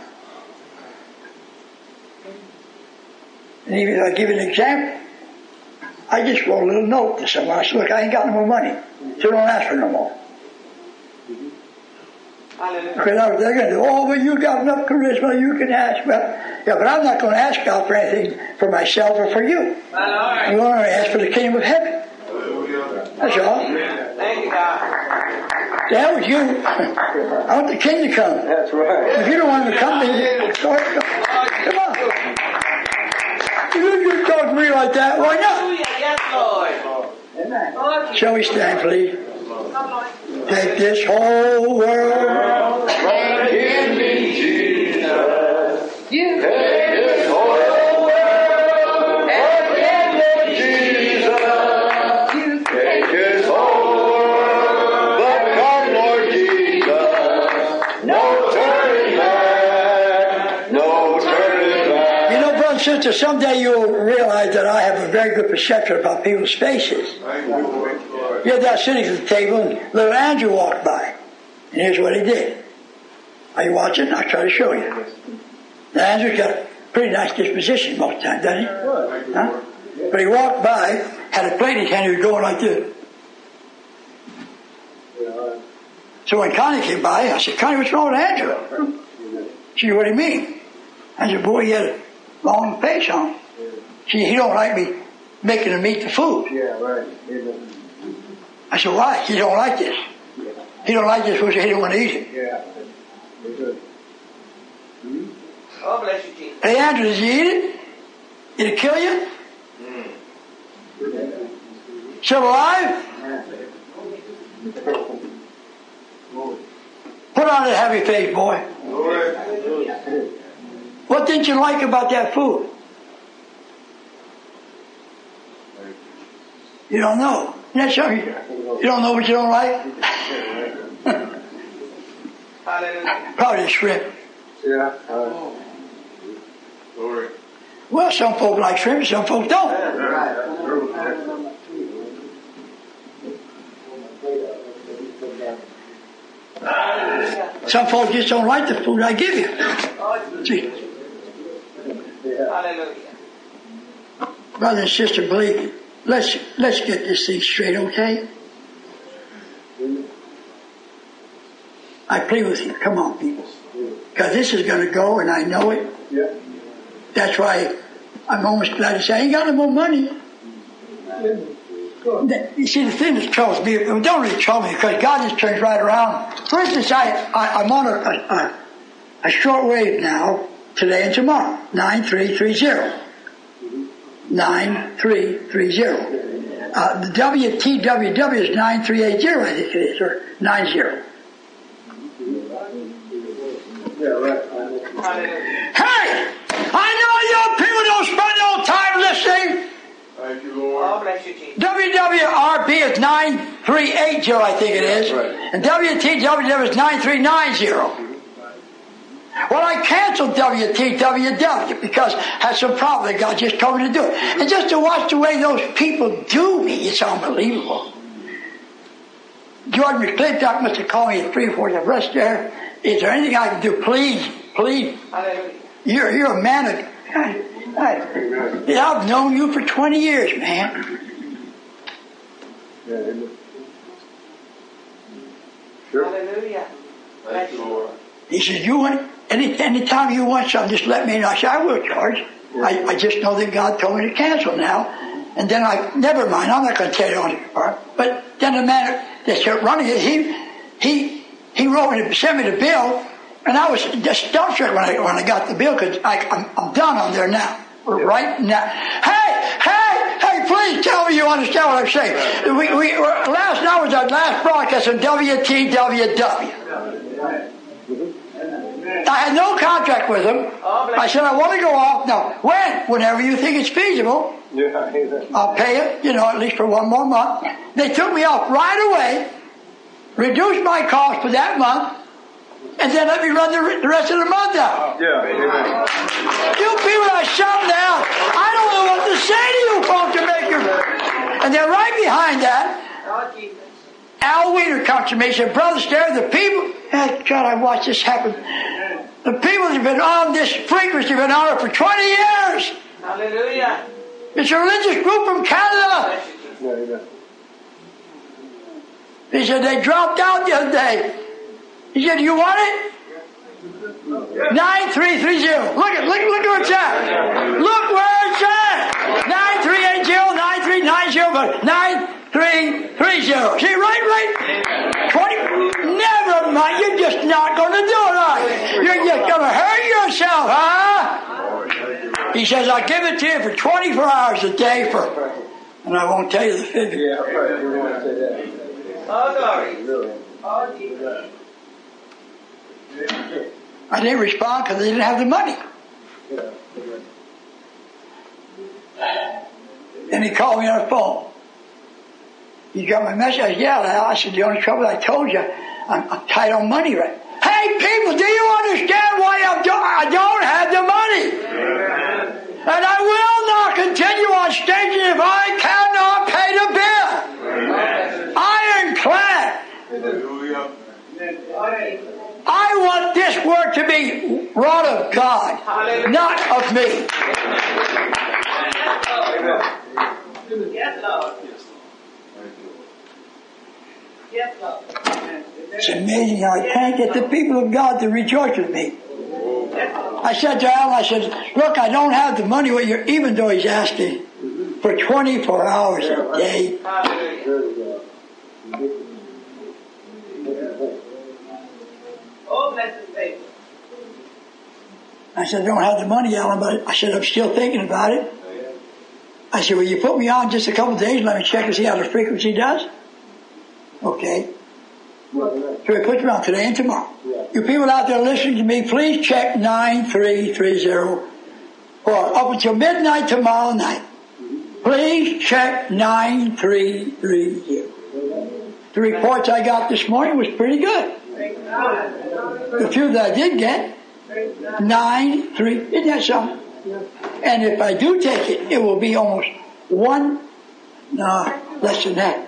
And even I'll give you an example. I just wrote a little note to someone. I said, look, I ain't got no more money, so don't ask for no more. Because they're going to do, oh, well, you got enough charisma, you can ask. Well, yeah, but I'm not going to ask God for anything for myself or for you. I'm going to ask for the kingdom of heaven. That's all. Thank you, God. The hell with you. I want the king to come. That's right. If you don't want him to come, then come on. You talk to me like that, why not? Yes, Lord. Shall we stand, please? Take this whole world and give me Jesus. You Take this whole world and give me Jesus. Take this whole world, but come, Lord Jesus. No turning back, no turning back. You know, brother and sister, someday you'll realize that I have a very good perception about people's faces. You're there sitting at the table, and little Andrew walked by. And here's what he did. Are you watching? I'll try to show you. Now, Andrew's got a pretty nice disposition most of the time, doesn't he? Huh? But he walked by, had a plate in his hand, he was going like this. So when Connie came by, I said, Connie, what's wrong with Andrew? She said, what do you mean? I said, boy, he had a long face on. See, he don't like me making him eat the food. Yeah, right. I said, why? He don't like this. He don't like this food, so he don't want to eat it. Yeah. Good. Oh, bless you, Jesus. Hey, Andrew, did you eat it? Did it kill you? Still alive? Put on that happy face, boy. What didn't you like about that food? You don't know. That's something. You don't know what you don't like? Hallelujah. Probably the shrimp. Yeah. Well, some folk like shrimp, some folk don't. Some folk just don't like the food I give you. See, Hallelujah. brother and sister, believe me. Let's get this thing straight, okay? I plead with you. Come on, people. Because this is going to go, and I know it. Yeah. That's why I'm almost glad to say I ain't got no more money. You see, the thing that troubles me, it don't really trouble me because God just turns right around. For instance, I'm on a short wave now, today and tomorrow, 9330. 9330. The WTWW is 9380, I think it is, or 90. Yeah, right. Hey! I know you people don't spend no time listening! Thank you, Lord. Oh, bless you, Jesus. WWRB is 9380, I think it is. Right. And WTWW is 9390. Well, I canceled WTWW because I had some problem that God just told me to do it. And just to watch the way those people do me, it's unbelievable. George McClintock must have called me at 3 or 4 of rest there. Is there anything I can do? Please. Hallelujah. You're a man of... I've known you for 20 years, man. Sure. Hallelujah. Thank you, Lord. He said, you want... Anytime you want something, just let me know. I said, I will, George. I just know that God told me to cancel now. And then never mind, I'm not going to tell you on the part. But then the man that's running it, he wrote me, sent me the bill, and I was just dumbstruck when I got the bill because I'm done on there now. Right now. Hey, please tell me you understand what I'm saying. Last night was our last broadcast on WTWW. I I had no contract with them. I said, I want to go off. Now, whenever you think it's feasible, I'll pay it, at least for one more month. They took me off right away, reduced my cost for that month, and then let me run the rest of the month out. You people are something else. I don't know what to say to you folks to make you. And then right behind that, Al Wheeler comes to me and said, Brother Stair, the people, God, I watched this happen. The people that have been on this frequency have been on it for 20 years. Hallelujah. It's a religious group from Canada. He said, they dropped out the other day. He said, you want it? 9330. Look where it's at. Look where it's at. 9380, 9390, but 9330. See, right? 20. Never mind. You're just not going to do it, right? You're just going to hurt yourself, huh? He says, I'll give it to you for 24 hours a day and I won't tell you the figure. Yeah, right. We won't say that. Oh, glory. I didn't respond because they didn't have the money. And he called me on the phone. You got my message? I said, yeah. I said, the only trouble I told you, I'm tight on money right. Hey people, do you understand why I don't have the money? And I will not continue on staging if I cannot pay the bill. Ironclad. I want this word to be wrought of God, not of me. Yes, Lord. Yes, Lord. It's amazing how I can't get the people of God to rejoice with me. I said to Al, look, I don't have the money with you, even though he's asking for 24 hours a day. Oh, bless his faith. I said, I don't have the money, Alan, but I said, I'm still thinking about it. I said, will you put me on just a couple of days, let me check and see how the frequency does? Okay. So he puts me on today and tomorrow. You people out there listening to me, please check 9330 or up until midnight tomorrow night. Please check 9330. The reports I got this morning was pretty good. The few that I did get, 93, isn't that something? And if I do take it, it will be almost less than that.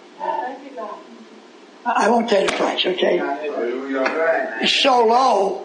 I won't tell you the price, okay? It's so low.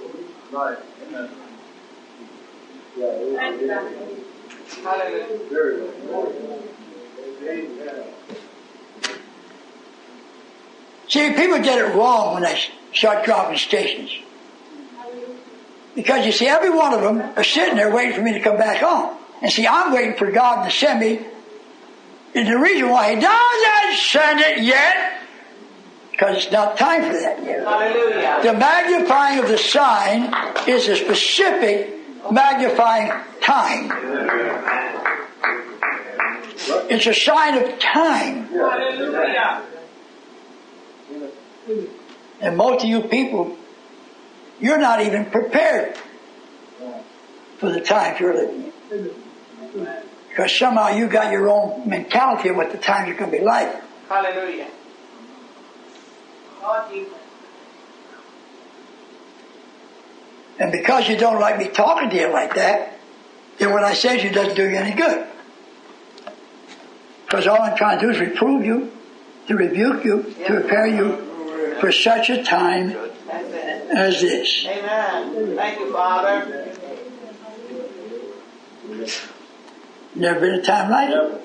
See, people get it wrong when they start dropping stations. Because you see, every one of them are sitting there waiting for me to come back on. And see, I'm waiting for God to send me. And the reason why He doesn't send it yet, because it's not time for that yet. Hallelujah. The magnifying of the sign is a specific magnifying time. It's a sign of time. Hallelujah. And most of you people, you're not even prepared for the times you're living in. Because somehow you got your own mentality of what the times are going to be like. Hallelujah. And because you don't like me talking to you like that, then what I say to you doesn't do you any good. Because all I'm trying to do is reprove you, to rebuke you, to prepare you for such a time as this. Amen. Thank you, Father. Never been a time like it.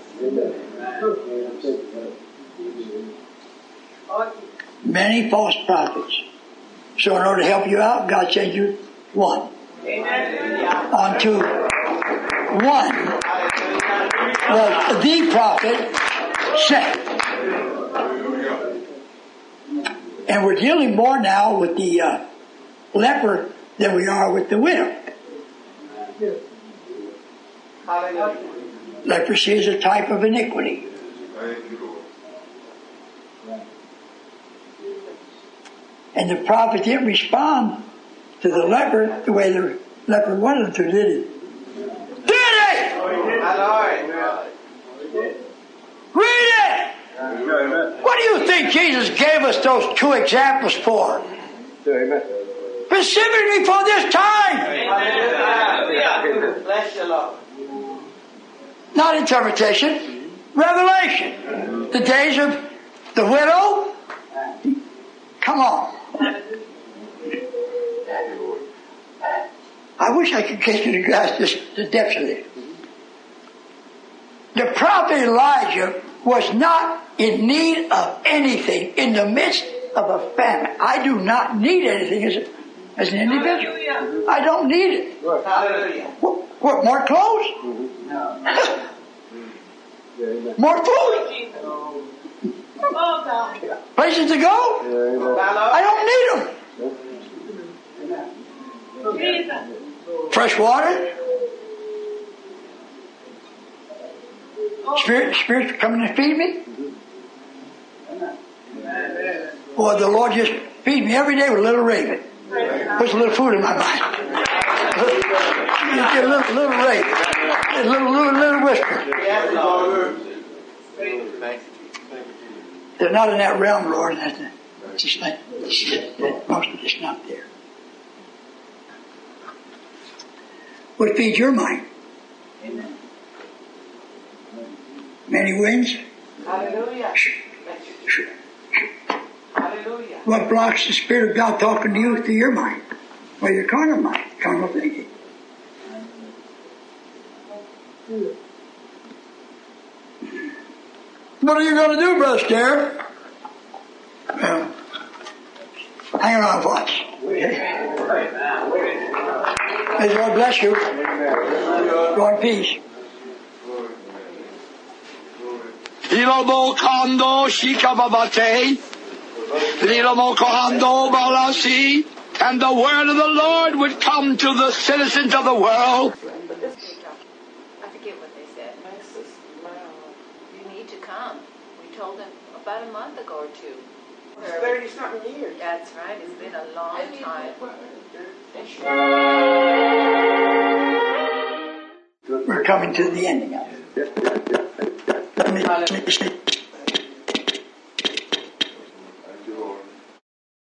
Many false prophets. So in order to help you out, God sent you one. Unto one was the prophet sent. And we're dealing more now with the leper than we are with the widow. Leprosy is a type of iniquity. And the prophet didn't respond to the leper the way the leper wanted him to, did he? Did he? Read it! What do you think Jesus gave us those two examples for? Specifically for this time. Bless you, Lord. Not interpretation, revelation. The days of the widow. Come on. I wish I could get you to grasp the depths of this. The prophet Elijah was not in need of anything in the midst of a famine. I do not need anything as an individual. I don't need it. Hallelujah. What, more clothes? More food? Places to go? I don't need them. Fresh water? Spirit coming to feed me? Or the Lord just feed me every day with a little raven. Puts a little food in my mind. You get a little raven. A little whisper. They're not in that realm, Lord. It's just like, most of it's not there. What feeds your mind? Amen. Many winds? Hallelujah. Hallelujah. What blocks the Spirit of God talking to you through your mind? Or your carnal mind, carnal thinking. What are you going to do, Brother Stare? Well, hang around and watch. May the Lord bless you. Go in peace. Ilomo kando shikababate. Ilomo kohando balasi. And the word of the Lord would come to the citizens of the world. I forget what they said. You need to come. We told them about a month ago or two. 30-something years. That's right. It's been a long time. We're coming to the ending of it. Let me